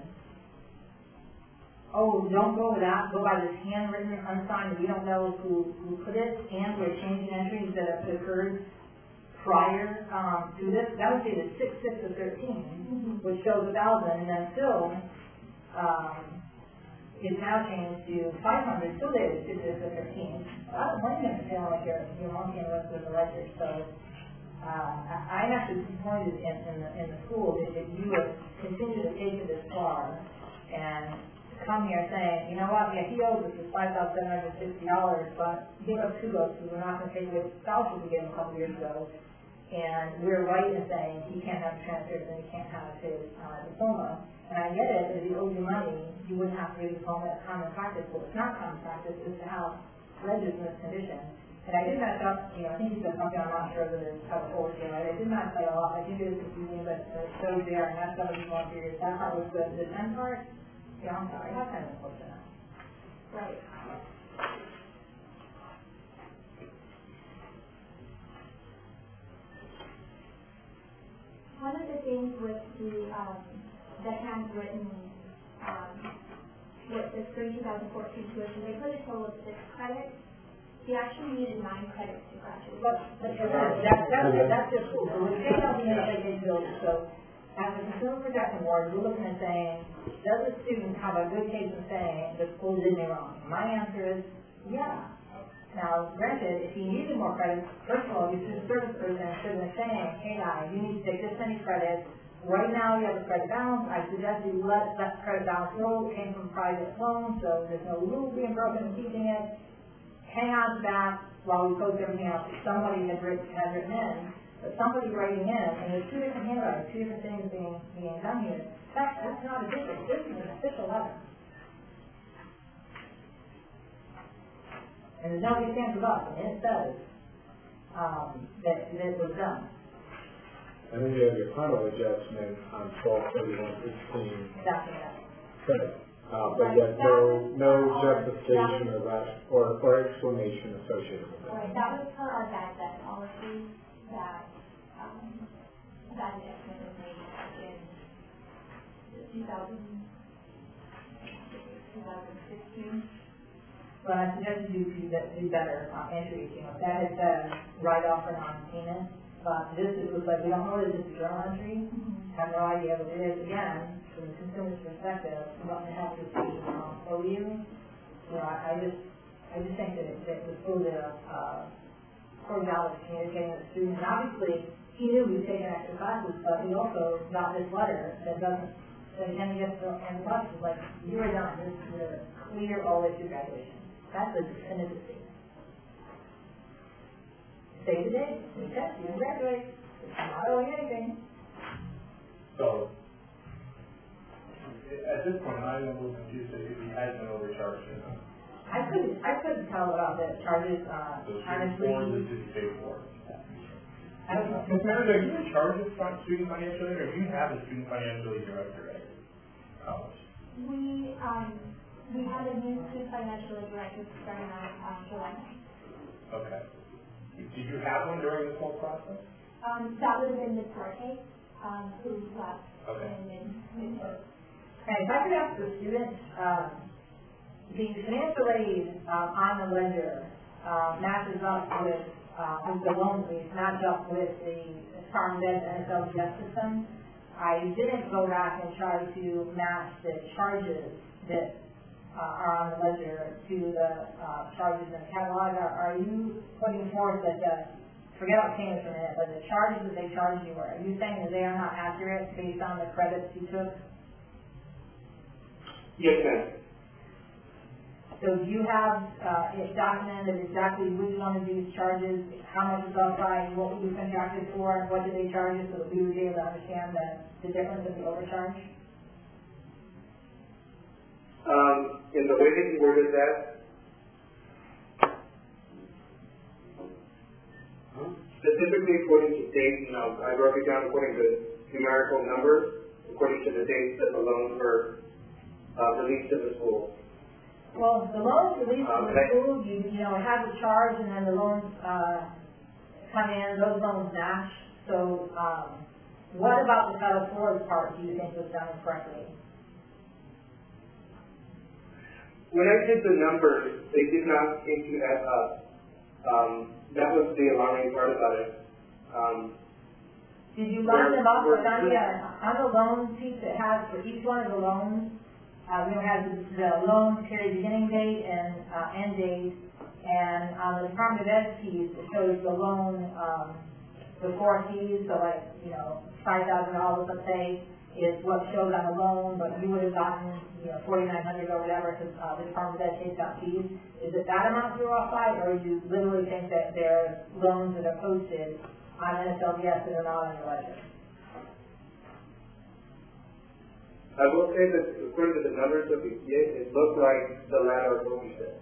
Oh, don't go with that, go by this handwritten, unsigned, we don't know who, who put it, and we're changing entries that have occurred prior um, to this. That would be the six six of thirteen, mm-hmm. which shows a thousand, and then still, um, it's now changed to five hundred, still dated six six of thirteen. I don't blame him for feeling like you're, you're monkeying around with the ledger, so. Uh, I'm actually disappointed in, in, the, in the school that, that you would continue to take it this far and come here saying, you know what, yeah, he owes us this five thousand seven hundred sixty dollars, but give us kudos because we're not going to take away the scholarship we gave him a couple years ago. And we're right in saying he can't have transfers and he can't have his uh, diploma. And I get it, if he owes you money, you wouldn't have to get a diploma at common practice. Well, it's not common practice, it's to have ledgers in this condition. And I did match up, you know, I think he said something, I'm not sure whether it's how the whole thing, right? I did match that a lot. I think it is confusing, but it shows there, and that's some of the small periods. That part was good. The ten part, yeah, I'm sorry, that's kind of close enough. Right. One of the things with the, um, the handwritten, um, with the spring twenty fourteen tuition, they put a total of six credits. He actually needed nine credits to graduate. But, but that's, that's, that's just cool. So we're saying something in the building. So as a consumer protection board, we're looking at saying, does the student have a good case of saying the school did me wrong? My answer is, yeah. Now, granted, if he needed more credits, first of all, you should service person should have been saying, hey guys, you need to take this many credits. Right now you have a credit balance. I suggest you let that credit balance go. It came from private loan, so there's no rule being broken in keeping it. Hang on to that while we post everything else. Somebody had written, had written in, but somebody writing in, and there's two different handwritings, two different things being being done here. That, that's not a difference. This is an official letter. And there's no defense of us, and it says um, that, that it was done. And then you have your final adjustment on twelve thirty-one sixteen. Exactly that. credit. Uh, but yet no, no justification or ras- or, or explanation associated with it. Right, that was per our bad debt policy that, um, that adjustment was made back in two thousand, twenty sixteen. Well, I suggest you do, do better on entries, you know, that is a write-off for non-payment, but this is, looks like, we don't know what it is, a journal entry, have no idea what it is, again, from the consumer's perspective, what the heck is being, um, owe you, you know, I, I just, I just think that it, that it was full of, uh, cordiality communicating with the students, and obviously, he knew he was taking extra classes, but he also got this letter that doesn't, that can get the, and the class is like, you are done, this is your clear all the way through graduation. That's a definitive statement. Say the day, we test you, graduate, it's not owing anything. So, at this point, I'm a little confused if he has been overcharged or not. I couldn't, I couldn't tell about the charges, uh, So, honestly. student forms did he pay for? I don't know. Miz Meredith, are you in charge of student financial aid, or do you have a student financial aid director at college? We, um, we had a new student financial aid director starting on, um, July ninth. Okay. Did you have one during this whole process? Um, that would have been Miz Duarte, um, who left Okay. in mid, mid Okay, if I could ask the students, um, the financial aid, uh, on the ledger, uh, matches up with, uh, with the loan fees, match up with the Department of Ed and N S L G S system. I didn't go back and try to match the charges that uh, are on the ledger to the uh, charges in the catalog. Are, are you putting forth that the, forget about payments for a minute, but the charges that they charge you, are you saying that they are not accurate based on the credits you took? Yes, ma'am. So do you have uh, it documented exactly which one of these charges, how much is outside, what were you contracted for, what did they charge you, so that we would be able to understand the, the difference of the overcharge? Um, in the way that you worded that, specifically according to dates, you know, I broke it down according to numerical numbers, according to the dates that the loans were uh, released to the school. Well, the loans released Um, from the they- school, you, you know, have the charge and then the loans, uh, come in, those loans match. So, um, what about the Title four part do you think was done incorrectly? When I did the numbers, they did not seem to add up. Um, that was the alarming part about it. Um, Did you line them up, We're- like on the, uh, on the loan piece that has for each one of the loans, uh, you know, has the, the loan period beginning date and, uh, end date, and on the Department of Ed piece, it shows the loan, um, before fees, so like, you know, five thousand dollars, let's say, is what shows on the loan, but you would have gotten, you know, forty-nine hundred or whatever, because, uh, the Department of Ed takes out fees. Is it that amount you're off by, or you literally think that there are loans that are posted on N S L B S that are not on your ledger? I will say that according to the numbers that we get, it looked like the latter of what we said.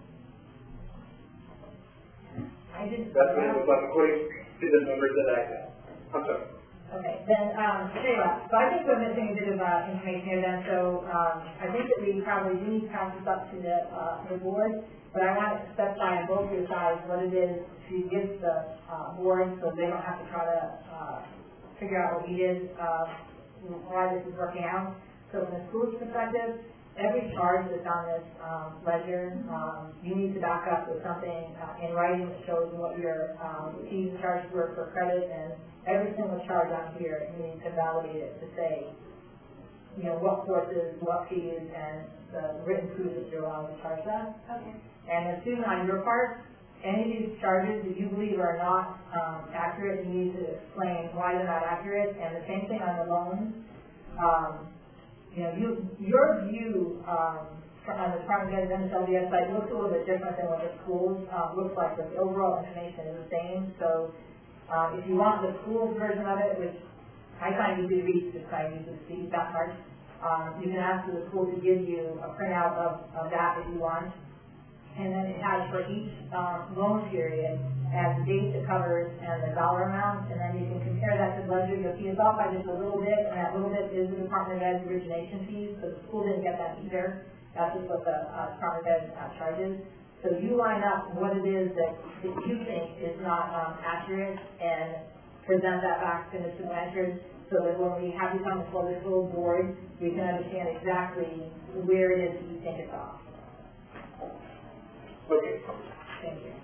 I didn't. That's what it was like according to the numbers that I have. I'm sorry. Okay, then, um, tell you what, so I think we're missing a bit of, uh, information here then, so, um, I think that we probably do need to pass this up to the, uh, the board, but I want to specify on both your sides what it is to give the, uh, board, so they don't have to try to, uh, figure out what we did, uh, why this is working out. So from the school's perspective, every charge that's on this, um, ledger, um, you need to back up with something, uh, in writing that shows what your, um, fees and charges were for credit, and every single charge on here, you need to validate it to say, you know, what courses, what fees, and the written proof that you're allowed to charge that. Okay. And assuming on your part, any of these charges that you believe are not, um, accurate, you need to explain why they're not accurate, and the same thing on the loans. Um, you know, you, your view, um, from on the Department of Ed and N S L B S site looks a little bit different than what the schools, um, looks like, but the overall information is the same, so, Um, if you want the school's version of it, which I find easy to read, just I usually see that part, um, you can ask the school to give you a printout of, of that if you want. and then it has for each, um, loan period, as the dates it covers and the dollar amount, and then you can compare that to the ledger. You'll see it's off by just a little bit, and that little bit is the Department of Ed's origination fees, so the school didn't get that either. That's just what the, uh, Department of Ed uh, charges. So you line up what it is that, that you think is not, um, accurate, and present that back to Mister Blanchard, so that when we have you come before the full board, we can understand exactly where it is that you think it's off. Okay. Thank you.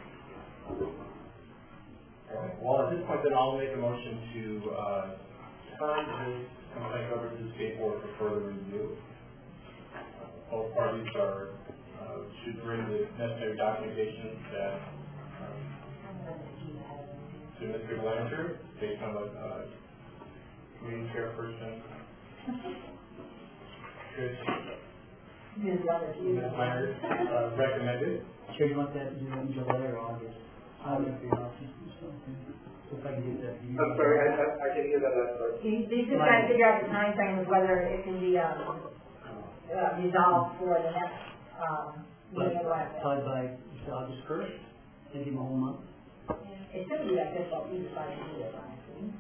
All right. Well, at this point, then I'll make a motion to, uh, turn this complaint over to the state board for further review. Both parties are, uh, should bring the necessary documentation that, um, to Mister Blanchard, based on what, uh, community chairperson, Chris, Miz Myers, uh, recommended. Sure, you want that to do in July or August? I'll make the option or something. So if I can get that. I'm sorry, I, I, I didn't hear that last part. These, these just trying to figure out the time frame of whether it can be, um, uh, resolved for the next, um, meeting or whatever. Probably by August first, maybe a whole month. It should be like this, what we decided to do it, honestly.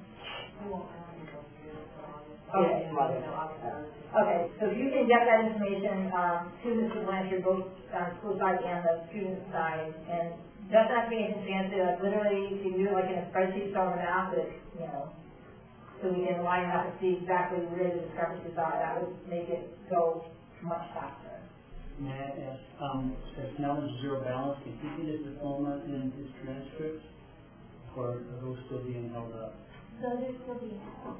Okay. Okay, so if you can get that information, um, to Mister Blanchard, both on the school side and the student side, and doesn't have to be anything fancy, like literally, you can do it like in a spreadsheet, so the math, that, you know, so we can line up and see exactly where the discrepancies are, that would make it go much faster. May I ask, um, says Snellen's zero balance, can he get his diploma and his transcripts, or are those still being held up? So they're still being held.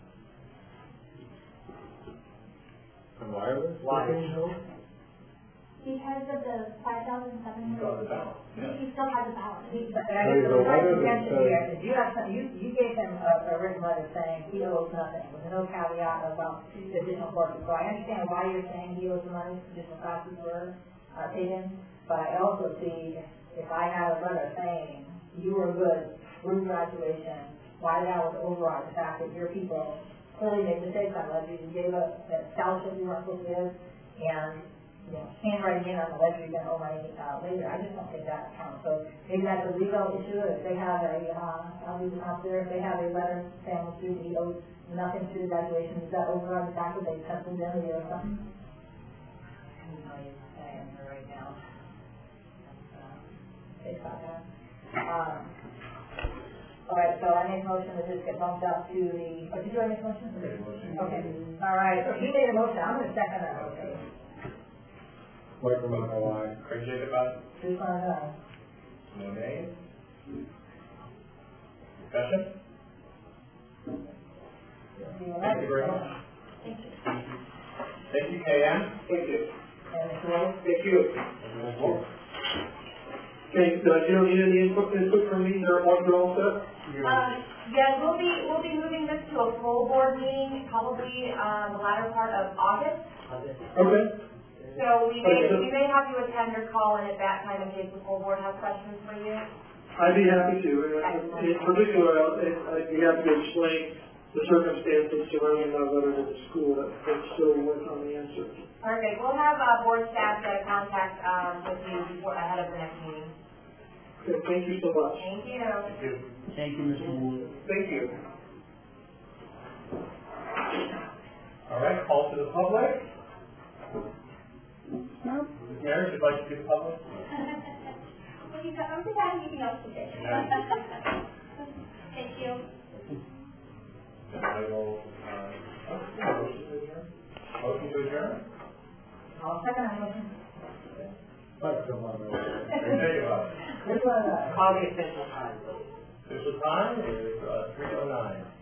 And wireless? Why? Because of the five thousand seven He's got the hundred. balance, yeah. He still has a balance. He- But I guess the right intention here is you have some, you, you gave him a, a written letter saying he owes nothing, with no caveat about the additional courses. So I understand why you're saying he owes the money, additional classes were, uh, taken, but I also see, if I had a letter saying you were good, through graduation, why that would override the fact that your people clearly made mistakes on ledger, you gave a, a scholarship you weren't supposed to give, and, you know, handwriting in on the ledger, you're gonna owe money, uh, later. I just don't think that counts. So maybe that's a legal issue. If they have a, uh, I'll leave it out there, if they have a letter saying the student he owes nothing to the graduation, does that override the fact that they penciled in a year or something? I don't know your answer right now. Uh, Think about that. Um, all right, so I made a motion that this get bumped up to the, oh, did you make a motion? Okay, all right, so he made a motion, I'm gonna second that motion. Michael Mahoney. Craig Jacob, aye. This one, uh, No names? Discussion? Thank you very much. Thank you. Thank you, K M. Thank you. and Mister Willis? Thank you. Okay, uh, you don't need any input, input from me, or are you all set? Um, yeah, we'll be, we'll be moving this to a full board meeting, probably, um, the latter part of August. Okay. So we may, Okay. we may have you attend or call in at that time in case the full board has questions for you. I'd be happy to. Uh, In particular, I'd I'd be happy to explain the circumstances surrounding my letter to the school that, that still went on the answer. Perfect. We'll have, uh, board staff get a contact, um, with you before, ahead of the next meeting. Okay, thank you so much. Thank you. Thank you. Thank you, Mister Wood. Thank you. All right, call to the public. No? Miz Mayor, would you like to do the public? Well, you got, I'm just having anything else to say. Thank you. Then I will, uh, oh, motion to adjourn? Motion to adjourn? I'll second that motion. Michael Mahoney. Craig Jacob, aye. This one, uh, Call the official time. Official time is, uh, three oh nine.